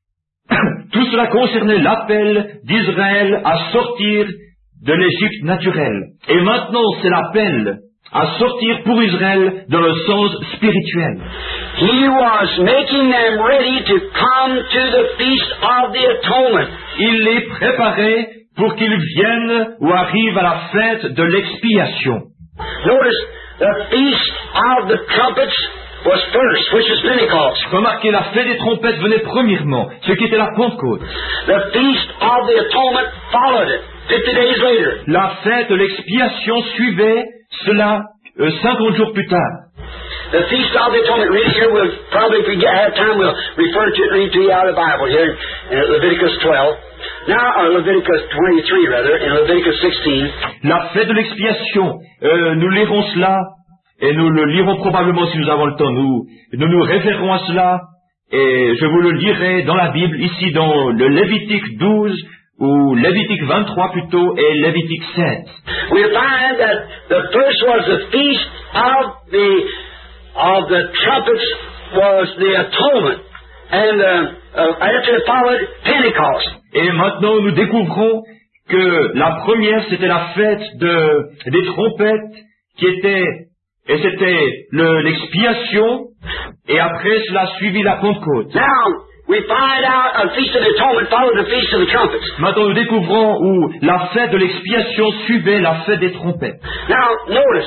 Tout cela concernait l'appel d'Israël à sortir de l'Égypte naturelle. Et maintenant c'est l'appel à sortir pour Israël dans le sens spirituel. He was making them ready to come to the feast of the atonement. Il les préparait pour qu'ils viennent ou arrivent à la fête de l'expiation. Notice, the feast of the trumpets was first, which is Pentecost. Remarquez, la fête des trompettes venait premièrement, ce qui était la Pentecôte. The feast of the atonement followed it, fifty days later. La fête de l'expiation suivait cela euh, cinquante jours plus tard. The feast of the atonement, read here, we'll probably, if we get, have time, we'll refer to it, read to you out of the Bible here in Leviticus twelve. Now, or Leviticus twenty-three, rather, in Leviticus sixteen. La fête de l'expiation, euh, nous lirons cela, et nous le lirons probablement si nous avons le temps. Nous nous, nous référons à cela, et je vous le lirai dans la Bible, ici dans le Lévitique douze, ou Lévitique vingt-trois plutôt, et Lévitique sept. We find that the first was the feast of the of the trumpets was the atonement, and uh, uh, after it followed Pentecost. Et maintenant nous découvrons que la première c'était la fête de, des trompettes qui était, et c'était le, l'expiation, et après cela suivit la Pentecôte. Now, we find out a feast of the atonement followed the feast of the trumpets. Maintenant nous découvrons où la fête de l'expiation suivait la fête des trompettes. Now, notice,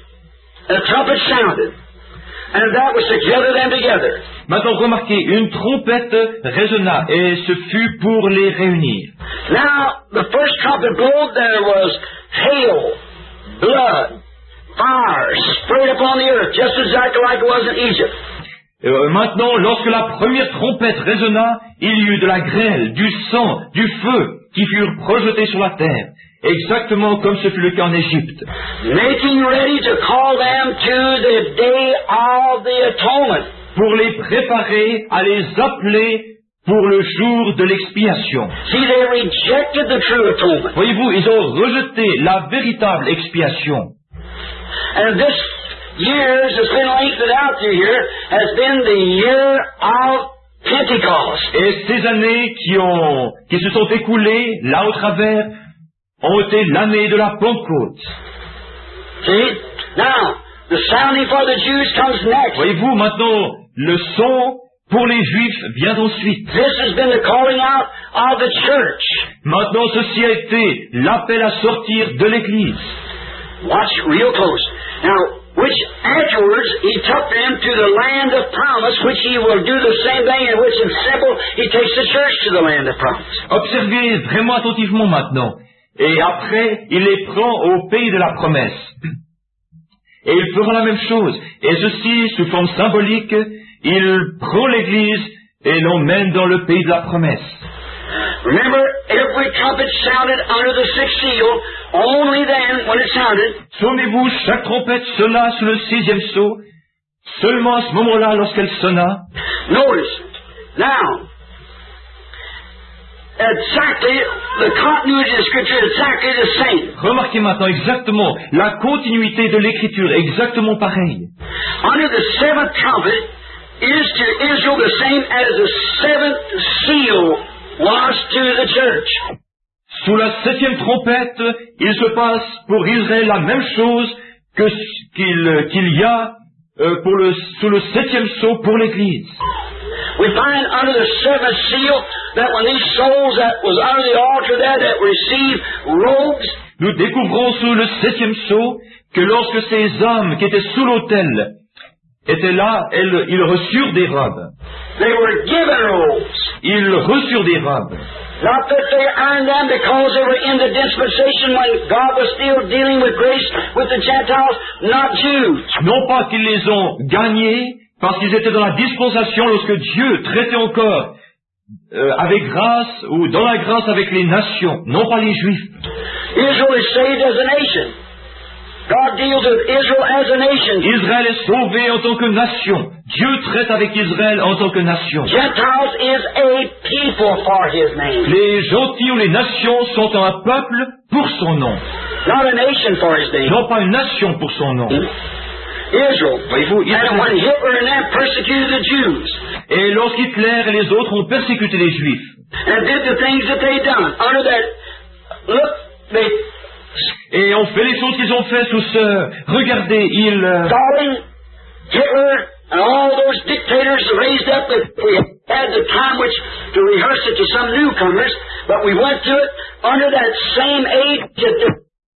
the trumpet sounded, and that was to gather them together. Maintenant remarquez, une trompette résonna, et ce fut pour les réunir. Now, the first trumpet blew, there was hail, blood, fire sprayed upon the earth, just exactly like it was in Egypt. Euh, maintenant, lorsque la première trompette résonna, il y eut de la grêle, du sang, du feu, qui furent projetés sur la terre, exactement comme ce fut le cas en Égypte. Making ready to call them to the day of the atonement. Pour les préparer à les appeler pour le jour de l'expiation. See, they rejected the true atonement. Voyez-vous, ils ont rejeté la véritable expiation. And this years has been lengthened out through here has been the year of Pentecost. Et ces années qui ont, qui se sont écoulées là au travers ont été l'année de la Pentecôte. See? Now, the sounding for the Jews comes next. Voyez-vous, maintenant, le son pour les Juifs vient ensuite. This has been the calling out of the church. Maintenant, ceci a été l'appel à sortir de l'Église. Watch real close. Now, which afterwards he took them to the land of promise, which he will do the same thing, in which in simple he takes the church to the land of promise. Observez vraiment attentivement maintenant. Et après, il les prend au pays de la promesse. Et il fera la même chose. Et ceci, sous forme symbolique, il prend l'Église et l'emmène dans le pays de la promesse. Remember, every trumpet sounded under the sixth seal. Only then, when it sounded, souvenez-vous, chaque trompette sonna sous le sixième sceau. Seulement à ce moment-là, lorsqu'elle sonna. Notice, now, exactly, the continuity of the Scripture is exactly the same. Remarquez maintenant exactement la continuité de l'Écriture, exactement pareille. under the seventh trumpet is to Israel the same as the seventh seal was to the church. Sous la septième trompette, il se passe pour Israël la même chose que ce qu'il, qu'il y a euh, pour le, sous le septième sceau pour l'Église. We find under the seventh seal that when these souls that was under the altar there that received robes, nous découvrons sous le septième sceau que lorsque ces âmes qui étaient sous l'autel étaient là, elles, ils reçurent des robes. they were given robes. Ils reçurent des robes. Not that they earned them because they were in the dispensation when God was still dealing with grace with the Gentiles, not Jews. Non pas qu'ils les ont gagnés, parce qu'ils étaient dans la dispensation lorsque Dieu traitait encore euh, avec grâce ou dans la grâce avec les nations, non pas les Juifs. Israel is saved as a nation. God deals with Israel as a nation. Israël est sauvé en tant que nation. Dieu traite avec Israël en tant que nation. Gentiles is a people for His name. Les gentils ou les nations sont un peuple pour son nom. Not a nation for His name. Non pas une nation pour son nom. Israel. Voyez-vous, And when Israël. Hitler and them persecuted the Jews Et lorsqu'Hitler et les autres ont persécuté les Juifs, and did the things that they done under that, look, they et ont fait les choses qu'ils ont fait sous ce, regardez, ils, euh, Stalin, Hitler, and all those dictators raised up that we had the time which to rehearse it to some newcomers, but we went to it under that same age that the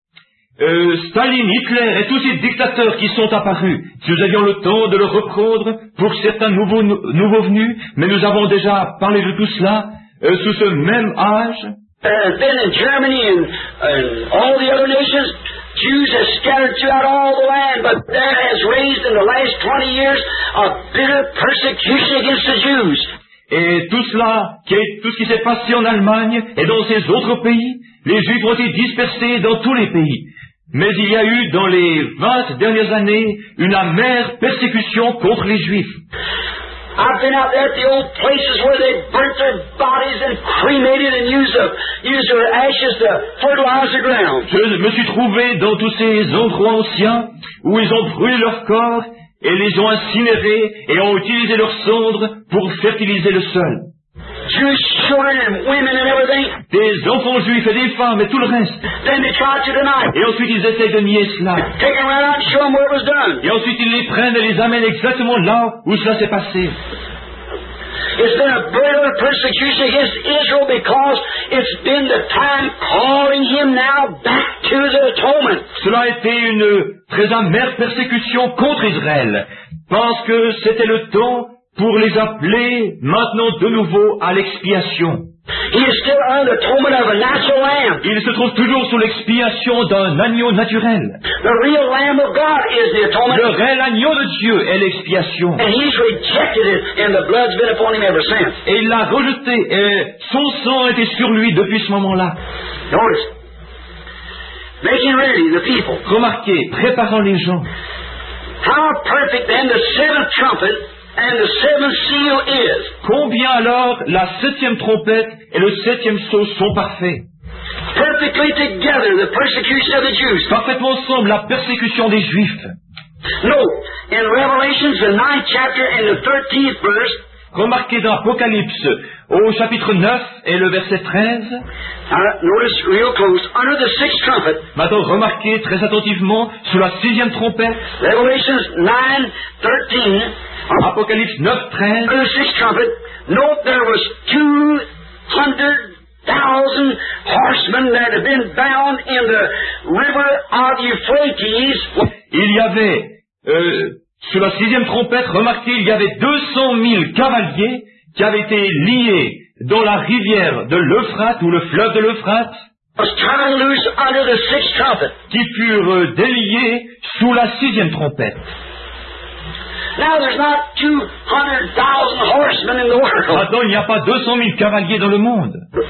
euh, Staline, Hitler et tous ces dictateurs qui sont apparus. Si nous avions le temps de le reprendre pour certains nouveaux, nouveaux venus, mais nous avons déjà parlé de tout cela euh, sous ce même âge. has been in Germany and, and all the other nations, Jews have scattered throughout all the land, but there has raised in the last twenty years a bitter persecution against the Jews. Et tout cela, qui est, tout ce qui s'est passé en Allemagne et dans ces autres pays, les Juifs ont été dispersés dans tous les pays. Mais il y a eu dans les vingt dernières années une amère persécution contre les Juifs. I've been out there at the old places where they burnt their bodies and cremated and used, the, used their ashes to fertilize the ground. Je me suis trouvé dans tous ces endroits anciens où ils ont brûlé leur corps et les ont incinérés et ont utilisé leurs cendres pour fertiliser le sol. Jewish children and women and everything. Des enfants juifs et des femmes et tout le reste. Then they tried to deny it. Et ensuite ils essaient de nier cela. Take them right out and show them where it was done. Et ensuite ils les prennent et les amènent exactement là où cela s'est passé. It's been a bitter persecution against Israel because it's been the time calling him now back to the atonement. Cela a été une très amère persécution contre Israël, parce que c'était le temps pour les appeler maintenant de nouveau à l'expiation. He is still under the atonement of a natural lamb. Il se trouve toujours sous l'expiation d'un agneau naturel. The real Lamb of God is the atonement. Le réel agneau de Dieu est l'expiation. And he's rejected it, and the blood's been upon him ever since. Et il l'a rejeté, et son sang était sur lui depuis ce moment-là. Notice. Making ready the people. Remarquez, préparant les gens. How perfect then the seventh trumpet and the seventh seal is. Combien alors la septième trompette et le septième sceau sont parfaits. Perfectly together, the persecution of the Jews. Parfaitement ensemble, la persécution des Juifs. No, in Revelations, the ninth chapter and the thirteenth verse, Remarquez dans Apocalypse, au chapitre neuf et le verset treize. uh, notice real close, under the sixth trumpet, Maintenant, remarquez très attentivement sous la sixième trompette, Revelations nine thirteen, Apocalypse neuf, treize. under the sixth trumpet, note there was two hundred thousand horsemen that had been bound in the river of Euphrates. Il y avait, euh, sous la sixième trompette, remarquez, il y avait deux cent mille cavaliers qui avaient été liés dans la rivière de l'Euphrate, ou le fleuve de l'Euphrate, Was turned loose under the sixth trumpet. qui furent euh, déliés sous la sixième trompette. Now there's not two hundred thousand horsemen in the world. Maintenant, il n'y a pas deux cent mille cavaliers dans le monde.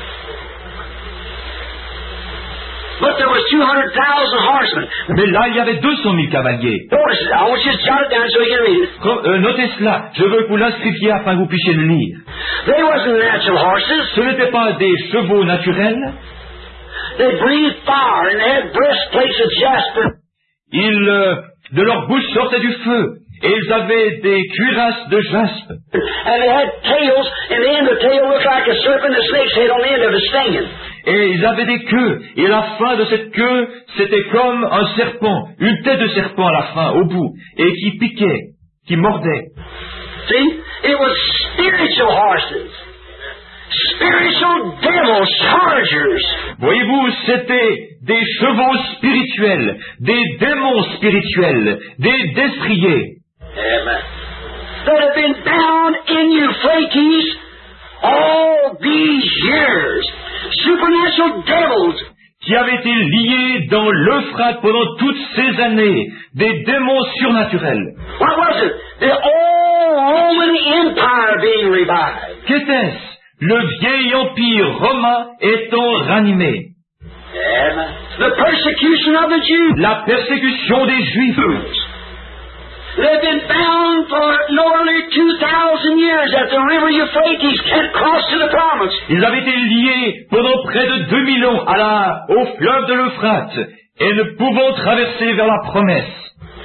But there was two hundred thousand horsemen. Mais là, il y avait deux cent mille cavaliers. Notice it. I want you to jot it down so you can read it. Comme- euh, notez cela, je veux que vous l'inscriviez afin que vous puissiez le lire. They wasn't natural horses. Ce n'étaient pas des chevaux naturels, They breathed fire and they had breastplates of jasper. ils, euh, de leur bouche sortait du feu, et ils avaient des cuirasses de jaspe. And they had tails, and the end of the tail looked like a serpent, and a snake's head on the end of it stinging. Et ils avaient des queues, et la fin de cette queue, c'était comme un serpent, une tête de serpent à la fin, au bout, et qui piquait, qui mordait. See? It was spiritual horses. Spiritual devil chargers. Voyez-vous, c'était des chevaux spirituels, des démons spirituels, des destriers. Amen. That have been bound in Euphrates all these years. Supernatural devils. Qui avaient été liés dans l'Euphrate pendant toutes ces années, des démons surnaturels. What was it? The old Roman Empire being revived. Qu'était-ce? Le vieil empire romain étant ranimé. Amen. The persecution of the Jews. La persécution des Juifs. They've been bound for nearly two thousand years at the river Euphrates, can't cross to the promise. Ils avaient été liés pendant près de deux mille ans à la, au fleuve de l'Euphrate et ne pouvant traverser vers la promesse.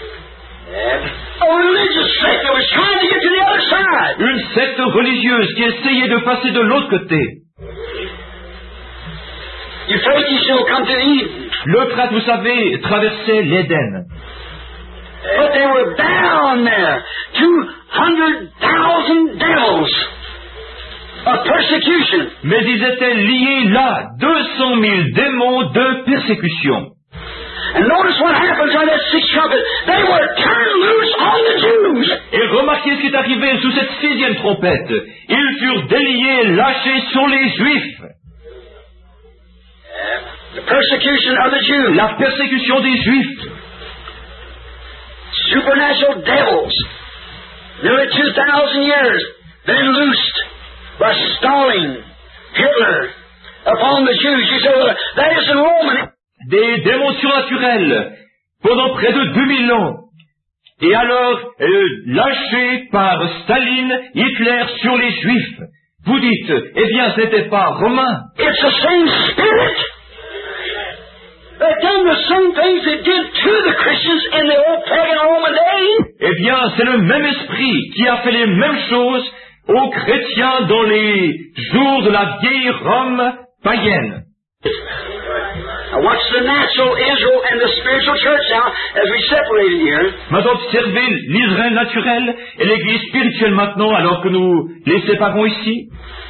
A religious sect that was trying to get to the other side. Une secte religieuse qui essayait de passer de l'autre côté. Euphrates shall come to Eden. L'Euphrate, vous savez, traversait l'Éden. But they were bound there. Two hundred thousand devils of persecution. Mais ils étaient liés là, deux cent mille démons de persécution. And notice what happens on that sixth trumpet. They were turned loose on the Jews. Et remarquez ce qui est arrivé sous cette sixième trompette. Ils furent déliés, lâchés sur les Juifs. The persecution of the Jews. La persécution des Juifs. Supernatural devils. Nearly two thousand years. Then loosed by Stalin, Hitler, upon the Jews. You say, well, that isn't Roman. Des démons surnaturels pendant près de deux mille ans. Et alors, euh, lâchés par Staline, Hitler sur les Juifs. Vous dites, eh bien, ce n'était pas romain. It's the same spirit. They've done the same things they did to the Christians in the old pagan Roman days. Eh bien, c'est le même esprit qui a fait les mêmes choses aux chrétiens dans les jours de la vieille Rome païenne. Now watch the natural Israel and the spiritual church now as we separate it here. Maintenant, observez l'Israël naturel et l'Église spirituelle maintenant, alors que nous les séparons ici.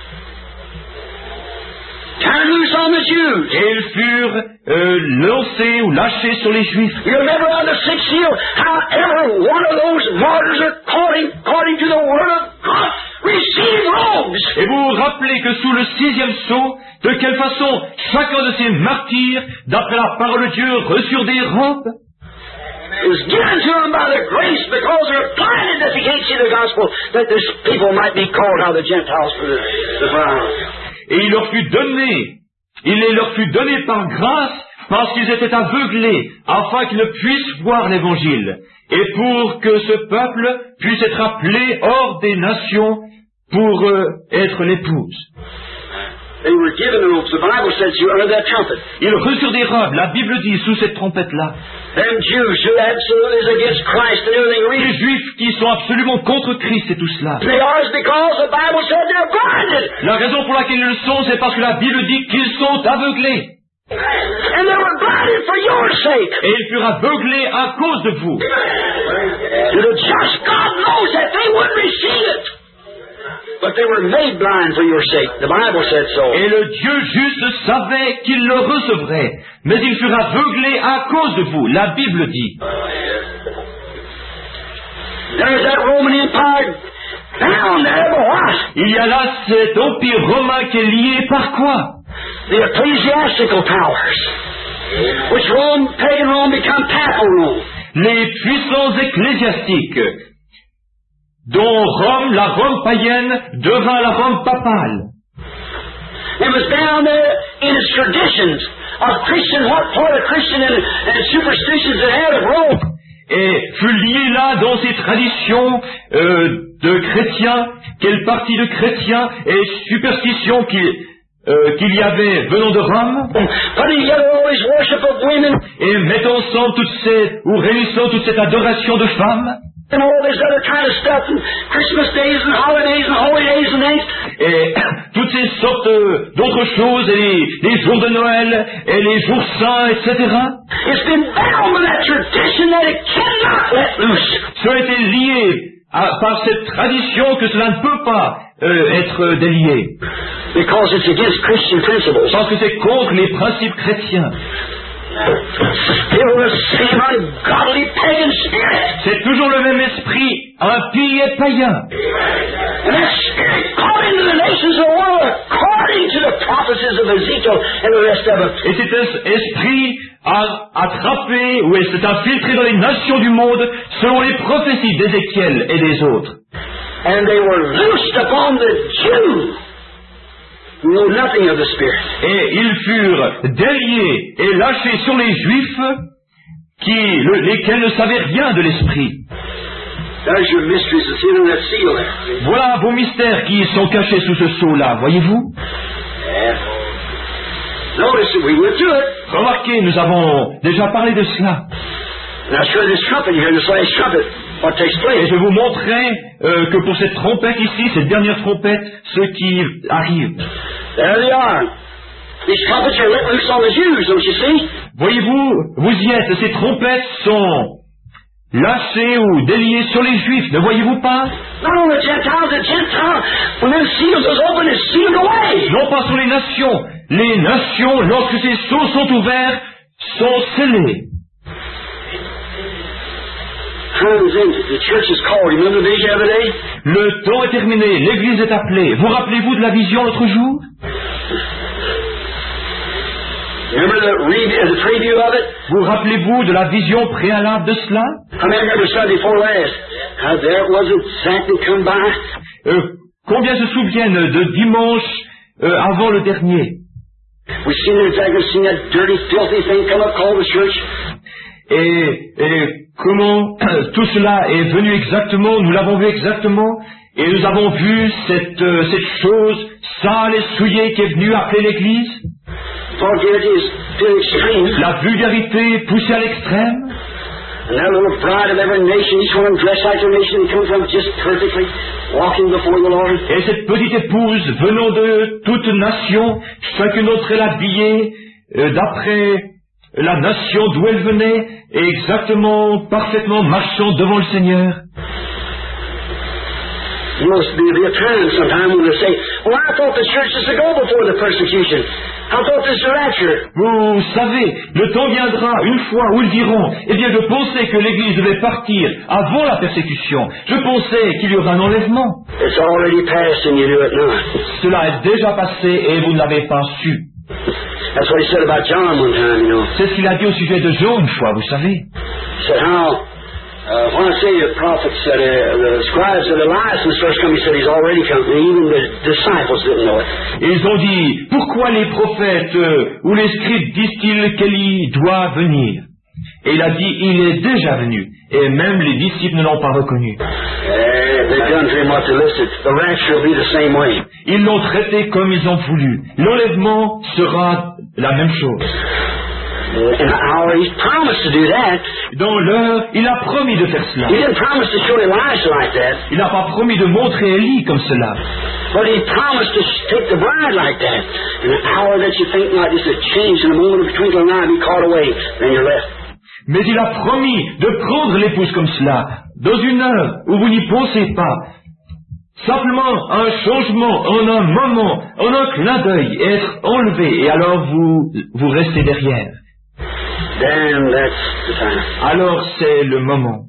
Turn loose on the Jews. Et ils furent euh, lancés ou lâchés sur les Juifs. You remember on the sixth seal how every one of those martyrs according, according to the word of God received robes. Et vous vous rappelez que sous le sixième sceau, de quelle façon chacun de ces martyrs, d'après la parole de Dieu, reçurent des robes? It was given to them by the grace because they're blinded that they can't see the gospel, that this people might be called out of the Gentiles for the, the bride. Et il leur fut donné, il les leur fut donné par grâce, parce qu'ils étaient aveuglés, afin qu'ils ne puissent voir l'Évangile, et pour que ce peuple puisse être appelé hors des nations pour euh, être l'épouse. They were given robes. The Bible says you under that trumpet. Ils reçurent des robes, la Bible dit, sous cette trompette-là. Them Jews who absolutely is against Christ and everything Les reads. Juifs qui sont absolument contre Christ et tout cela. They are because the Bible said they're blinded. La raison pour laquelle ils le sont, c'est parce que la Bible dit qu'ils sont aveuglés. And they were blinded for your sake. Et ils furent aveuglés à cause de vous. The just God knows that they wouldn't receive it. But they were made blind for your sake. The Bible said so. Et le Dieu juste savait qu'ils le recevraient. Mais ils furent aveuglés à cause de vous. La Bible dit. There's that Roman Empire down there, but what? Il y a là cet empire romain qui est lié par quoi? The ecclesiastical powers. Which Rome, pagan Rome, become papal Rome. Les puissances ecclésiastiques, dont Rome, la Rome païenne, devint la Rome papale. It was down there in its traditions of Christian, what part of Christian and, and superstitions it had of Rome. Et fut lié là dans ces traditions euh, de chrétiens, quelle partie de chrétiens et superstitions qu'il euh, qu'il y avait venant de Rome, Putting together all this worship of women. et mettant ensemble toute cette, ou réunissant toute cette adoration de femmes. and all this other kind of stuff, and Christmas days and holidays and holy days and things. Et toutes ces sortes d'autres choses, et les, les jours de Noël, et les jours saints, et cetera. It's been bound with that tradition that it cannot let loose. Ça a été lié à, par cette tradition que cela ne peut pas euh, être délié. Because it's against Christian principles. Parce que c'est contre les principes chrétiens. Still the same ungodly pagan spirit. C'est toujours le même esprit, impie et païen. And that spirit caught into the nations of the world according to the prophecies of Ezekiel and the rest of them. Et cet esprit a attrapé, ou s'est infiltré dans les nations du monde selon les prophéties d'Ézéchiel et des autres. And they were loosed upon the Jews. Know nothing of the Spirit. Et ils furent déliés et lâchés sur les Juifs, qui, le, lesquels ne savaient rien de l'Esprit. There's your mysteries that's in that seal there. Voilà vos mystères qui sont cachés sous ce sceau-là, voyez-vous? Yeah. Notice that we went through it. Remarquez, nous avons déjà parlé de cela. Now, sure, this trumpet here, this last trumpet, what takes Et place? je vous montrerai euh, que pour cette trompette ici, cette dernière trompette, ce qui arrive. There they are. These trumpets are let loose on the Jews, don't you see? Voyez-vous, vous y êtes, ces trompettes sont lâchées ou déliées sur les Juifs, ne voyez-vous pas? Not on the Gentiles, the Gentiles, when them seals is open, it's sealed away. Non pas sur les nations. Les nations, lorsque ces sceaux sont ouverts, sont scellés. Time's ended. The church is called. Remember the vision of the day? Le temps est terminé, l'Église est appelée. Vous rappelez-vous de la vision l'autre jour? Remember the, re- the preview of it? Vous rappelez-vous de la vision préalable de cela? I remember Sunday before last. How there it was exactly come by. euh, Combien se souviennent de dimanche euh, avant le dernier? We seen it exactly, seen that dirty, filthy thing come up called the church. Et, et comment tout cela est venu exactement, nous l'avons vu exactement, et nous avons vu cette, euh, cette chose sale et souillée qui est venue appeler l'Église. Vulgarity is to the extreme. La vulgarité poussée à l'extrême. And that little bride of every nation, each one of them dressed like their nation, they come from just perfectly walking before the Lord. Et cette petite épouse venant de toute nation, chacune d'entre elles habillée euh, d'après la nation d'où elle venait, et exactement, parfaitement marchant devant le Seigneur. You know, there'll be a time sometime when they say, well, I thought the church is to go before the persecution. I thought this is the rapture. Vous savez, le temps viendra une fois où ils diront, eh bien je pensais que l'Église devait partir avant la persécution. Je pensais qu'il y aurait un enlèvement. It's already passed and you do it not. Cela est déjà passé et vous ne l'avez pas su. That's what he said about John one time, you know. C'est ce qu'il a dit au sujet de Jean une fois, vous savez. He said how, uh, when I say the prophets said, uh, the scribes said Elias was first come, he said he's already come, and even the disciples didn't know it. Et ils ont dit, pourquoi les prophètes euh, ou les scribes disent-ils qu'Élie doit venir? Et il a dit, il est déjà venu. Et même les disciples ne l'ont pas reconnu. Uh, they've done to him what they listed. The rapture will be the same way. Ils l'ont traité comme ils ont voulu. L'enlèvement sera la même chose. In an hour, he's promised to do that. Dans l'heure, il a promis de faire cela. He didn't promise to show Elijah like that. Il n'a pas promis de montrer Élie comme cela. But he promised to take the bride like that. In an hour that you think not, just a change in a moment of twinkling an eye, be caught away, then you're left. Mais il a promis de prendre l'épouse comme cela, dans une heure où vous n'y pensez pas. Simplement un changement, en un moment, en un clin d'œil, et être enlevé, et alors vous, vous restez derrière. Then that's the time. Alors c'est le moment.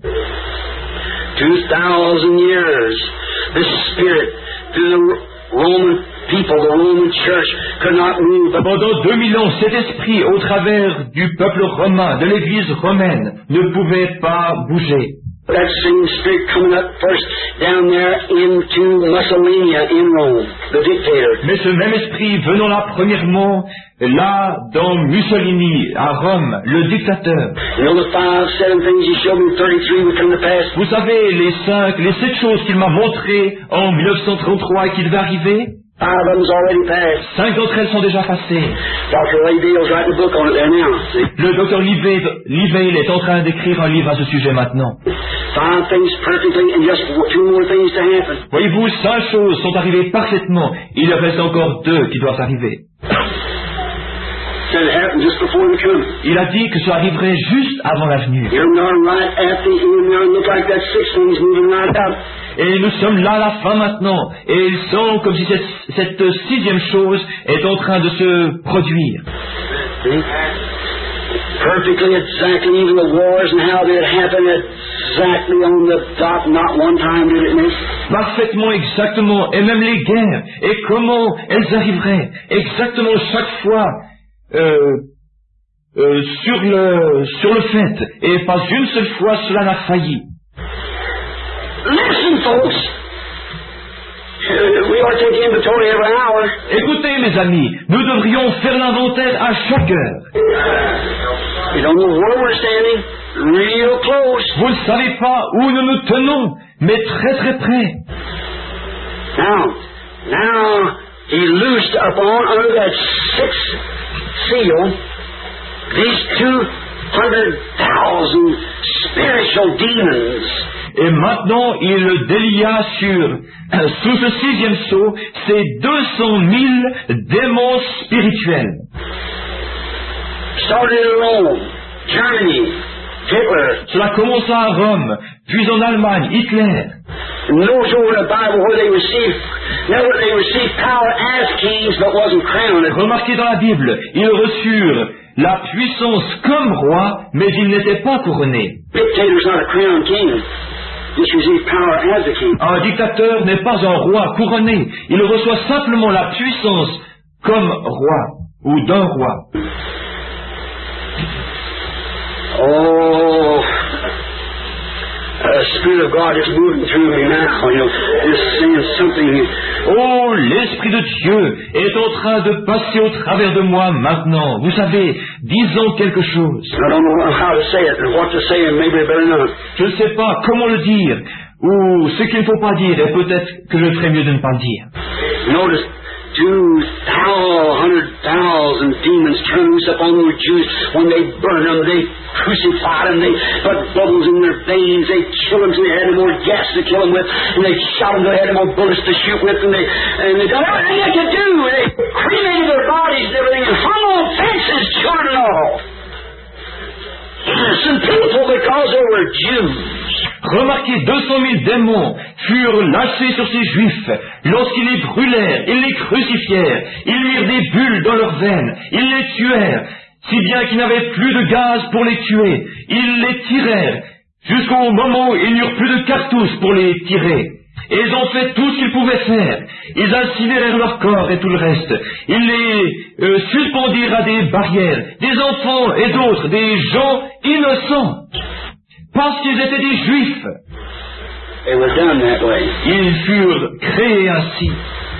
Two thousand years, the Spirit, through the Roman people, the Roman church, could not move. Pendant deux mille ans, cet esprit, au travers du peuple romain, de l'église romaine, ne pouvait pas bouger. That same spirit coming up first down there into Mussolini in Rome, the dictator. Mais ce même esprit venant là premièrement, là dans Mussolini, à Rome, le dictateur. You know the five, seven things he showed me in thirty-three would come to pass? Vous savez les cinq, les sept choses qu'il m'a montrées en mille neuf cent trente-trois et qui devaient arriver? Five of them's already passed. Cinq d'entre elles sont déjà passées. Doctor Laydale's writing a book on it there now. See? Le docteur Livale est en train d'écrire un livre à ce sujet maintenant. five things perfectly and just two more things to happen. Voyez-vous, cinq choses sont arrivées parfaitement. Il en reste encore deux qui doivent arriver. Said it happened just before the coming. Il a dit que ça arriverait juste avant la venue. Here we are right at the end now, and look like that six thing's moving right out. Et nous sommes là à la fin maintenant, et il semble comme si cette, cette sixième chose est en train de se produire. See? Perfectly, exactly, even the wars and how they happened exactly on the dot, not one time did it miss. Parfaitement, exactement, et même les guerres, et comment elles arriveraient, exactement chaque fois, euh, euh, sur le, sur le fait, et pas une seule fois cela n'a failli. Listen, folks. Uh, we ought to take inventory every hour. Écoutez, mes amis, nous devrions faire l'inventaire à chaque heure. You don't know where we're standing. Real close. Vous ne savez pas où nous nous tenons, mais très très près. Now, now, he loosed upon under that sixth seal these two hundred thousand spiritual demons. Et maintenant, il délia sur, sous ce sixième sceau, ces deux cent mille démons spirituels. Started in Rome, Germany, Hitler. Cela commença à Rome, puis en Allemagne, Hitler. Notice over in the Bible where they received, never they received power as kings, but wasn't crowned. Remarquez dans la Bible, ils reçurent la puissance comme roi, mais ils n'étaient pas couronnés. Dictator's not a crowned king. Just received power as a king. Un dictateur n'est pas un roi couronné, il reçoit simplement la puissance comme roi, ou d'un roi. Oh, the Spirit of God is moving through me now, you know, just saying something. Oh, l'Esprit de Dieu est en train de passer au travers de moi maintenant. Vous savez, disons quelque chose. I don't know how to say it and what to say, and maybe I better not. Je ne sais pas comment le dire, ou ce qu'il ne faut pas dire, et peut-être que je ferais mieux de ne pas le dire. Notice, two hundred thousand demons turned loose upon the Jews. When they burned them, they crucified them, they put bubbles in their veins, they killed them so they had no more gas to kill them with, and they shot them so they had no more bullets to shoot with, and they, and they done everything they could do. They cremated their bodies and everything, and hung on fences, children and all. Innocent people because they were Jews. Remarquez, deux cent mille démons furent lâchés sur ces Juifs. Lorsqu'ils les brûlèrent, ils les crucifièrent, ils mirent des bulles dans leurs veines, ils les tuèrent, si bien qu'ils n'avaient plus de gaz pour les tuer. Ils les tirèrent, jusqu'au moment où ils n'eurent plus de cartouches pour les tirer. Et ils ont fait tout ce qu'ils pouvaient faire. Ils incinérèrent leur corps et tout le reste. Ils les euh, suspendirent à des barrières, des enfants et d'autres, des gens innocents. Parce qu'ils étaient des Juifs. They were done that way. Ils furent créés ainsi.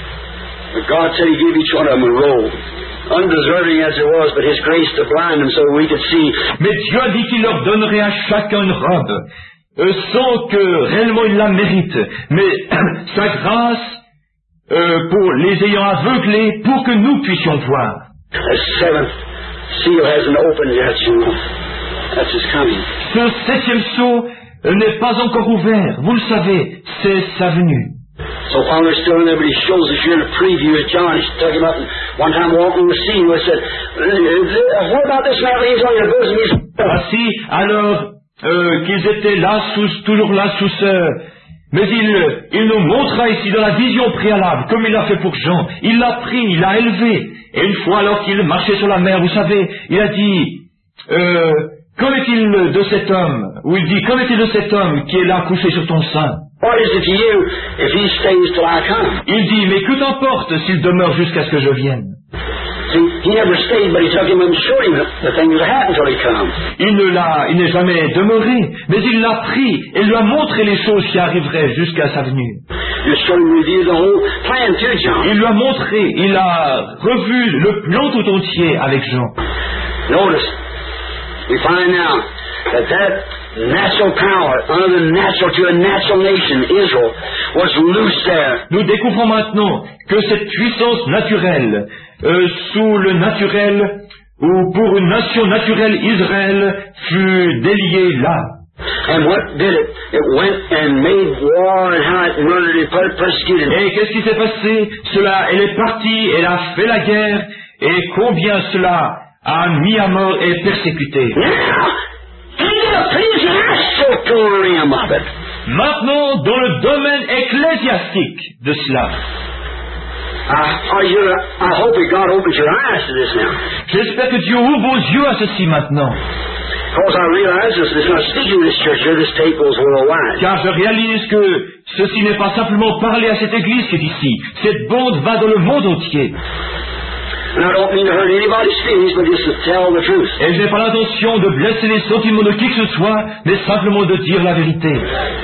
But God said He gave each one of them a robe, undeserving as it was, but His grace to blind them so we could see. Mais Dieu a dit qu'il leur donnerait à chacun une robe, euh, sans que réellement ils la méritent, mais sa grâce euh, pour les ayant aveuglés, pour que nous puissions voir. The seventh seal hasn't opened yet, you know. That's His coming. Ce septième sceau euh, n'est pas encore ouvert, vous le savez, c'est sa venue. So while they're still in there, but He shows us here in a preview of John. He's talking about one time walking the sea, where He said, "What about this man lays on your bosom?" He's Ainsi, alors euh, qu'ils étaient là, sous, toujours là sous ce... Mais il, il nous montra ici dans la vision préalable, comme il l'a fait pour Jean. Il l'a pris, il l'a élevé. Et une fois alors qu'il marchait sur la mer, vous savez, il a dit, euh, qu'en est-il de cet homme? Ou il dit, qu'en est-il de cet homme qui est là couché sur ton sein? What is it to you if he stays till I come? Il dit, mais que t'importe s'il demeure jusqu'à ce que je vienne? See, he never stayed, but he took him and showed him the things that happened till he come. Il ne l'a, il n'est jamais demeuré, mais il l'a pris et lui a montré les choses qui arriveraient jusqu'à sa venue. Just showed him review the whole plan too, John. Il lui a montré, il a revu le plan tout entier avec Jean. Notice, we find now that that natural power, under the natural to a natural nation, Israel, was loose there. Nous découvrons maintenant que cette puissance naturelle, euh, sous le naturel, ou pour une nation naturelle, Israël, fut déliée là. And what did it? It went and made war and how it murdered and persecuted. Et qu'est-ce qui s'est passé? Cela, elle est partie, elle a fait la guerre, et combien cela a mis à mort et persécuté. Now, in the ecclesiastical realm of it. Maintenant, dans le domaine ecclésiastique de cela. Uh, are you, I hope that God opens your eyes to this now. J'espère que Dieu ouvre vos yeux à ceci maintenant. Because I realize this is not speaking to this church here, this tape goes worldwide. Car je réalise que ceci n'est pas simplement parler à cette église qui est ici. Cette bande va dans le monde entier. And I don't mean to hurt anybody's feelings, but just to tell the truth. Et je n'ai pas l'intention de blesser les sentiments de qui que ce soit, mais simplement de dire la vérité.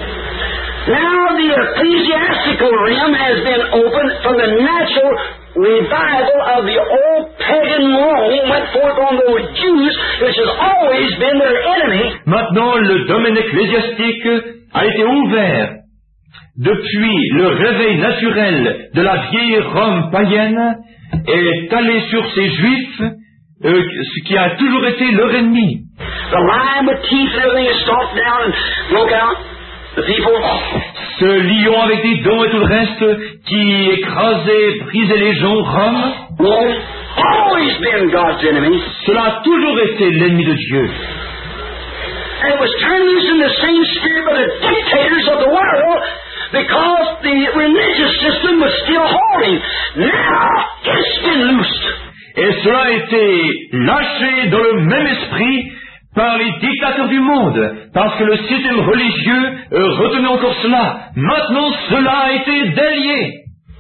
Now the ecclesiastical realm has been opened from the natural revival of the old pagan Rome went forth on those Jews, which has always been their enemy. Maintenant, le domaine ecclésiastique a été ouvert depuis le réveil naturel de la vieille Rome païenne est allé sur ces Juifs, euh, ce qui a toujours été leur ennemi. The lion with teeth and everything is stomped down and broke out. The people. Ce lion avec des dents et tout le reste qui écrasait, brisait les gens, Rome. Rome always been God's enemy. Cela a toujours été l'ennemi de Dieu. And it was turned loose in the same spirit by the dictators of the world because the religious system was still holding. Now it's been loosed. Et cela a été lâché dans le même esprit par les dictateurs du monde, parce que le système religieux euh, retenait encore cela. Maintenant, cela a été délié.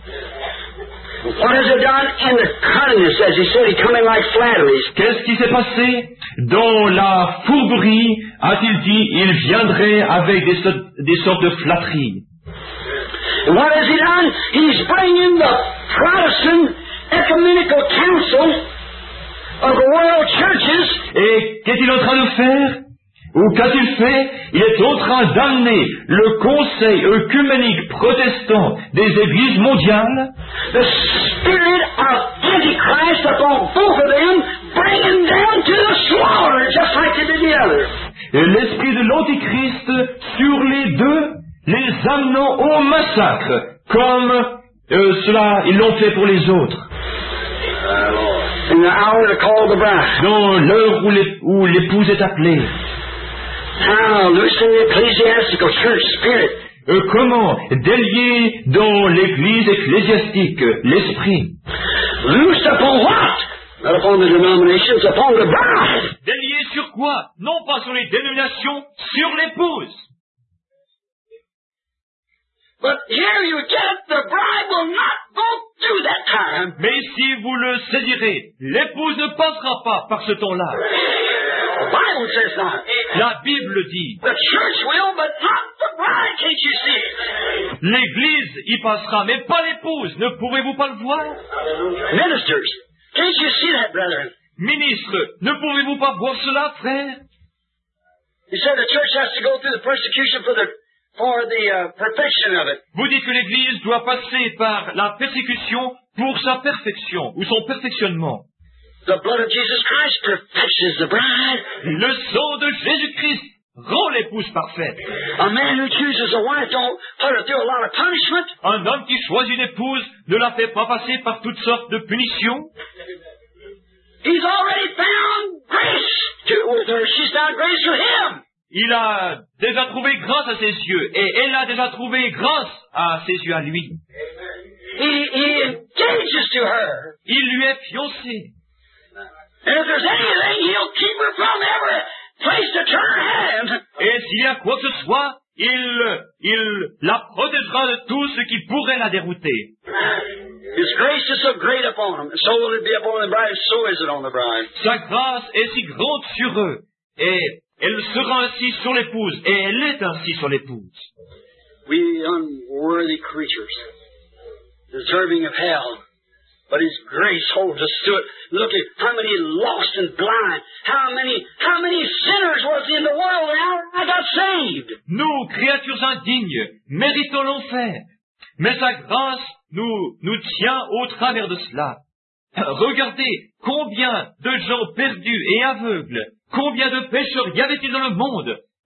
What has it done in the cunningness, as he said, he coming like flatteries? Qu'est-ce qui s'est passé dans la fourberie? A-t-il dit, il viendrait avec des, so- des sortes de flatteries. And what has he done? He's bringing the Protestant Ecumenical Council of the world churches. Et qu'est-il en train de faire? Ou qu'a-t-il fait? Il est en train d'amener le conseil œcuménique protestant des églises mondiales, The spirit of Antichrist upon both of them, bringing them to the slaughter, just like they did the others. et l'esprit de l'Antichrist sur les deux, les amenant au massacre, comme euh, cela, ils l'ont fait pour les autres. In the hour to call the bride. Dans l'heure où l'ép- où l'épouse est appelée. How loosen the ecclesiastical church spirit. Euh, comment délier dans l'église ecclésiastique l'esprit? Loosed upon what? Not upon the denominations, upon the bride. Délier sur quoi? Non pas sur les dénominations, sur l'épouse. But here you get the bride will not go through that time. Mais si vous le saisirez, l'épouse ne passera pas par ce temps-là. The Bible says not. La Bible dit, The church will, but not the bride. Can't you see it? l'église y passera, mais pas l'épouse. Ne pouvez-vous pas le voir? Ministers, can't you see that, brethren? Ministre, ne pouvez-vous pas voir cela, frère? He said the church has to go through the persecution for the for the uh, perfection of it. Vous dites que l'église doit passer par la persécution pour sa perfection, ou son perfectionnement. The blood of Jesus Christ perfections the bride. Le sang de Jésus-Christ rend l'épouse parfaite. A man who chooses a wife don't put her through a lot of punishment. Un homme qui choisit une épouse ne la fait pas passer par toutes sortes de punitions. He's already found grace to, with her. She's found grace with him. Il a déjà trouvé grâce à ses yeux, et elle a déjà trouvé grâce à ses yeux à lui. He, he engages to her. Il lui est fiancé. And if there's anything, he'll keep her from every place to turn her hand. Et s'il y a quoi que ce soit, il, il la protégera de tout ce qui pourrait la dérouter. His grace is so great upon him, and so will it be upon the bride, so is it on the bride. Sa grâce est si grande sur eux, et elle sera ainsi sur l'épouse, et elle est ainsi sur l'épouse. We unworthy creatures, deserving of hell, but His grace holds us to it. Look at how many lost and blind, how many, how many sinners was in the world, and how I got saved. Nous, créatures indignes, méritons l'enfer, mais sa grâce nous, nous tient au travers de cela. Regardez combien de gens perdus et aveugles, combien de pécheurs y avait-il dans le monde,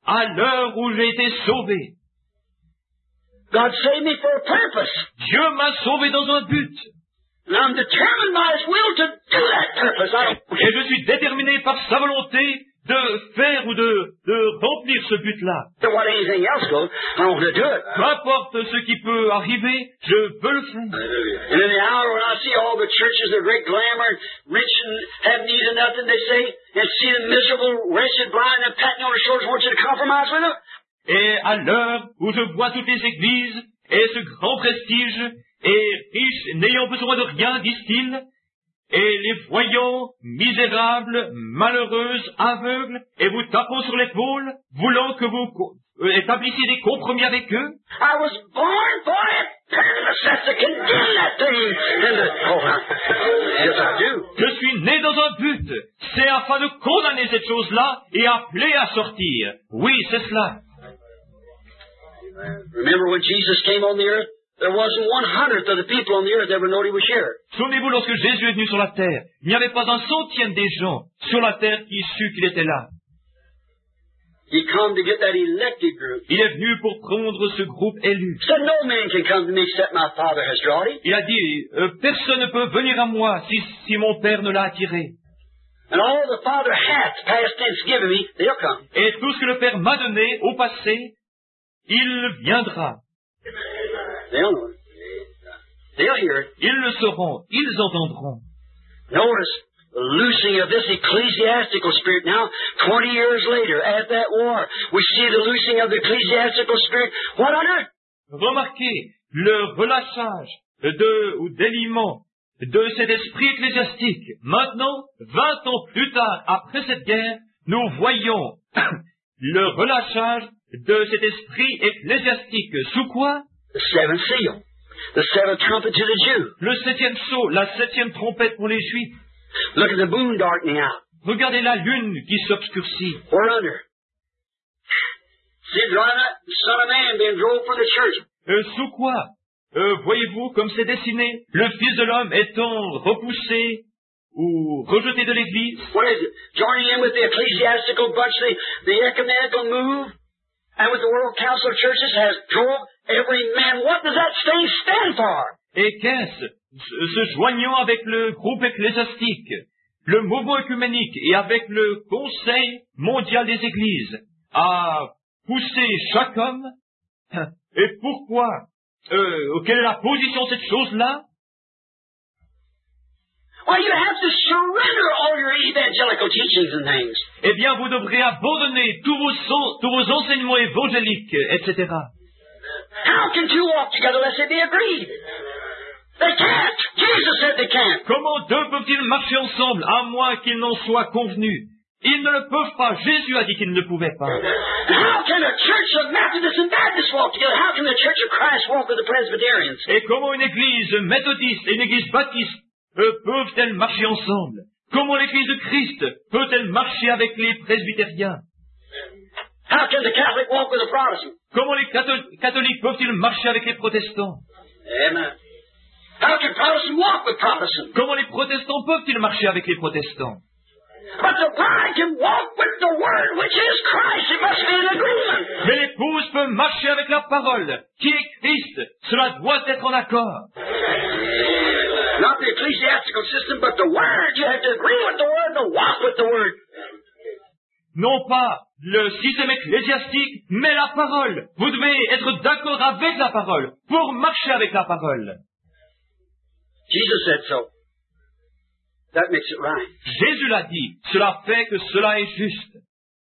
à l'heure où j'ai été sauvé. God saved me for a purpose. Dieu m'a sauvé dans un but. And I'm determined by His will to do that purpose. I don't... Et je suis déterminé par sa volonté de faire ou de, de remplir ce but-là. Don't want anything else goes. I want to do it. Peu importe ce qui peut arriver, je veux le faire. And in the hour when I see all the churches, the great glamour, rich and have need of nothing, they say, and see the miserable, wretched, blind, and patting on the shoulders, want you to compromise with them. Et à l'heure où je vois toutes les églises et ce grand prestige et riches, n'ayant besoin de rien, disent-ils, et les voyants misérables, malheureuses, aveugles, et vous tapant sur l'épaule, voulant que vous co- euh, établissiez des compromis avec eux. I was born for it. Turn to condemn that thing. And the, oh, I, yes, I do. Je suis né dans un but, c'est afin de condamner cette chose-là et appeler à sortir. Oui, c'est cela. Remember when Jesus came on the earth? There wasn't one hundredth of the people on the earth ever knowed He was here. Souvenez-vous, lorsque Jésus est venu sur la terre, il n'y avait pas un centième des gens sur la terre qui sut qu'il était là. He come to get that elected group. Il est venu pour prendre ce groupe élu. He said, no man can come to me except my Father has drawn him. Il a dit, euh, personne ne peut venir à moi si, si mon Père ne l'a attiré. And all the Father hath, past tense, given me, they'll come. Et tout ce que le Père m'a donné au passé, il viendra. They'll know it. They'll hear it. Ils le sauront, ils entendront. Notice the loosing of this ecclesiastical spirit now, twenty years later, at that war. We see the loosing of the ecclesiastical spirit. What on earth? Remarquez le relâchage de, ou d'éléments de cet esprit ecclésiastique. Maintenant, vingt ans plus tard, après cette guerre, nous voyons le relâchage de cet esprit ecclésiastique. Sous quoi? The seventh seal. The seventh trumpet to the Jew. Le septième sceau, la septième trompette pour les Juifs. Look at the moon darkening out. Regardez la lune qui s'obscurcit. We're under. See, drawing that Son of Man being drove from the church. Euh, sous quoi? Euh, voyez-vous comme c'est dessiné? Le Fils de l'homme étant repoussé ou rejeté de l'Église. What is it? Joining in with the ecclesiastical bunch, the, the ecumenical move, and with the World Council of Churches has drove every man. What does that thing stand for? Et qu'est-ce? Se se joignant avec le groupe ecclésiastique, le mouvement œcuménique et avec le Conseil mondial des Églises, a poussé chaque homme. Et pourquoi? Euh, quelle est la position de cette chose-là? Well, you have to surrender all your evangelical teachings and things. Eh bien, vous devrez abandonner tous vos, son- tous vos enseignements évangéliques, et cetera. How can two walk together unless they be agreed? They can't. Jesus said they can't. Comment deux peuvent-ils marcher ensemble, à moins qu'ils n'en soient convenus? Ils ne le peuvent pas. Jésus a dit qu'ils ne le pouvaient pas. How can a church of Methodists and Baptists walk together? How can the Church of Christ walk with the Presbyterians? Et comment une église méthodiste et une église baptiste euh, peuvent-elles marcher ensemble? Comment l'église de Christ peut-elle marcher avec les presbytériens? How can the Catholic walk with the Protestant? Comment les catho- catholiques peuvent-ils marcher avec les protestants? Amen. How can Protestant walk with Protestant? Comment les protestants peuvent-ils marcher avec les protestants? But the bride can walk with the Word, which is Christ. It must be an agreement. Mais l'épouse peut marcher avec la parole, qui est Christ. Cela doit être en accord. Not the ecclesiastical system, but the Word. You have to agree with the Word to walk with the Word. Non pas le système ecclésiastique, mais la parole. Vous devez être d'accord avec la parole, pour marcher avec la parole. Jesus said so. That makes it right. Jésus l'a dit, cela fait que cela est juste.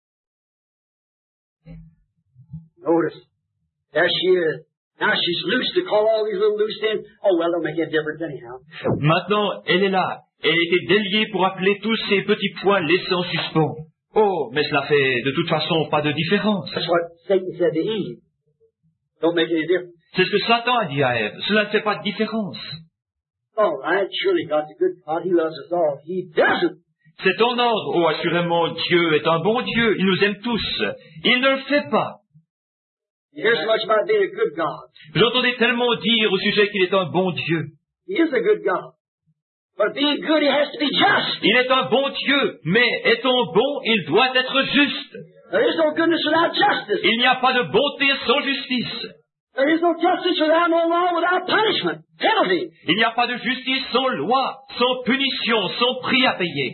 Notice, there she is. Now she's loose to call all these little loose in. Oh, well, it'll make a difference anyhow. Maintenant, elle est là. Elle était déliée pour appeler tous ces petits points laissés en suspens. Oh, mais cela fait de toute façon pas de différence. That's what Satan said to Eve. Don't make any difference. C'est ce que Satan a dit à Ève. Cela ne fait pas de différence. All right, surely God's a good God. He loves us all. He doesn't. C'est en ordre. Oh, assurément, Dieu est un bon Dieu. Il nous aime tous. Il ne le fait pas. You hear so much about being a good God. J'entendais tellement dire au sujet qu'il est un bon Dieu. He is a good God. But being good, he has to be just. Il est un bon Dieu, mais étant bon, il doit être juste. There is no goodness without justice. Il n'y a pas de bonté sans justice. There is no justice without no law, without punishment, penalty. Il n'y a pas de justice sans loi, sans punition, sans prix à payer.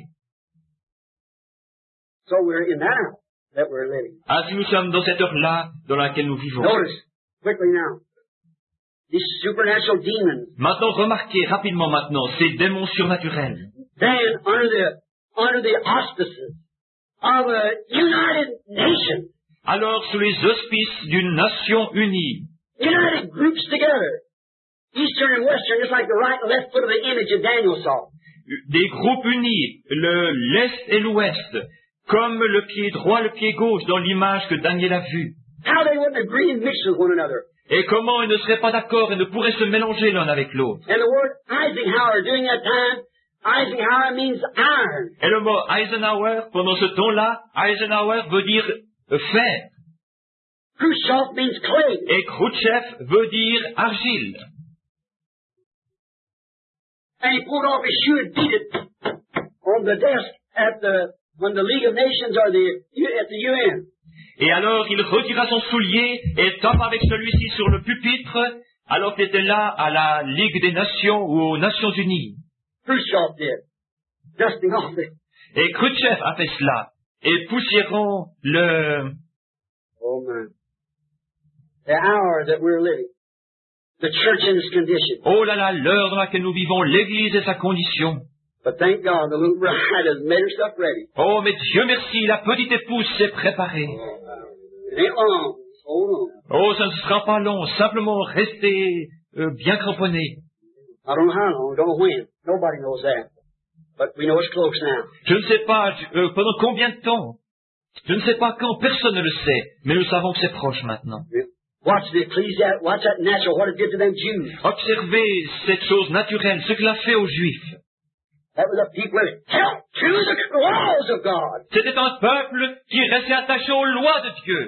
So we're in that hour that we're living. Ainsi nous sommes dans cette heure-là dans laquelle nous vivons. Notice, quickly now, these supernatural demons, Maintenant, remarquez rapidement maintenant ces démons surnaturels. then under the, under the auspices of a united nation, Alors, sous les auspices d'une nation unie, united groups together, Eastern and Western, just like the right and left foot of the image that Daniel saw. des groupes unis, le l'Est et l'Ouest, comme le pied droit, le pied gauche, dans l'image que Daniel a vue. How they wouldn't agree and mix with one another. Et comment ils ne seraient pas d'accord et ne pourraient se mélanger l'un avec l'autre. And the word Eisenhower during that time, Eisenhower means iron. Et le mot Eisenhower, pendant ce temps-là, Eisenhower veut dire euh, fer. Khrushchev means clay. Et Khrouchtchev veut dire argile. And he pulled off his shoe and beat it on the desk at the, when the League of Nations or the, at the U N. Et alors il retira son soulier et tape avec celui-ci sur le pupitre, alors qu'il était là à la Ligue des Nations ou aux Nations Unies. Khrushchev did. Dusting off it. Et Khrouchtchev a fait cela, et poussiérant le... Oh man. The hour that we're living. The church in its condition. Oh là là, l'heure dans laquelle nous vivons, l'Église et sa condition. But thank God the little bride has made herself ready. Oh, mais Dieu merci, la petite épouse s'est préparée. It ain't long. Hold on. Oh, ça ne sera pas long, simplement rester euh, bien cramponné. I don't know how long, don't know when. Nobody knows that. But we know it's close now. Je ne sais pas euh, pendant combien de temps. Je ne sais pas quand, personne ne le sait, mais nous savons que c'est proche maintenant. Watch the ecclesiastes, watch that natural, what it did to them Jews. Observez cette chose naturelle, ce qu'il a fait aux Juifs. That was a people that held to the laws of God. C'était un peuple qui restait attaché aux lois de Dieu.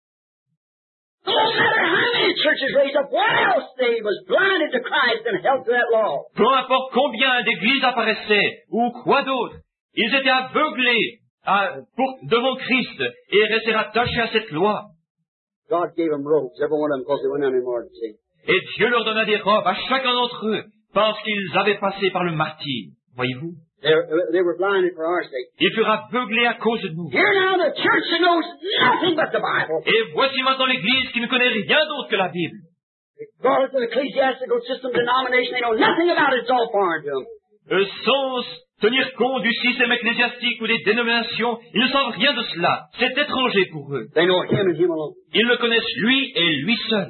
No matter how many churches raised up, what else they was blinded to Christ and held to that law. Peu importe combien d'églises apparaissaient, ou quoi d'autre, ils étaient aveuglés à, pour, devant Christ et restaient attachés à cette loi. God gave them robes, every one of them, because they went on in order, see. Et Dieu leur donna des robes à chacun d'entre eux, parce qu'ils avaient passé par le martyre. Voyez-vous? They were, they were blinded for our sake. Ils furent aveuglés à cause de nous. Here now the church that knows nothing but the Bible. Et voici maintenant l'Église qui ne connaît rien d'autre que la Bible. Regardless of the ecclesiastical system, denomination, they know nothing about it. It's all foreign to them. Euh, sans tenir compte du système ecclésiastique ou des dénominations, ils ne savent rien de cela. C'est étranger pour eux. They know Him and Him alone. Ils le connaissent lui et lui seul.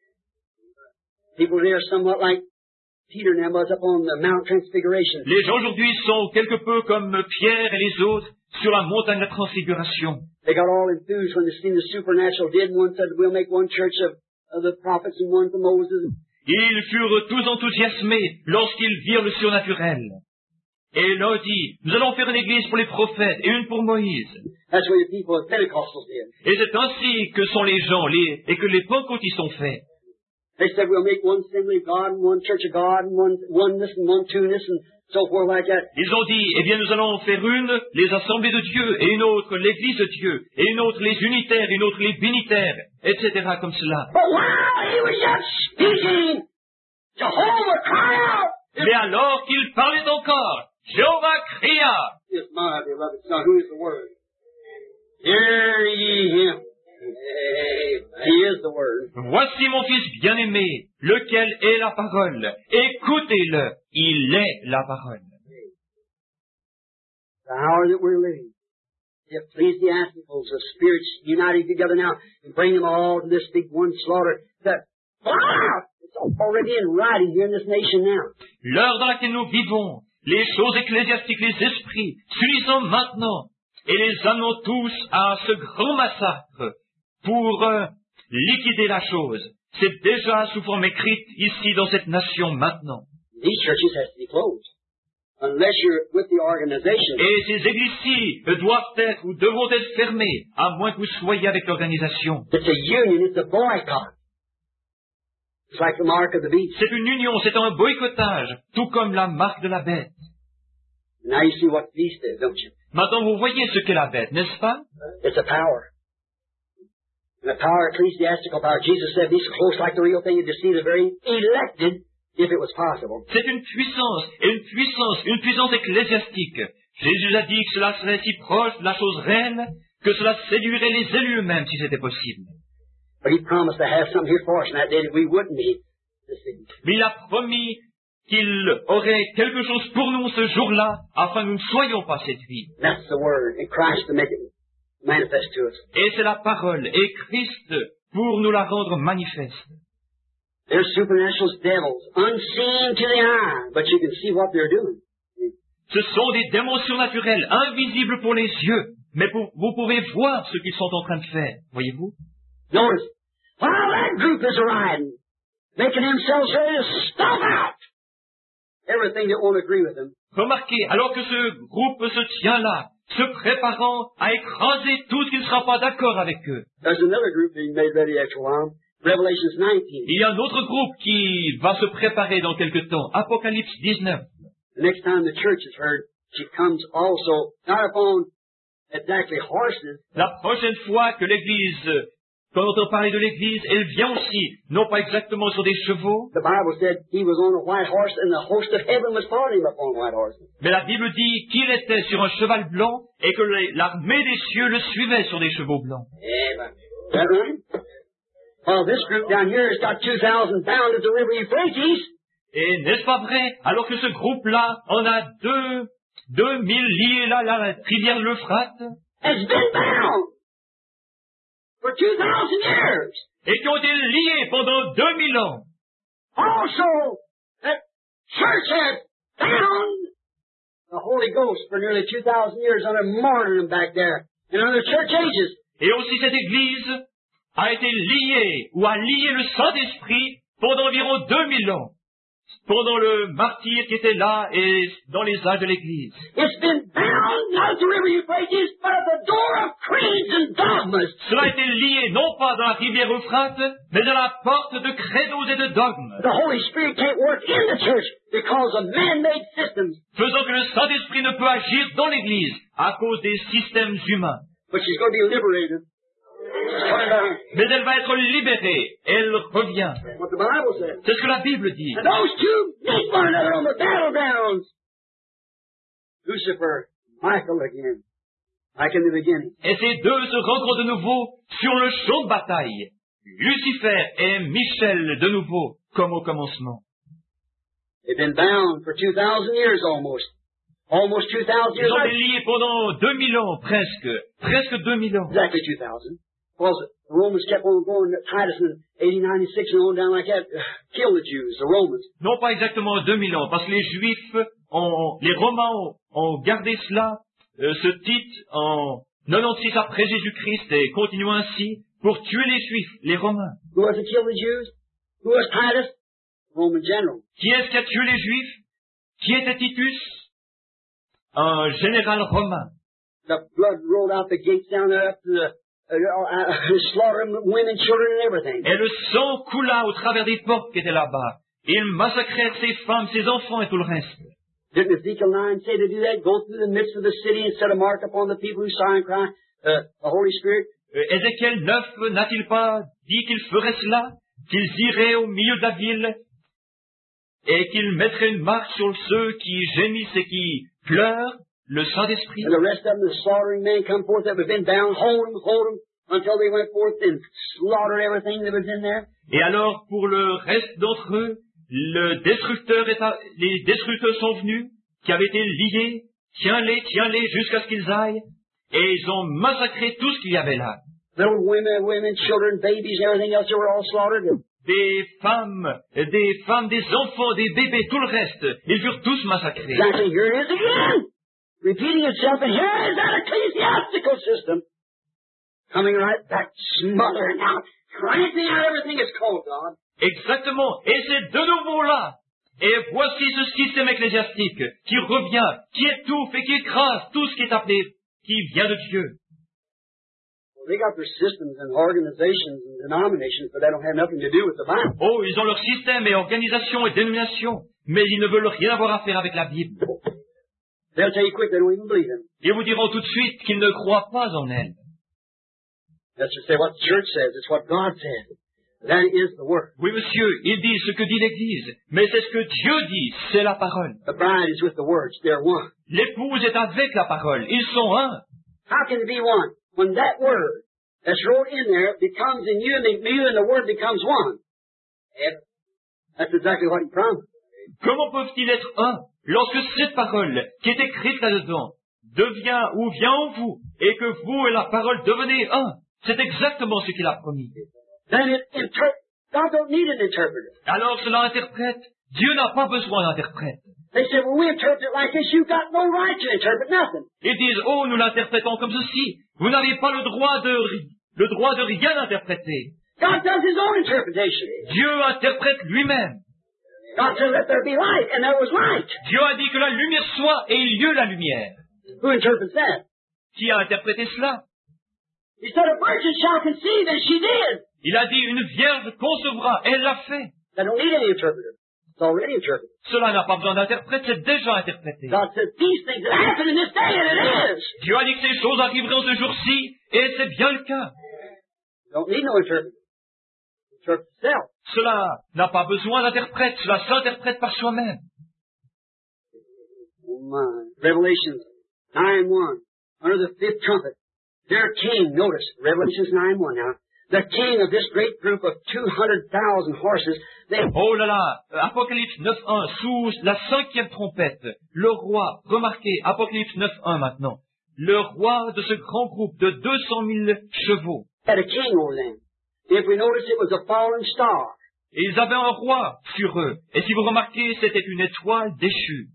People there are somewhat like Peter and them was up on the Mount Transfiguration. Les gens aujourd'hui sont quelque peu comme Pierre et les autres sur la montagne de la Transfiguration. They got all enthused when they seen the supernatural did. One said, we'll make one church of, of the prophets and one for Moses. Ils furent tous enthousiasmés lorsqu'ils virent le surnaturel. Et l'un dit, nous allons faire une église pour les prophètes et une pour Moïse. That's what the people of Pentecostals did. Et c'est ainsi que sont les gens, les, et que les pentecôtistes ont fait. They said, we'll make one assembly of God and one church of God and one oneness and one two-ness and so forth like that. Ils ont dit, eh bien nous allons faire une, les assemblées de Dieu, et une autre, l'église de Dieu, et une autre, les unitaires, une autre, les binitaires, et cetera comme cela. But while he was yet speaking, Jehovah cried out, Mais alors qu'il parlait encore, Jéhovah cria, is my beloved Son, who is the Word. Hear ye him. He is the Word. voici mon fils bien-aimé, lequel est la parole. Écoutez-le, il est la parole. The hour that we're living. The ecclesiasticals, the spirits united together now and bring them all to this big one slaughter. That, ah, it's already in writing here in this nation now. L'heure dans laquelle nous vivons, les choses ecclésiastiques, les esprits, s'unissant maintenant, et les amenons tous à ce grand massacre pour euh, liquider la chose. C'est déjà sous forme écrite ici dans cette nation maintenant. These churches have to be closed. Unless you're with the organization. Et ces églises-ci doivent être ou devront être fermées, à moins que vous soyez avec l'organisation. It's a union, it's a boycott. It's like the mark of the beast. C'est une union, c'est un boycottage, tout comme la marque de la bête. Now you see what the beast is, don't you? Maintenant, vous voyez ce qu'est la bête, n'est-ce pas? It's a power. And the power, ecclesiastical power, Jesus said, be so close like the real thing and to see the very elected, if it was possible. C'est une puissance, et une puissance, une puissance ecclésiastique. Jésus a dit que cela serait si proche de la chose réelle que cela séduirait les élus eux-mêmes si c'était possible. But he promised to have something here for us in that day that we wouldn't be deceived. Mais il a promis qu'il aurait quelque chose pour nous ce jour-là, afin que nous ne soyons pas séduits. That's the word, and Christ to make it manifest to us. Et c'est la parole, et Christ pour nous la rendre manifeste. They're supernatural devils, unseen to the eye, but you can see what they're doing. Ce sont des démons surnaturels, invisibles pour les yeux, mais pour, vous pouvez voir ce qu'ils sont en train de faire, voyez-vous? Notice, while that group is riding, making themselves ready to stomp out everything that won't agree with them. Remarquez, alors que ce groupe se tient là, se préparant à écraser tout ce qui ne sera pas d'accord avec eux. There's another group being made ready after a while. Revelations nineteen. Il y a un autre groupe qui va se préparer dans quelque temps. Apocalypse dix-neuf. The next time the church is heard, she comes also, not upon exactly horses. La prochaine fois que l'Église, quand on entend parler de l'Église, elle vient aussi, non pas exactement sur des chevaux. The Bible said he was on a white horse and the host of heaven was following him upon white horses. Mais la Bible dit qu'il était sur un cheval blanc et que l'armée des cieux le suivait sur des chevaux blancs. Amen. Is that right? Well, this group down here has got two thousand bound at the river Euphrates. Et n'est-ce pas vrai? Alors que ce groupe-là en a deux, deux mille liés là, la rivière l'Euphrate. Has been bound for two thousand years. Et qui ont été liés pendant deux mille ans. Also, that church has bound the Holy Ghost for nearly two thousand years under martyrdom back there and under church ages. Et aussi cette Église a été liée, ou a lié le Saint-Esprit pendant environ deux mille ans, pendant le martyr qui était là et dans les âges de l'Église. It's been bound not at the river Euphrates, but at the door of creeds and dogmas. Cela a été lié non pas dans la rivière Euphrate, mais dans la porte de credos et de dogmes. The Holy Spirit can't work in the church because of man-made systems. Faisant que le Saint-Esprit ne peut agir dans l'Église à cause des systèmes humains. But she's going to be liberated. She's coming down. Mais elle va être libérée. Elle revient. What the Bible says. C'est ce que la Bible dit. And those two meet one another on the battlegrounds. Lucifer, Michael again, like in the beginning. Et ces deux se rencontrent de nouveau sur le champ de bataille. Lucifer et Michel de nouveau, comme au commencement. They've been bound for two thousand years almost. Almost two thousand Ils years. ont été liés pendant deux mille ans, presque. Presque deux mille ans. Exactly two thousand. Well, the Romans kept on going, Titus in eighty, ninety-six and on down like that, uh, killed the Jews, the Romans. Non pas exactement deux mille ans, parce que les Juifs, ont, les Romains ont, ont gardé cela, euh, ce titre, en quatre-vingt-seize après Jésus-Christ, et continuant ainsi, pour tuer les Juifs, les Romains. Who was it killed the Jews? Who was Titus? Roman general. Qui est-ce qui a tué les Juifs? Qui était Titus? Un général romain. The blood rolled out the gates down there up to the, uh, uh, slaughtering women, children, and everything. Et le sang coula au travers des portes qui étaient là-bas. Ils massacrèrent ses femmes, ses enfants et tout le reste. Didn't Ezekiel nine say to do that? Go through the midst of the city and set a mark upon the people who saw and cry, uh, the Holy Spirit. Euh, Ézéchiel neuf n'a-t-il pas dit qu'il ferait cela? Qu'ils iraient au milieu de la ville et qu'ils mettraient une marque sur ceux qui gémissent et qui pleurent, le Saint-Esprit. And the rest of them, the slaughtering men come forth that have been bound, hold them, hold them, until they went forth and slaughtered everything that was in there. Et alors, pour le reste d'entre eux, le destructeur est à, les destructeurs sont venus, qui avaient été liés, tiens-les, tiens-les, jusqu'à ce qu'ils aillent, et ils ont massacré tout ce qu'il y avait là. Little women, women, children, babies, everything else, they were all slaughtered. Des femmes, des femmes, des enfants, des bébés, tout le reste, ils furent tous massacrés. Exactly, here it is again, repeating itself, and here is that ecclesiastical system coming right back, smothering out, cranking out everything it's called, God. Exactement, et c'est de nouveau là. Et voici ce système ecclésiastique qui revient, qui étouffe et qui écrase tout ce qui est appelé, qui vient de Dieu. Well, they got their systems and organizations and denominations, but that don't have nothing to do with the Bible. Oh, ils ont leur système et organisation et dénomination, mais ils ne veulent rien avoir à faire avec la Bible. They'll tell you quick they don't even believe in it. Ils vous diront tout de suite qu'ils ne croient pas en elle. Let's just say what the church says. It's what God says. That is the Word. Oui, monsieur, ils disent ce que dit l'Église, mais c'est ce que Dieu dit, c'est la parole. The bride is with the words. They're one. L'épouse est avec la parole, ils sont un. How can it be one? When that Word that's wrote in there becomes in you and the, you and the Word becomes one. That's exactly what He promised. Comment peuvent-ils être un lorsque cette parole qui est écrite là-dedans devient ou vient en vous et que vous et la parole devenez un? C'est exactement ce qu'il a promis. Then it inter- God don't need an interpreter. Alors cela interprète. Dieu n'a pas besoin d'interprète. They say, well, we interpret it like this. You've got no right to interpret nothing. Ils disent, oh, nous l'interprétons comme ceci. Vous n'avez pas le droit de, ri- le droit de rien interpréter. God does His own interpretation. Dieu interprète lui-même. God said, let there be light, and there was light. Dieu a dit que la lumière soit et il y eut la lumière. Who interprets that? Qui a interprété cela? He said, a virgin shall conceive, and she did. Il a dit, une vierge concevra, elle l'a fait. They don't need any interpreter. It's already interpreted. Cela n'a pas besoin d'interprète, c'est déjà interprété. God said, these things that happen in this day, and it is. Dieu a dit que ces choses arriveront ce jour-ci, et c'est bien le cas. You don't need no interpreter. Interpret itself. Cela n'a pas besoin d'interprète, cela s'interprète par soi-même. Oh my. Revelation nine one. Under the fifth trumpet, their king, notice, Revelation nine one now, the king of this great group of two hundred thousand horses, they... Oh là là, Apocalypse neuf un, sous la cinquième trompette, le roi, remarquez, Apocalypse neuf un maintenant, le roi de ce grand groupe de deux cent mille chevaux. had a king over them. If we notice, it was a fallen star. Et ils avaient un roi sur eux. Et si vous remarquez, c'était une étoile déchue.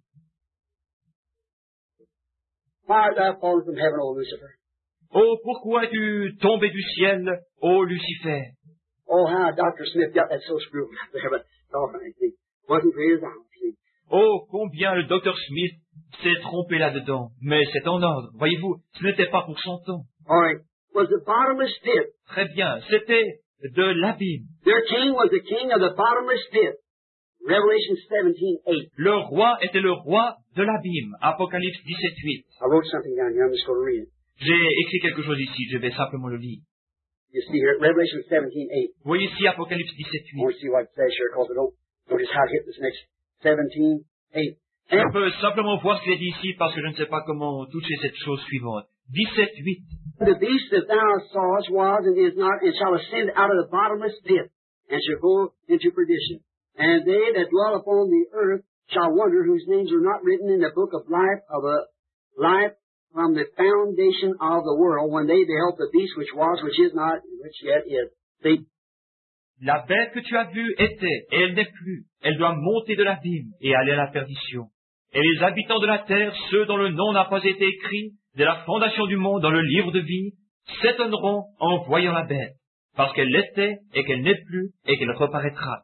Why art thou fallen from heaven, O Lucifer? Oh, pourquoi es-tu tombé du ciel, ô Lucifer? Oh, how Doctor Smith got that so screwed up there, but it's all right, see. Wasn't for his hour, see. Oh, combien le docteur Smith s'est trompé là-dedans. Mais c'est en ordre. Voyez-vous, ce n'était pas pour son temps. All right. Was the bottomless pit. Très bien, c'était de l'abîme. Their king was the king of the bottomless pit. Revelation seventeen eight. Le roi était le roi de l'abîme. Apocalypse dix-sept huit. I wrote something down here. I'm just going to read it. J'ai écrit quelque chose ici, je vais simplement le lire. You see here, Revelation seventeen eight. Vous voyez ici Apocalypse dix-sept I want huit. to see what it says here, because I don't notice how to hit this next seventeen eight. On peut simplement voir ce qu'il est dit ici parce que je ne sais pas comment toucher cette chose suivante. dix-sept huit. The beast that thou sawest was and is not, and shall ascend out of the bottomless pit, and shall go into perdition. And they that dwell upon the earth shall wonder, whose names are not written in the book of life of a life from the foundation of the world, when they beheld the beast which was, which is not, and which yet is. See? La bête que tu as vue était, et elle n'est plus. Elle doit monter de l'abîme et aller à la perdition. Et les habitants de la terre, ceux dont le nom n'a pas été écrit dès la fondation du monde dans le livre de vie, s'étonneront en voyant la bête, parce qu'elle l'était et qu'elle n'est plus et qu'elle reparaîtra.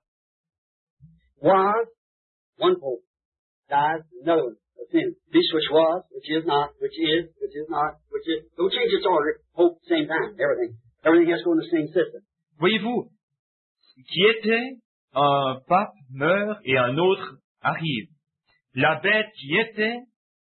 Was, one pope, dies, another one, ascends. Beast which was, which is not, which is, which is not, which is. Don't change its order. Pope, same time, everything. Everything has to go in the same system. Voyez-vous, qui était, un pape meurt et un autre arrive. La bête qui était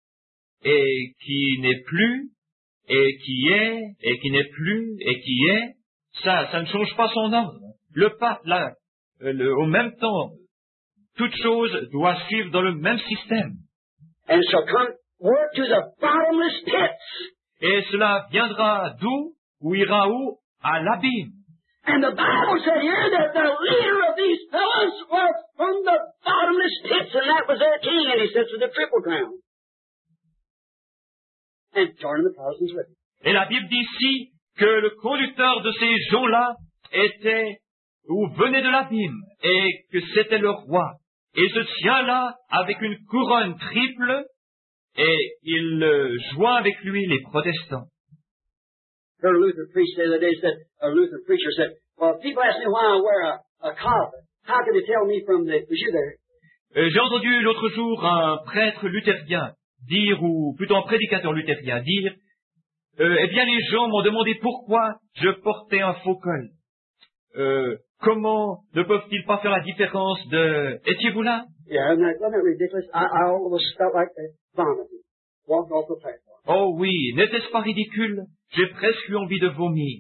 et qui n'est plus, et qui est, et qui n'est plus, et qui est, ça, ça ne change pas son ordre. Le pape, là, euh, le, au même temps, toute chose doit suivre dans le même système. And shall come word to the bottomless pits. Et cela viendra d'où, ou ira où? À l'abîme. And the Bible said here that the leader of these fellows was from the bottomless pits, and that was their king, and he sits with the triple crown. And joining the Protestants with him. Et la Bible dit ici que le conducteur de ces gens-là était, ou venait de l'abîme, et que c'était le roi. Et il se tient là avec une couronne triple, et il euh, joint avec lui les protestants. Heard a Luther preach the other day, said, a Luther preacher said, well, people ask me why I wear a, a collar. How can they tell me from the, was you there? Euh, J'ai entendu l'autre jour un prêtre luthérien dire, ou plutôt un prédicateur luthérien dire, euh, eh bien les gens m'ont demandé pourquoi je portais un faux col. Euh, comment ne peuvent-ils pas faire la différence de... Étiez-vous là? Yeah, isn't that, isn't that ridiculous? I, I almost felt like vomiting. Walked off the platform. Oh oui, n'était-ce pas ridicule? J'ai presque eu envie de vomir.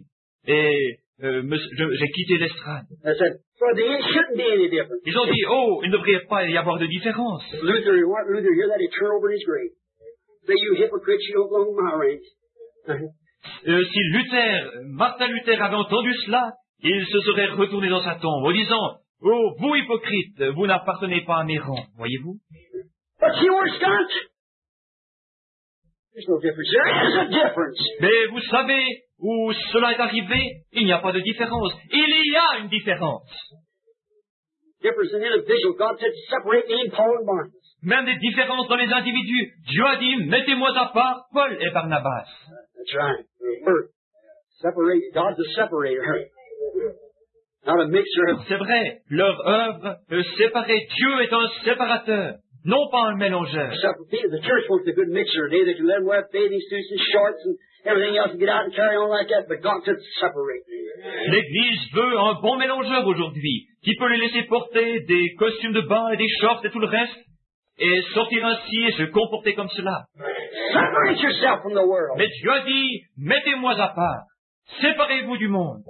et euh, me- je- j'ai quitté l'estrade. They said, for there shouldn't be any difference. Ils ont dit, oh, il ne devrait pas y avoir de différence. Luther, Martin Luther, hear that, he turned over in his grave. Say, you hypocrites, you don't belong in my range. Euh, si Luther, Martin Luther avait entendu cela, il se serait retourné dans sa tombe en disant, oh, vous hypocrites, vous n'appartenez pas à mes rangs, voyez-vous? But see where it's got? There's no difference. There is a difference. Mais vous savez où cela est arrivé? Il n'y a pas de différence. Il y a une différence. Difference in individual. God said, separate me and Paul and Barnabas. Même des différences dans les individus. Dieu a dit, mettez-moi à part Paul et Barnabas. That's right. Or separate. God's a separator. Not a mixture of... C'est vrai, leur œuvre euh, séparée. Dieu est un séparateur, non pas un mélangeur. Separate. The church wants a good mixture today. They can let them wear bathing suits and shorts and everything else and get out and carry on like that. But God said, separate. L'Église veut un bon mélangeur aujourd'hui, qui peut les laisser porter des costumes de bain et des shorts et tout le reste, et sortir ainsi et se comporter comme cela. Separate yourself from the world. Mais Dieu a dit, mettez-moi à part, séparez-vous du monde.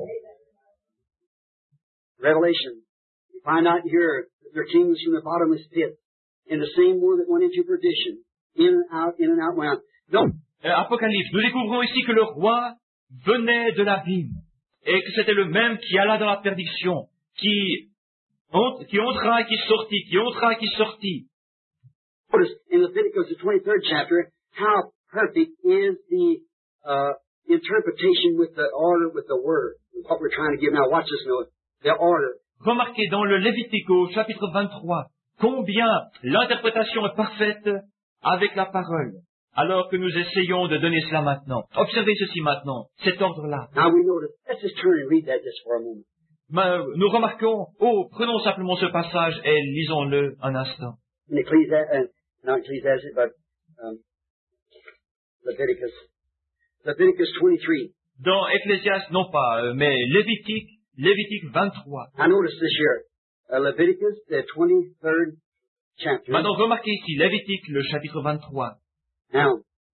Revelation. You find out here that their king was from the bottomless pit, and the same one that went into perdition. In and out, in and out, went out. No. Euh, Apocalypse, nous découvrons ici que le roi venait de l'abîme, et que c'était le même qui alla dans la perdition, qui, ont- qui entra et qui sortit, qui entra et qui sortit. Notice in Leviticus, the twenty-third chapter, how perfect is the uh, interpretation with the order, with the word. What we're trying to give now. Watch this note. The order. Remarquez dans le Lévitique au chapitre vingt-trois, combien l'interprétation est parfaite avec la parole, alors que nous essayons de donner cela maintenant. Observez ceci maintenant, cet ordre-là. Now we notice. Let's just turn and read that just for a moment. Mais nous remarquons, oh, prenons simplement ce passage et lisons-le un instant. In Ecclesiastes, uh, not Ecclesiastes, but um, Leviticus. Leviticus twenty-three. Dans Ecclésiaste, non pas, euh, mais Lévitique, Lévitique vingt-trois. Now notice this here. Uh, Leviticus, the twenty-third chapter. Maintenant, remarquez ici, Lévitique, le chapitre vingt-trois. Now,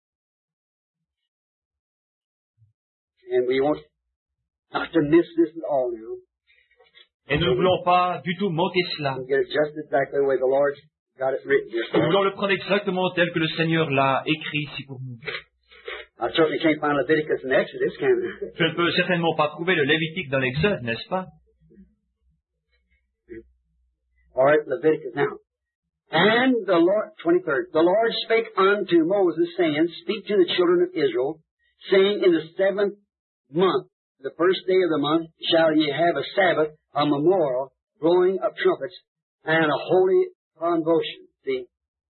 and we want not to miss this at all now. Et nous ne voulons pas du tout manquer cela. And get it just exactly the way the Lord got it written here. Nous voulons le prendre exactement tel que le Seigneur l'a écrit ici pour nous. I certainly can't find Leviticus and Exodus, can I? Je ne peux certainement pas trouver le Lévitique dans l'Exode, n'est-ce pas? All right, Leviticus now. And the Lord, twenty-third, the Lord spake unto Moses, saying, Speak to the children of Israel, saying, In the seventh month, the first day of the month, shall ye have a Sabbath, a memorial, blowing of trumpets, and a holy convulsion. See?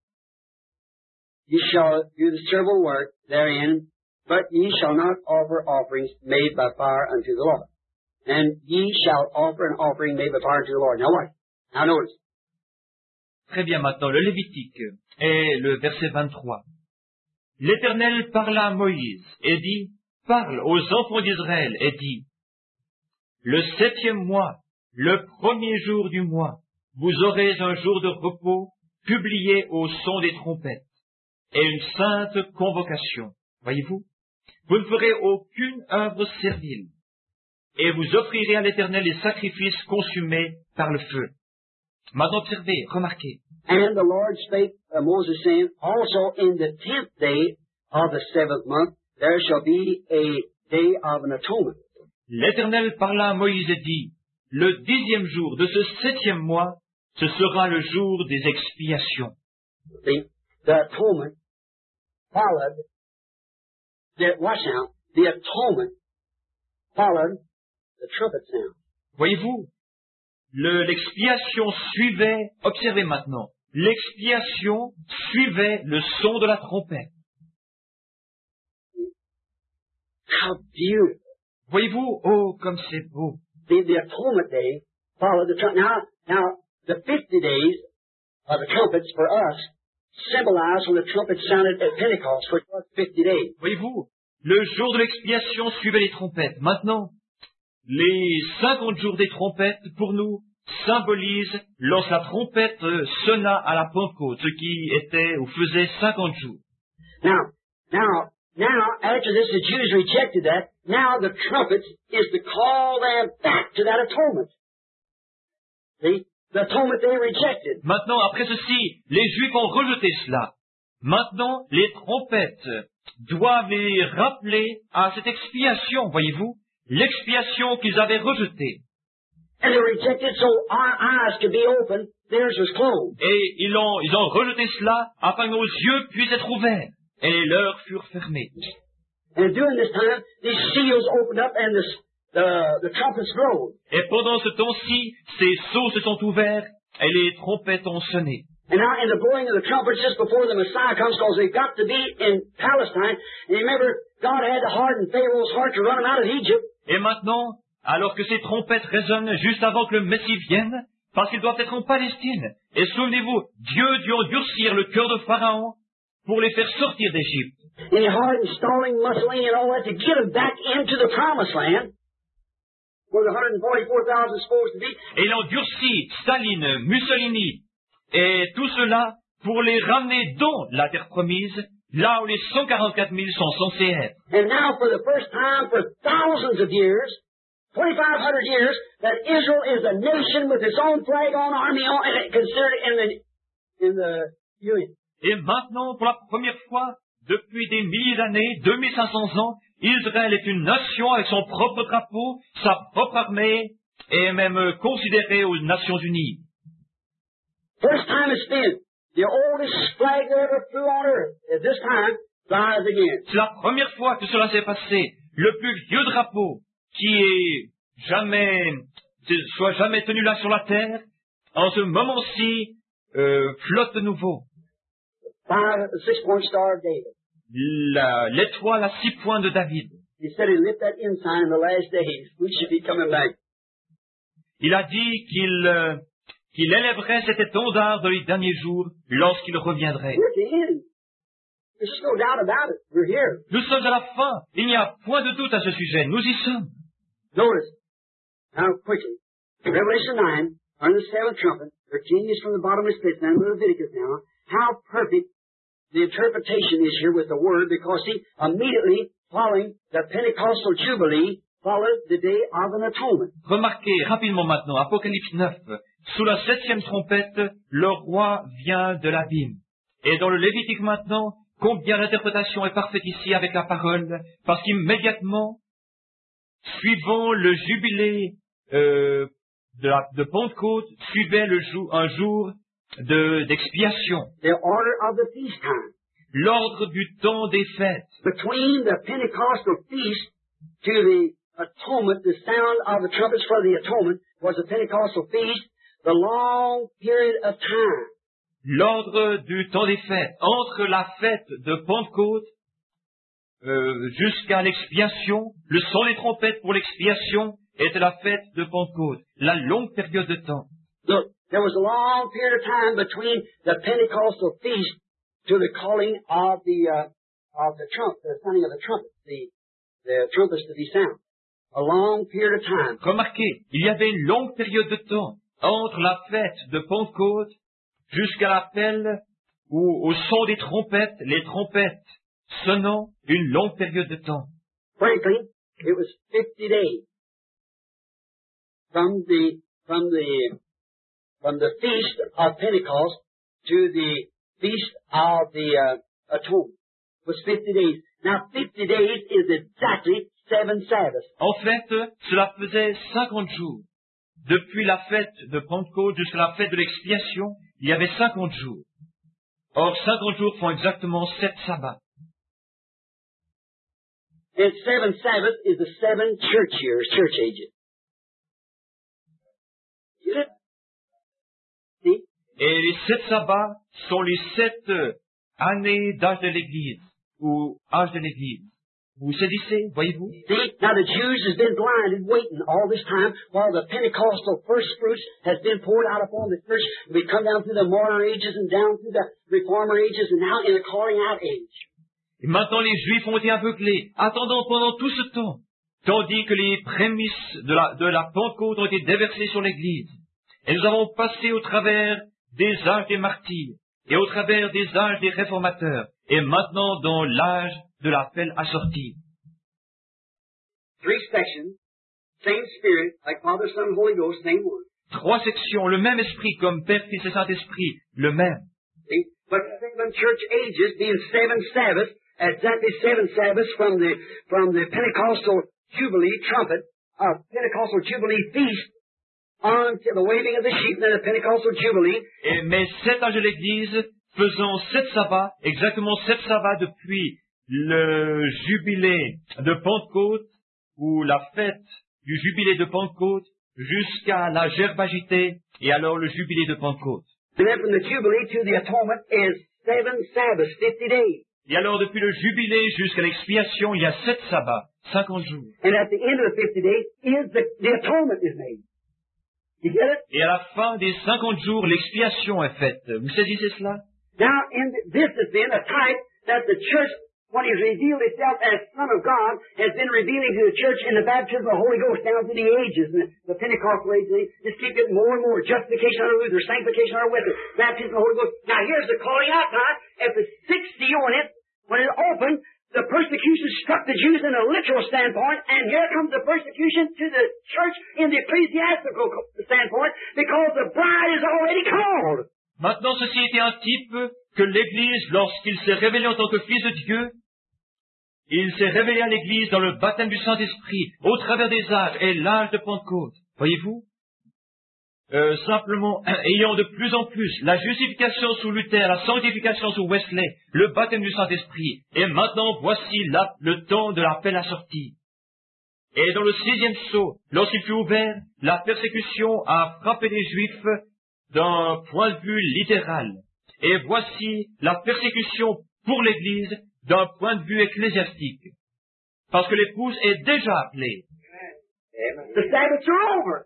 Ye shall do the servile work therein, but ye shall not offer offerings made by fire unto the Lord. And ye shall offer an offering made by fire unto the Lord. Now what? Now notice. Très bien, maintenant, le Lévitique et le verset vingt-trois. L'Éternel parla à Moïse et dit, parle aux enfants d'Israël et dit, le septième mois, le premier jour du mois, vous aurez un jour de repos publié au son des trompettes et une sainte convocation. Voyez-vous? Vous ne ferez aucune œuvre servile et vous offrirez à l'Éternel les sacrifices consumés par le feu. Maintenant observez, remarquez. And the Lord spake to Moses, saying, Also in the tenth day of the seventh month, there shall be a day of an atonement. L'Éternel parla à Moïse et dit, le dixième jour de ce septième mois, ce sera le jour des expiations. See, the atonement followed, the, watch now, the atonement followed the trumpet sound. Voyez-vous, le- l'expiation suivait, observez maintenant, l'expiation suivait le son de la trompette. How beautiful. Voyez-vous, oh, comme c'est beau. The, the atonement day followed the trumpet. Now, now, the fifty days of the trumpets for us symbolize when the trumpet sounded at Pentecost, which was fifty days. Voyez-vous, le jour de l'expiation suivait les trompettes. Maintenant, les cinquante jours des trompettes, pour nous, symbolisent lorsque la trompette euh, sonna à la Pentecôte, ce qui était ou faisait cinquante jours. Now, now, now, after this, the Jews rejected that. Now the trumpet is to call them back to that atonement. See? The atonement they rejected. Maintenant, après ceci, les Juifs ont rejeté cela. Maintenant, les trompettes doivent les rappeler à cette expiation, voyez-vous, l'expiation qu'ils avaient rejetée. And they rejected so our eyes could be open, theirs was closed. Et ils ont, ils ont rejeté cela afin que nos yeux puissent être ouverts. Et les leurs furent fermés. And during this time, these seals opened up and the, the, the trumpets blowed. Et pendant ce temps-ci, ces sceaux se sont ouverts et les trompettes ont sonné. And now in the blowing of the trumpets just before the Messiah comes, because they've got to be in Palestine. And remember, God had to harden Pharaoh's heart to run him out of Egypt. Et maintenant, alors que ces trompettes résonnent juste avant que le Messie vienne, parce qu'ils doivent être en Palestine. Et souvenez-vous, Dieu dut endurcir le cœur de Pharaon pour les faire sortir d'Égypte. And he hardened Stalin, Mussolini, and all that to get them back into the Promised Land, where the one hundred forty-four thousand is supposed to be. Et il endurcit Staline, Mussolini, et tout cela pour les ramener dans la terre promise, là où les cent quarante-quatre mille sont censés être. And now for the first time for thousands of years, twenty-five hundred years, that Israel is a nation with its own flag, own army, own, and considered in the, in the Union. Et maintenant, pour la première fois, depuis des milliers d'années, deux mille cinq cents ans, Israël est une nation avec son propre drapeau, sa propre armée, et même considérée aux Nations Unies. First time it's been, the oldest flag that ever flew on earth, at this time, flies again. C'est la première fois que cela s'est passé. Le plus vieux drapeau qui est jamais, soit jamais tenu là sur la terre, en ce moment-ci, euh, flotte de nouveau. Five, the six-point star of David. La, l'étoile à six points de David. He said he'd lift that ensign in the last days. We should be coming back. Il a dit qu'il euh, qu'il élèverait cet étendard dans les derniers jours lorsqu'il reviendrait. We're at the end. There's just no doubt about it. We're here. Nous sommes à la fin. Il n'y a point de doute à ce sujet. Nous y sommes. Notice, now quickly, Revelation nine, under the seventh trumpet, thirteen is from the bottomless pit, and Leviticus now, how perfect the interpretation is here with the word, because see, immediately following the Pentecostal Jubilee, followed the day of an atonement. Remarquez rapidement maintenant, Apocalypse neuf, sous la septième trompette, le roi vient de l'abîme. Et dans le Lévitique maintenant, combien l'interprétation est parfaite ici avec la parole, parce qu'immédiatement, suivant le jubilé euh, de, la, de Pentecôte, suivait le jour, un jour de, d'expiation. The order of the feast time. L'ordre du temps des fêtes. Between the Pentecostal feast to the atonement, the sound of the trumpets for the atonement was the Pentecostal feast, the long period of time. L'ordre du temps des fêtes, entre la fête de Pentecôte euh, jusqu'à l'expiation, le son des trompettes pour l'expiation était la fête de Pentecôte, la longue période de temps. Look, there was a long period of time between the Pentecostal feast to the calling of the uh, of the trump, the sounding of the trumpet, the the trumpets to be sound. A long period of time. Remarquez, il y avait une longue période de temps entre la fête de Pentecôte jusqu'à l'appel ou au son des trompettes, les trompettes sonnant, une longue période de temps. Frankly, it was fifty days from the from the from the feast of Pentecost to the feast of the uh, atonement. It was fifty days. Now, fifty days is exactly seven Sabbaths. En fait, cela faisait cinquante jours. Depuis la fête de Pentecôte jusqu'à la fête de l'expiation, il y avait cinquante jours. Or, cinquante jours font exactement sept sabbats. And seven Sabbaths is the seven church years, church ages. Get it? See? Et les sept sabbats sont les sept années d'âge de l'Église, ou âge de l'Église. Vous saisissez, voyez-vous? See, now the Jews has been blinded, waiting all this time, while the Pentecostal first fruits has been poured out upon the church. We come down through the martyr ages and down through the reformer ages and now in the calling out age. Et maintenant les Juifs ont été aveuglés, attendant pendant tout ce temps, tandis que les prémices de la, de la Pentecôte ont été déversées sur l'Église. Et nous avons passé au travers des âges des martyrs, et au travers des âges des réformateurs, et maintenant dans l'âge de l'appel assorti. Three sections, same Spirit, like Father, Son, Holy Ghost, same Word. Trois sections, le même esprit comme Père, Fils et Saint-Esprit, le même. See? But seven church ages being seven Sabbaths, exactly seven Sabbaths from the from the Pentecostal Jubilee trumpet, uh, Pentecostal Jubilee feast, on to the waving of the sheep, and then the Pentecostal Jubilee. Et, mais sept âges de l'Église, faisant sept sabbats, exactement sept sabbats depuis le jubilé de Pentecôte, ou la fête du jubilé de Pentecôte, jusqu'à la gerbe agitée, et alors le jubilé de Pentecôte. And then from the Jubilee to the Atonement is seven Sabbaths, fifty days. Et alors depuis le jubilé jusqu'à l'expiation, il y a sept sabbats, cinquante jours. And at the end of the fifty days is the, the Atonement is made. You get it? Et à la fin des cinquante jours, l'expiation est faite. Vous saisissez cela? Now, in the, this has been a type that the church, when He's revealed Himself as Son of God, has been revealing to the church in the baptism of the Holy Ghost down through the ages, and the, the Pentecostal age, they just keep getting more and more. Justification under Luther, sanctification under Wesley, baptism of the Holy Ghost. Now, here's the calling out time. At the sixth seal on it, when it opened, the persecution struck the Jews in a literal standpoint, and here comes the persecution to the church in the ecclesiastical standpoint, because the bride is already called. Maintenant, ceci était un type que l'Église, lorsqu'il s'est révélé en tant que Fils de Dieu, il s'est révélé à l'Église dans le baptême du Saint-Esprit, au travers des âges et l'âge de Pentecôte. Voyez-vous? Euh, simplement, ayant de plus en plus la justification sous Luther, la sanctification sous Wesley, le baptême du Saint-Esprit, et maintenant voici la, le temps de l'appel assorti. Et dans le sixième sceau, lorsqu'il fut ouvert, la persécution a frappé les Juifs d'un point de vue littéral. Et voici la persécution pour l'Église d'un point de vue ecclésiastique. Parce que l'épouse est déjà appelée. The Sabbaths are over.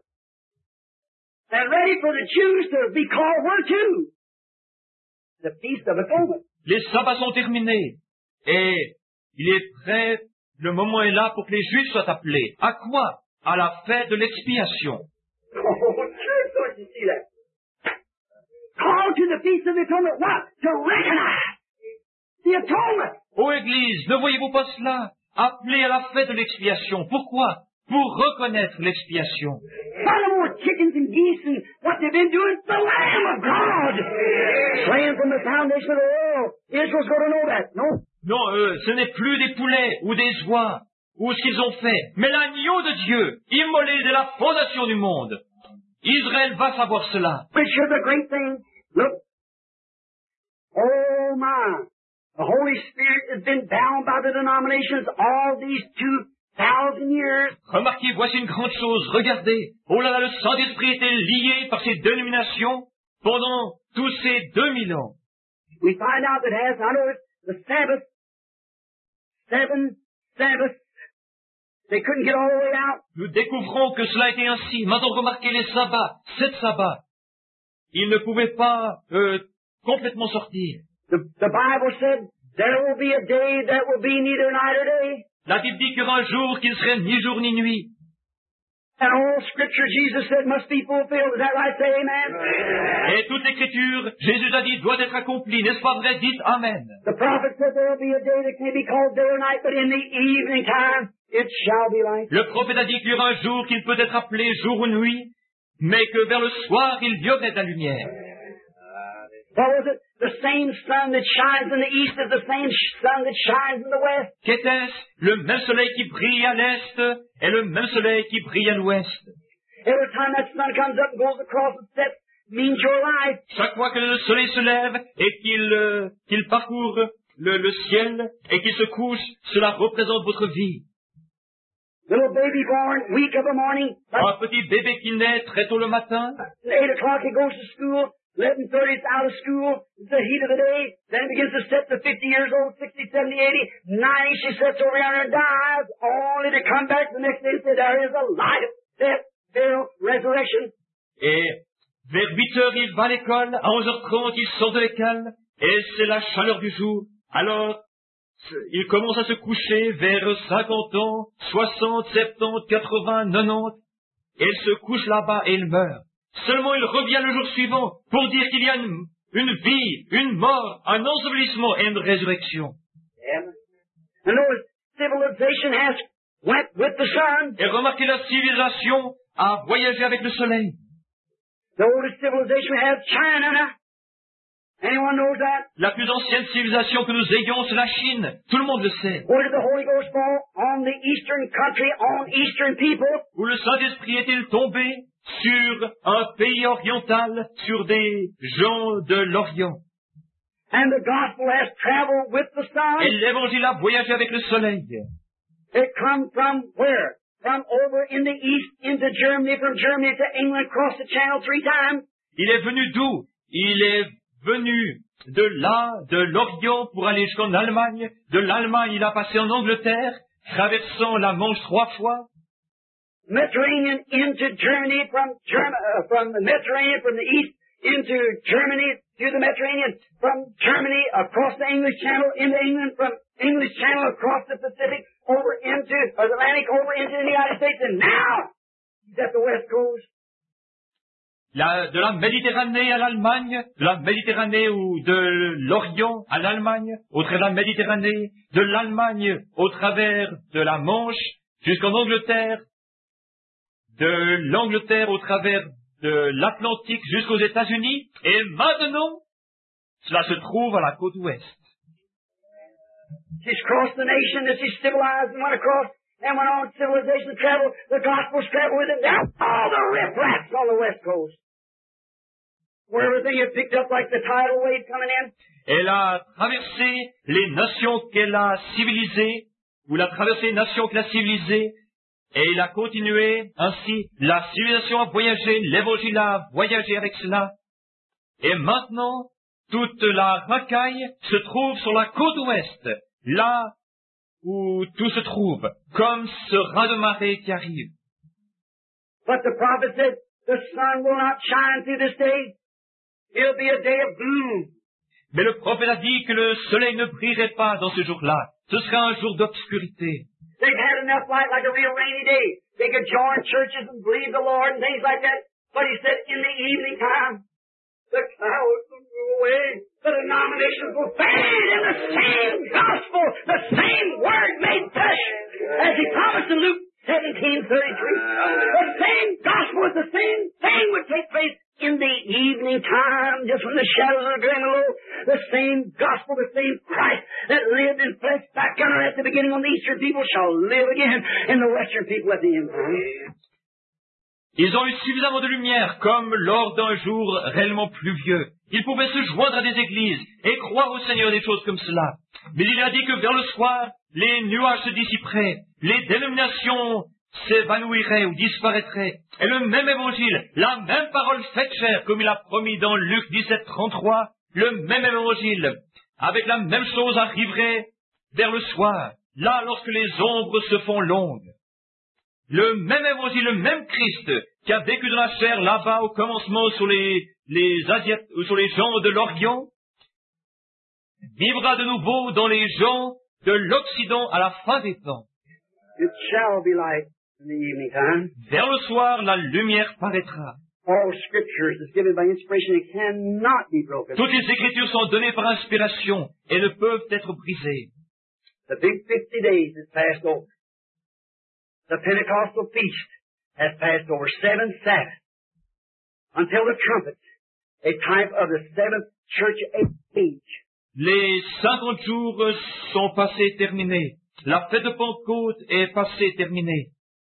And ready for the Jews to be called where to? The Feast of Atonement. Les sabbats sont terminés. Et il est prêt, le moment est là pour que les Juifs soient appelés. À quoi? À la fête de l'expiation. Oh, church, don't you see that? Called to the Feast of Atonement. What? To recognize the atonement. Ô Église, ne voyez-vous pas cela? Appelés à la fête de l'expiation. Pourquoi? Pour reconnaître l'expiation. Not no more chickens and geese and what they've been doing. The Lamb of God. Slain from the foundation of the world. Israel's going to know that. No. Non, euh, ce n'est plus des poulets ou des oies ou ce qu'ils ont fait, mais l'agneau de Dieu, immolé dès la fondation du monde. Israël va savoir cela. Which is a great thing. Look. Oh my. The Holy Spirit has been bound by the denominations all these two thousand years. Remarquez, voici une grande chose. Regardez. Oh là là, le Saint-Esprit était lié par ces dénominations pendant tous ces deux mille ans. We find out that it has, I know the Sabbath, seven Sabbaths, they couldn't get all the way out. Nous découvrons que cela a été ainsi. Maintenant, remarquez les sabbats, sept sabbats. Ils ne pouvaient pas euh, complètement sortir. The, the Bible said, there will be a day that will be neither night or day. La Bible dit qu'il y aura un jour qui ne serait ni jour ni nuit. And all Scripture, Jesus said, must be fulfilled. Is that right? Say amen. Et toute l'écriture, Jésus a dit, doit être accomplie. N'est-ce pas vrai? Dites Amen. The prophet said there will be a day that can be called day or night, but in the evening time it shall be light. Le prophète a dit qu'il y aura un jour qui ne peut être appelé jour ou nuit, mais que vers le soir il y aurait de la lumière. What was it? The same sun that shines in the east is the same sun that shines in the west. Qu'était-ce? Le même soleil qui brille à l'est est le même soleil qui brille à l'ouest. Every time that sun comes up and goes across and sets means your life. Chaque fois que le soleil se lève et qu'il euh, qu'il parcourt le, le ciel et qu'il se couche, cela représente votre vie. Little baby born, weak of a morning. Un petit bébé qui naît très tôt le matin. Eight o'clock he goes to school. Eleven thirty is out of school. It's the heat of the day. Then it begins to set to fifty years old, sixty, seventy, eighty, ninety. She sits over yonder and dies, only to come back the next day and say there is a life, death, burial, resurrection. Et vers huit heures, il va à l'école. À onze heures trente, il sort de l'école. Et c'est la chaleur du jour. Alors, il commence à se coucher vers cinquante ans, soixante, soixante-dix, quatre-vingts, quatre-vingt-dix. Et il se couche là-bas et il meurt. Seulement il revient le jour suivant pour dire qu'il y a une, une vie, une mort, un ensevelissement et une résurrection. Yeah. And notice, civilization has went with the sun. Et remarquez, la civilisation a voyagé avec le soleil. The oldest civilization we have, China now. Anyone knows that? La plus ancienne civilisation que nous ayons, c'est la Chine. Tout le monde le sait. Where did the Holy Ghost fall? On the eastern country, on eastern people. Où le Saint-Esprit est-il tombé? Sur un pays oriental, sur des gens de l'Orient. And the gospel has traveled with the sun. Et l'évangile a voyagé avec le soleil. It come from where? From over in the east into Germany, from Germany to England, across the channel three times. Il est venu d'où? Il est venu de là, de l'Orient, pour aller jusqu'en Allemagne. De l'Allemagne, il a passé en Angleterre, traversant la Manche trois fois. Mediterranean into Germany, from Germ- uh, from the Mediterranean, from the east into Germany, through the Mediterranean, from Germany across the English Channel into England, from English Channel across the Pacific, over into uh, the Atlantic, over into the United States, and now he's at the West Coast. La, de la Méditerranée à l'Allemagne, de la Méditerranée ou de l'Orient à l'Allemagne, au travers de la Méditerranée, de l'Allemagne au travers de la Manche, jusqu'en Angleterre, de l'Angleterre au travers de l'Atlantique jusqu'aux États-Unis, et maintenant, cela se trouve à la côte ouest. She's crossed the nation, that she's civilized and went across, and went on civilization travel, the gospel's traveled with it, now all the riffraffs on the west coast. Where everything had picked up like the tidal wave coming in. Elle a traversé les nations qu'elle a civilisées, ou elle a traversé les nations qu'elle a civilisées, et il a continué ainsi. La civilisation a voyagé, l'évangile a voyagé avec cela. Et maintenant, toute la racaille se trouve sur la côte ouest, là où tout se trouve, comme ce raz-de-marée qui arrive. But the prophet said, the sun will not shine through this day. It'll be a day of gloom. Mais le prophète a dit que le soleil ne brillerait pas dans ce jour-là. Ce sera un jour d'obscurité. They've had enough light like a real rainy day. They could join churches and believe the Lord and things like that. But he said, in the evening time, the clouds will move away. The denominations will fade, and the same gospel, the same word made flesh, as he promised in Luke seventeen thirty-three. The same gospel, the same thing would take place in the evening time, just when the shadows are going low. The same gospel, the same Christ that lived in flesh back on earth at the beginning on the eastern people shall live again in the western people at the end time. Ils ont eu suffisamment de lumière, comme lors d'un jour réellement pluvieux. Ils pouvaient se joindre à des églises et croire au Seigneur des choses comme cela. Mais il a dit que vers le soir, les nuages se dissiperaient, les dénominations s'évanouiraient ou disparaîtraient. Et le même évangile, la même parole faite chair, comme il a promis dans Luc dix-sept trente-trois, le même évangile, avec la même chose arriverait vers le soir, là lorsque les ombres se font longues. Le même évangile, le même Christ, qui a vécu dans la chair là-bas au commencement sur les, les Asiates, ou sur les gens de l'Orient, vivra de nouveau dans les gens de l'Occident à la fin des temps. It shall be light in the evening time. Vers le soir, la lumière paraîtra. All scriptures is given by inspiration and cannot be broken. Toutes les Écritures sont données par inspiration et ne peuvent être brisées. The big fifty days has passed over. The Pentecostal feast has passed over seven Sabbaths until the trumpet, a type of the seventh church age. Les cinquante jours sont passés terminés. La fête de Pentecôte est passée terminée.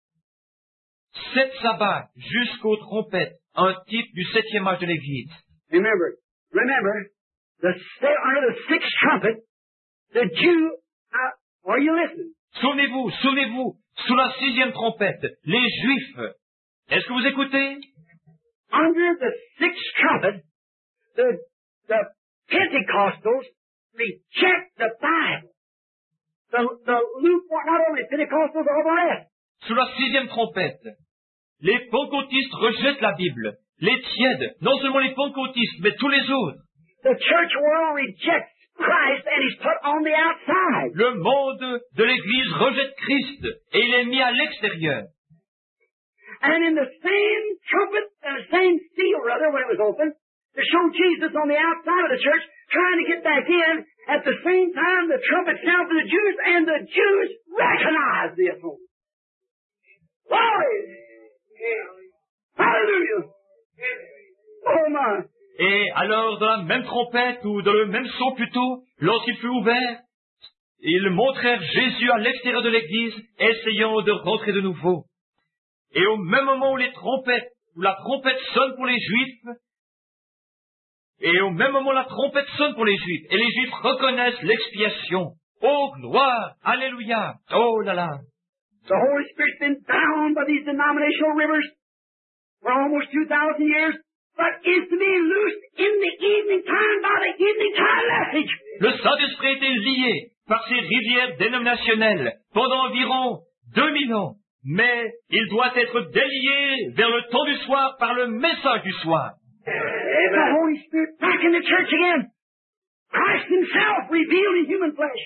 Sept sabbats jusqu'aux trompettes, un type du septième âge de l'Église. Remember, remember, the under the sixth trumpet, the Jew, uh, are you listening? Souvenez-vous, souvenez-vous, sous la sixième trompette, les Juifs. Est-ce que vous écoutez? Under the sixth trumpet, the, the Pentecostals reject the Bible. The, the lukewarm, not only Pentecostals, all the rest. Sous la sixième trompette, les pentecôtistes rejettent la Bible. Les tièdes, non seulement les pentecôtistes, mais tous les autres. The church world rejects Christ and he's put on the outside. Le monde de l'Église rejette Christ et il est mis à l'extérieur. And in the same trumpet, and the same seal, rather, when it was opened, to show Jesus on the outside of the church, trying to get back in. At the same time, the trumpet sounded for the Jews, and the Jews recognized the atonement. Glory! Hallelujah! Oh my! Et alors, dans la même trompette, ou dans le même son plutôt, lorsqu'il fut ouvert, ils montrèrent Jésus à l'extérieur de l'église, essayant de rentrer de nouveau. Et au même moment où les trompettes, où la trompette sonne pour les Juifs, et au même moment la trompette sonne pour les Juifs, et les Juifs reconnaissent l'expiation. Oh, gloire! Alléluia! Oh là là! The Holy Spirit's been bound by these denominational rivers for almost two thousand years, but is to be loosed in the evening time by the evening time message. Le Saint-Esprit a été lié par ces rivières dénominationnelles pendant environ deux mille ans, mais il doit être délié vers le temps du soir par le message du soir. The Holy Spirit back in the church again. Christ Himself revealed in human flesh.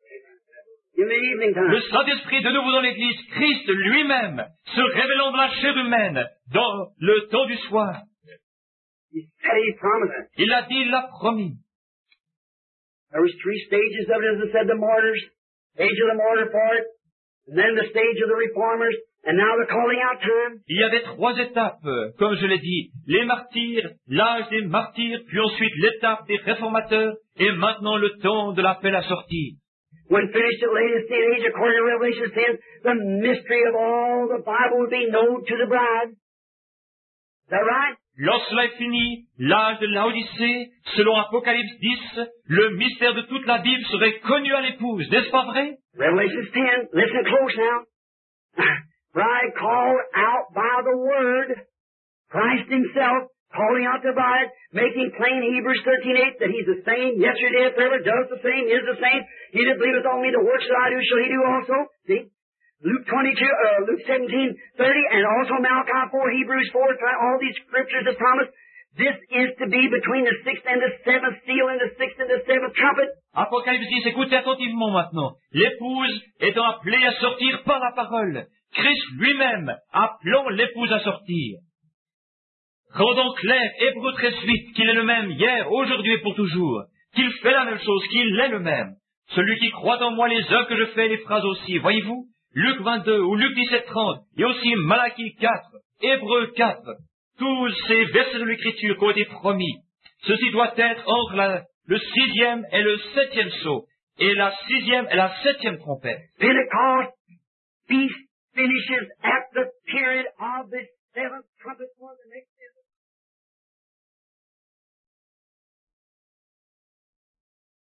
In the evening time. Le Saint-Esprit de nouveau dans l'Église, Christ lui-même, se révélant dans la chair humaine, dans le temps du soir. He said He promised it. Il a dit, il l'a promis. There was three stages of it, as I said, the martyrs, stage of the martyr part, and then the stage of the reformers, and now the calling out time. Il y avait trois étapes, comme je l'ai dit, les martyrs, l'âge des martyrs, puis ensuite l'étape des réformateurs, et maintenant le temps de l'appel à sortir. When finished at latest day and age, according to Revelation ten, the mystery of all the Bible would be known to the bride. Is that right? Lorsque cela est fini, l'âge de l'Odyssée, selon Apocalypse dix, le mystère de toute la Bible serait connu à l'épouse, n'est-ce pas vrai? Revelation ten, listen close now. Bride called out by the Word, Christ Himself calling out the bride, making plain Hebrews thirteen eight that He's the same yesterday, forever, does the same, is the same. He that believeth on me, the works that I do shall he do also. See? Luke twenty-two, uh, Luke seventeen thirty, and also Malachi four, Hebrews four, all these scriptures that promise this is to be between the sixth and the seventh seal and the sixth and the seventh trumpet. Apocalypse dix, écoutez attentivement maintenant. L'épouse étant appelée à sortir par la parole, Christ lui-même appelant l'épouse à sortir. Rendons clair, Hébreux treize huit, qu'il est le même hier, aujourd'hui et pour toujours, qu'il fait la même chose, qu'il est le même. Celui qui croit en moi, les œuvres que je fais, les phrases aussi, voyez-vous? Luc vingt-deux ou Luc dix-sept trente, et aussi Malachie quatre, Hébreux quatre, tous ces versets de l'Écriture qui ont été promis. Ceci doit être entre la, le sixième et le septième sceau, et la sixième et la septième trompette. Pentecost feast finishes at the period of the seventh trumpet for the next